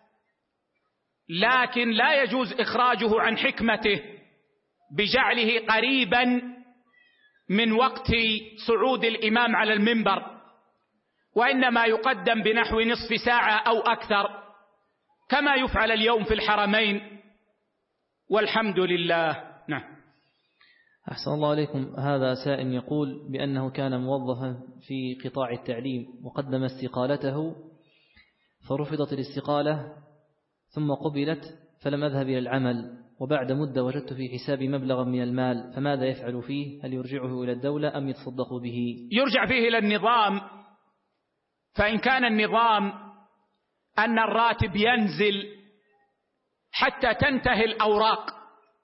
لكن لا يجوز إخراجه عن حكمته بجعله قريبا من وقت صعود الإمام على المنبر، وإنما يقدم بنحو نصف ساعة أو أكثر كما يفعل اليوم في الحرمين، والحمد لله. نعم. أحسن الله عليكم. هذا سائل يقول بأنه كان موظفا في قطاع التعليم وقدم استقالته، فرفضت الاستقالة ثم قبلت، فلم أذهب إلى العمل، وبعد مدة وجدت في حسابي مبلغا من المال، فماذا يفعل فيه؟ هل يرجعه إلى الدولة أم يتصدق به؟ يرجع فيه إلى النظام، فإن كان النظام أن الراتب ينزل حتى تنتهي الأوراق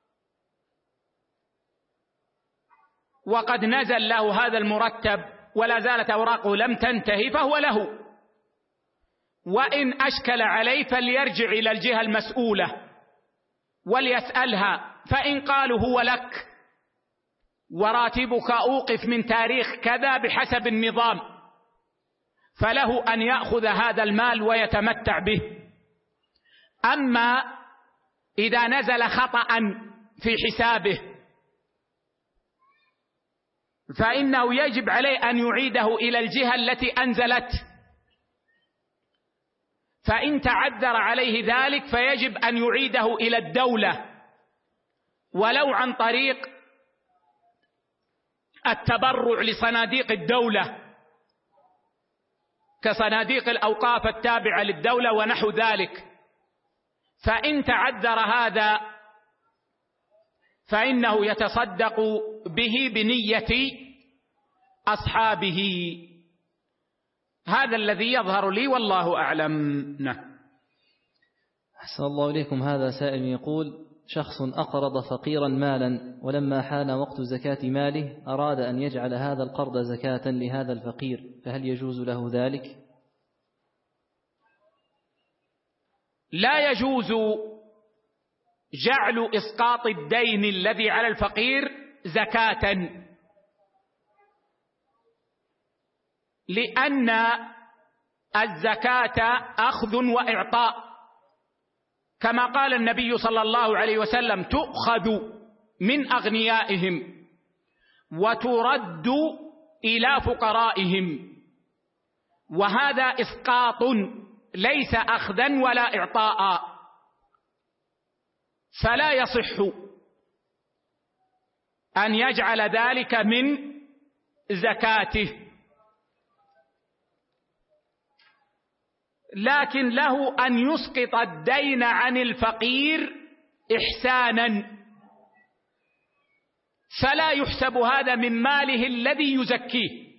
وقد نزل له هذا المرتب ولا زالت أوراقه لم تنتهي فهو له، وإن أشكل عليه فليرجع إلى الجهة المسؤولة وليسألها، فإن قالوا هو لك وراتبك أوقف من تاريخ كذا بحسب النظام، فله أن يأخذ هذا المال ويتمتع به. أما إذا نزل خطأ في حسابه فإنه يجب عليه أن يعيده إلى الجهة التي أنزلت، فإن تعذر عليه ذلك فيجب أن يعيده إلى الدولة ولو عن طريق التبرع لصناديق الدولة كصناديق الأوقاف التابعة للدولة ونحو ذلك. فإن تعذر هذا فإنه يتصدق به بنية أصحابه. هذا الذي يظهر لي والله أعلم. نعم. أحسن الله إليكم. هذا سائل يقول: شخص أقرض فقيرا مالا، ولما حان وقت زكاة ماله أراد أن يجعل هذا القرض زكاة لهذا الفقير، فهل يجوز له ذلك؟ لا يجوز جعل إسقاط الدين الذي على الفقير زكاة، لأن الزكاة أخذ وإعطاء، كما قال النبي صلى الله عليه وسلم: تؤخذ من أغنيائهم وترد إلى فقرائهم، وهذا إسقاط ليس أخذا ولا إعطاء، فلا يصح أن يجعل ذلك من زكاته، لكن له أن يسقط الدين عن الفقير إحسانا، فلا يحسب هذا من ماله الذي يزكيه.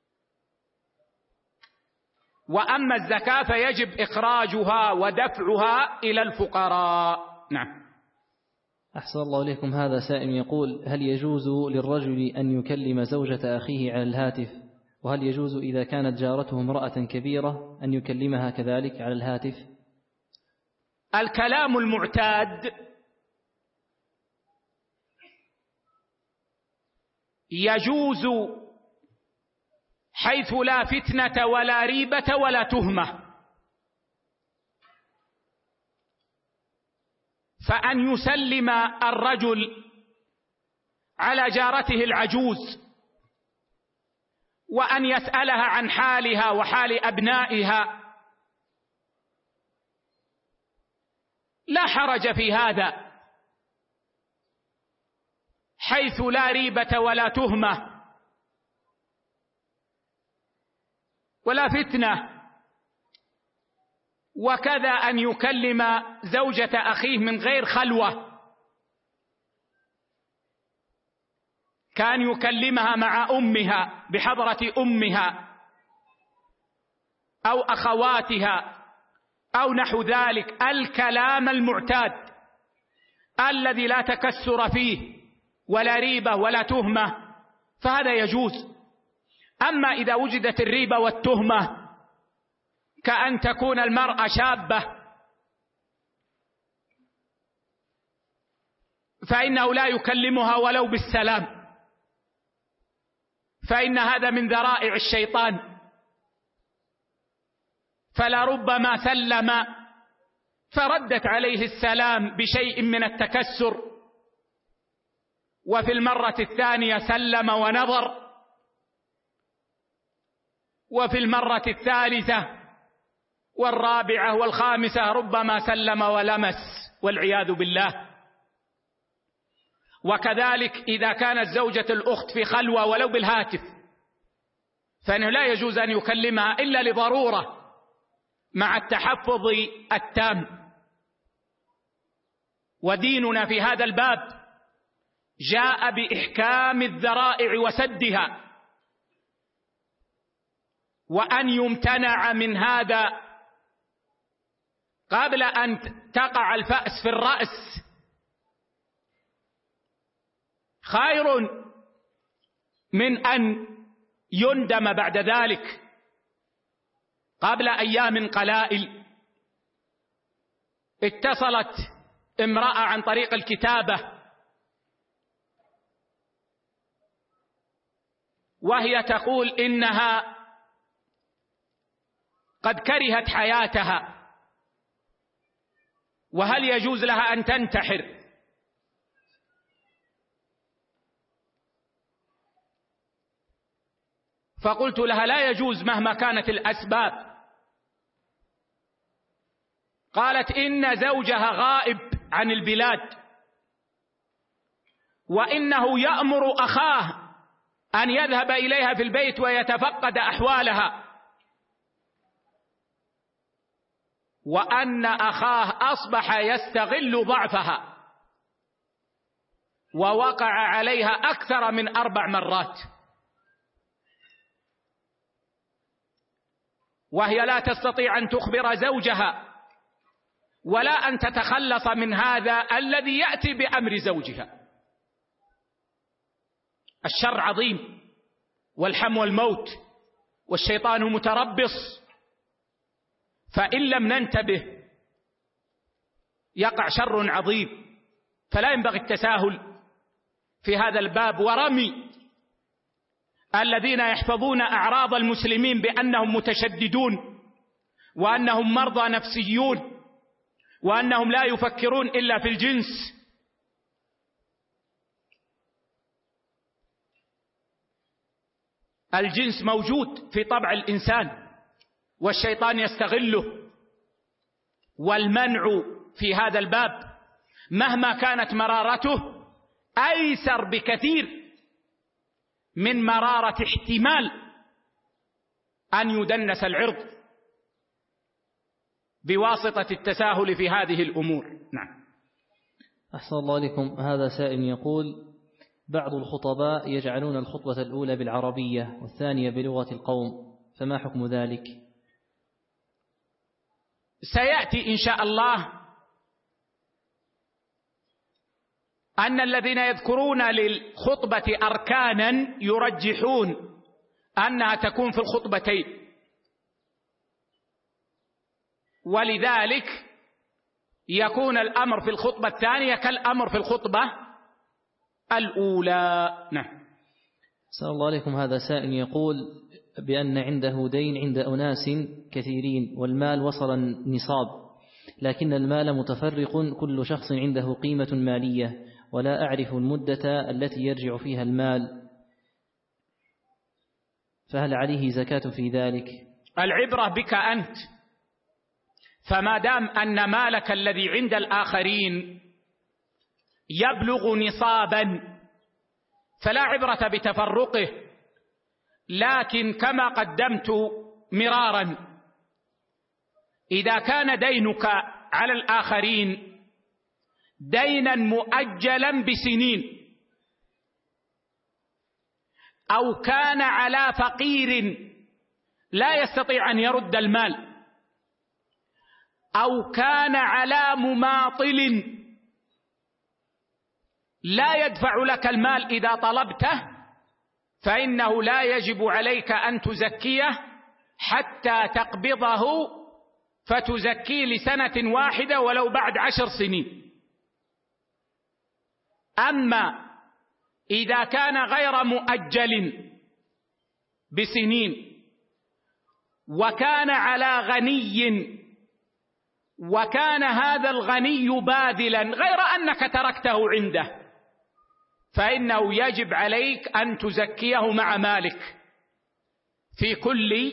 وأما الزكاة فيجب إخراجها ودفعها إلى الفقراء. نعم. أحسن الله إليكم. هذا سائل يقول: هل يجوز للرجل أن يكلم زوجة أخيه على الهاتف؟ وهل يجوز إذا كانت جارته امرأة كبيرة أن يكلمها كذلك على الهاتف؟ الكلام المعتاد يجوز حيث لا فتنة ولا ريبة ولا تهمة، فأن يسلم الرجل على جارته العجوز وأن يسألها عن حالها وحال أبنائها لا حرج في هذا، حيث لا ريبة ولا تهمة ولا فتنة. وكذا أن يكلم زوجة أخيه من غير خلوة، كان يكلمها مع أمها بحضرة أمها أو أخواتها أو نحو ذلك، الكلام المعتاد الذي لا تكسر فيه ولا ريبة ولا تهمة، فهذا يجوز. أما إذا وجدت الريبة والتهمة كأن تكون المرأة شابة فإنه لا يكلمها ولو بالسلام، فإن هذا من ذرائع الشيطان، فلربما سلم فردت عليه السلام بشيء من التكسر، وفي المرة الثانية سلم ونظر، وفي المرة الثالثة والرابعة والخامسة ربما سلم ولمس والعياذ بالله. وكذلك إذا كانت زوجة الأخت في خلوة ولو بالهاتف فإنه لا يجوز أن يكلمها إلا لضرورة مع التحفظ التام. وديننا في هذا الباب جاء بإحكام الذرائع وسدها، وأن يمتنع من هذا قبل أن تقع الفأس في الرأس خير من أن يندم بعد ذلك قبل أيام قلائل. اتصلت امرأة عن طريق الكتابة وهي تقول إنها قد كرهت حياتها، وهل يجوز لها أن تنتحر؟ فقلت لها لا يجوز مهما كانت الأسباب. قالت إن زوجها غائب عن البلاد، وإنه يأمر أخاه أن يذهب إليها في البيت ويتفقد أحوالها، وأن أخاه أصبح يستغل ضعفها ووقع عليها أكثر من 4 مرات، وهي لا تستطيع أن تخبر زوجها ولا أن تتخلص من هذا الذي يأتي بأمر زوجها. الشر عظيم والحم والموت والشيطان متربص، فإن لم ننتبه يقع شر عظيم. فلا ينبغي التساهل في هذا الباب ورمي الذين يحفظون أعراض المسلمين بأنهم متشددون وأنهم مرضى نفسيون وأنهم لا يفكرون إلا في الجنس. الجنس موجود في طبع الإنسان والشيطان يستغله، والمنع في هذا الباب مهما كانت مرارته أيسر بكثير من مرارة احتمال أن يدنس العرض بواسطة التساهل في هذه الأمور. نعم. أحسن الله لكم. هذا سائل يقول: بعض الخطباء يجعلون الخطبة الأولى بالعربية والثانية بلغة القوم، فما حكم ذلك؟ سيأتي إن شاء الله أن الذين يذكرون للخطبة أركانا يرجحون أنها تكون في الخطبتين، ولذلك يكون الأمر في الخطبة الثانية كالأمر في الخطبة الأولى. نعم. أحسن الله عليكم. هذا سائل يقول بأن عنده دين عند أناس كثيرين والمال وصل النصاب، لكن المال متفرق، كل شخص عنده قيمة مالية ولا أعرف المدة التي يرجع فيها المال، فهل عليه زكاة في ذلك؟ العبرة بك أنت، فما دام أن مالك الذي عند الآخرين يبلغ نصابا فلا عبرة بتفرقه، لكن كما قدمت مرارا إذا كان دينك على الآخرين دينا مؤجلا بسنين، أو كان على فقير لا يستطيع أن يرد المال، أو كان على مماطل لا يدفع لك المال إذا طلبته، فإنه لا يجب عليك أن تزكيه حتى تقبضه فتزكيه لسنة واحدة ولو بعد 10 سنين. أما إذا كان غير مؤجل بسنين وكان على غني وكان هذا الغني باذلا غير أنك تركته عنده، فإنه يجب عليك أن تزكيه مع مالك في كل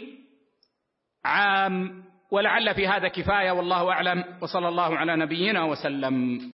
عام. ولعل في هذا كفاية، والله أعلم، وصلى الله على نبينا وسلم.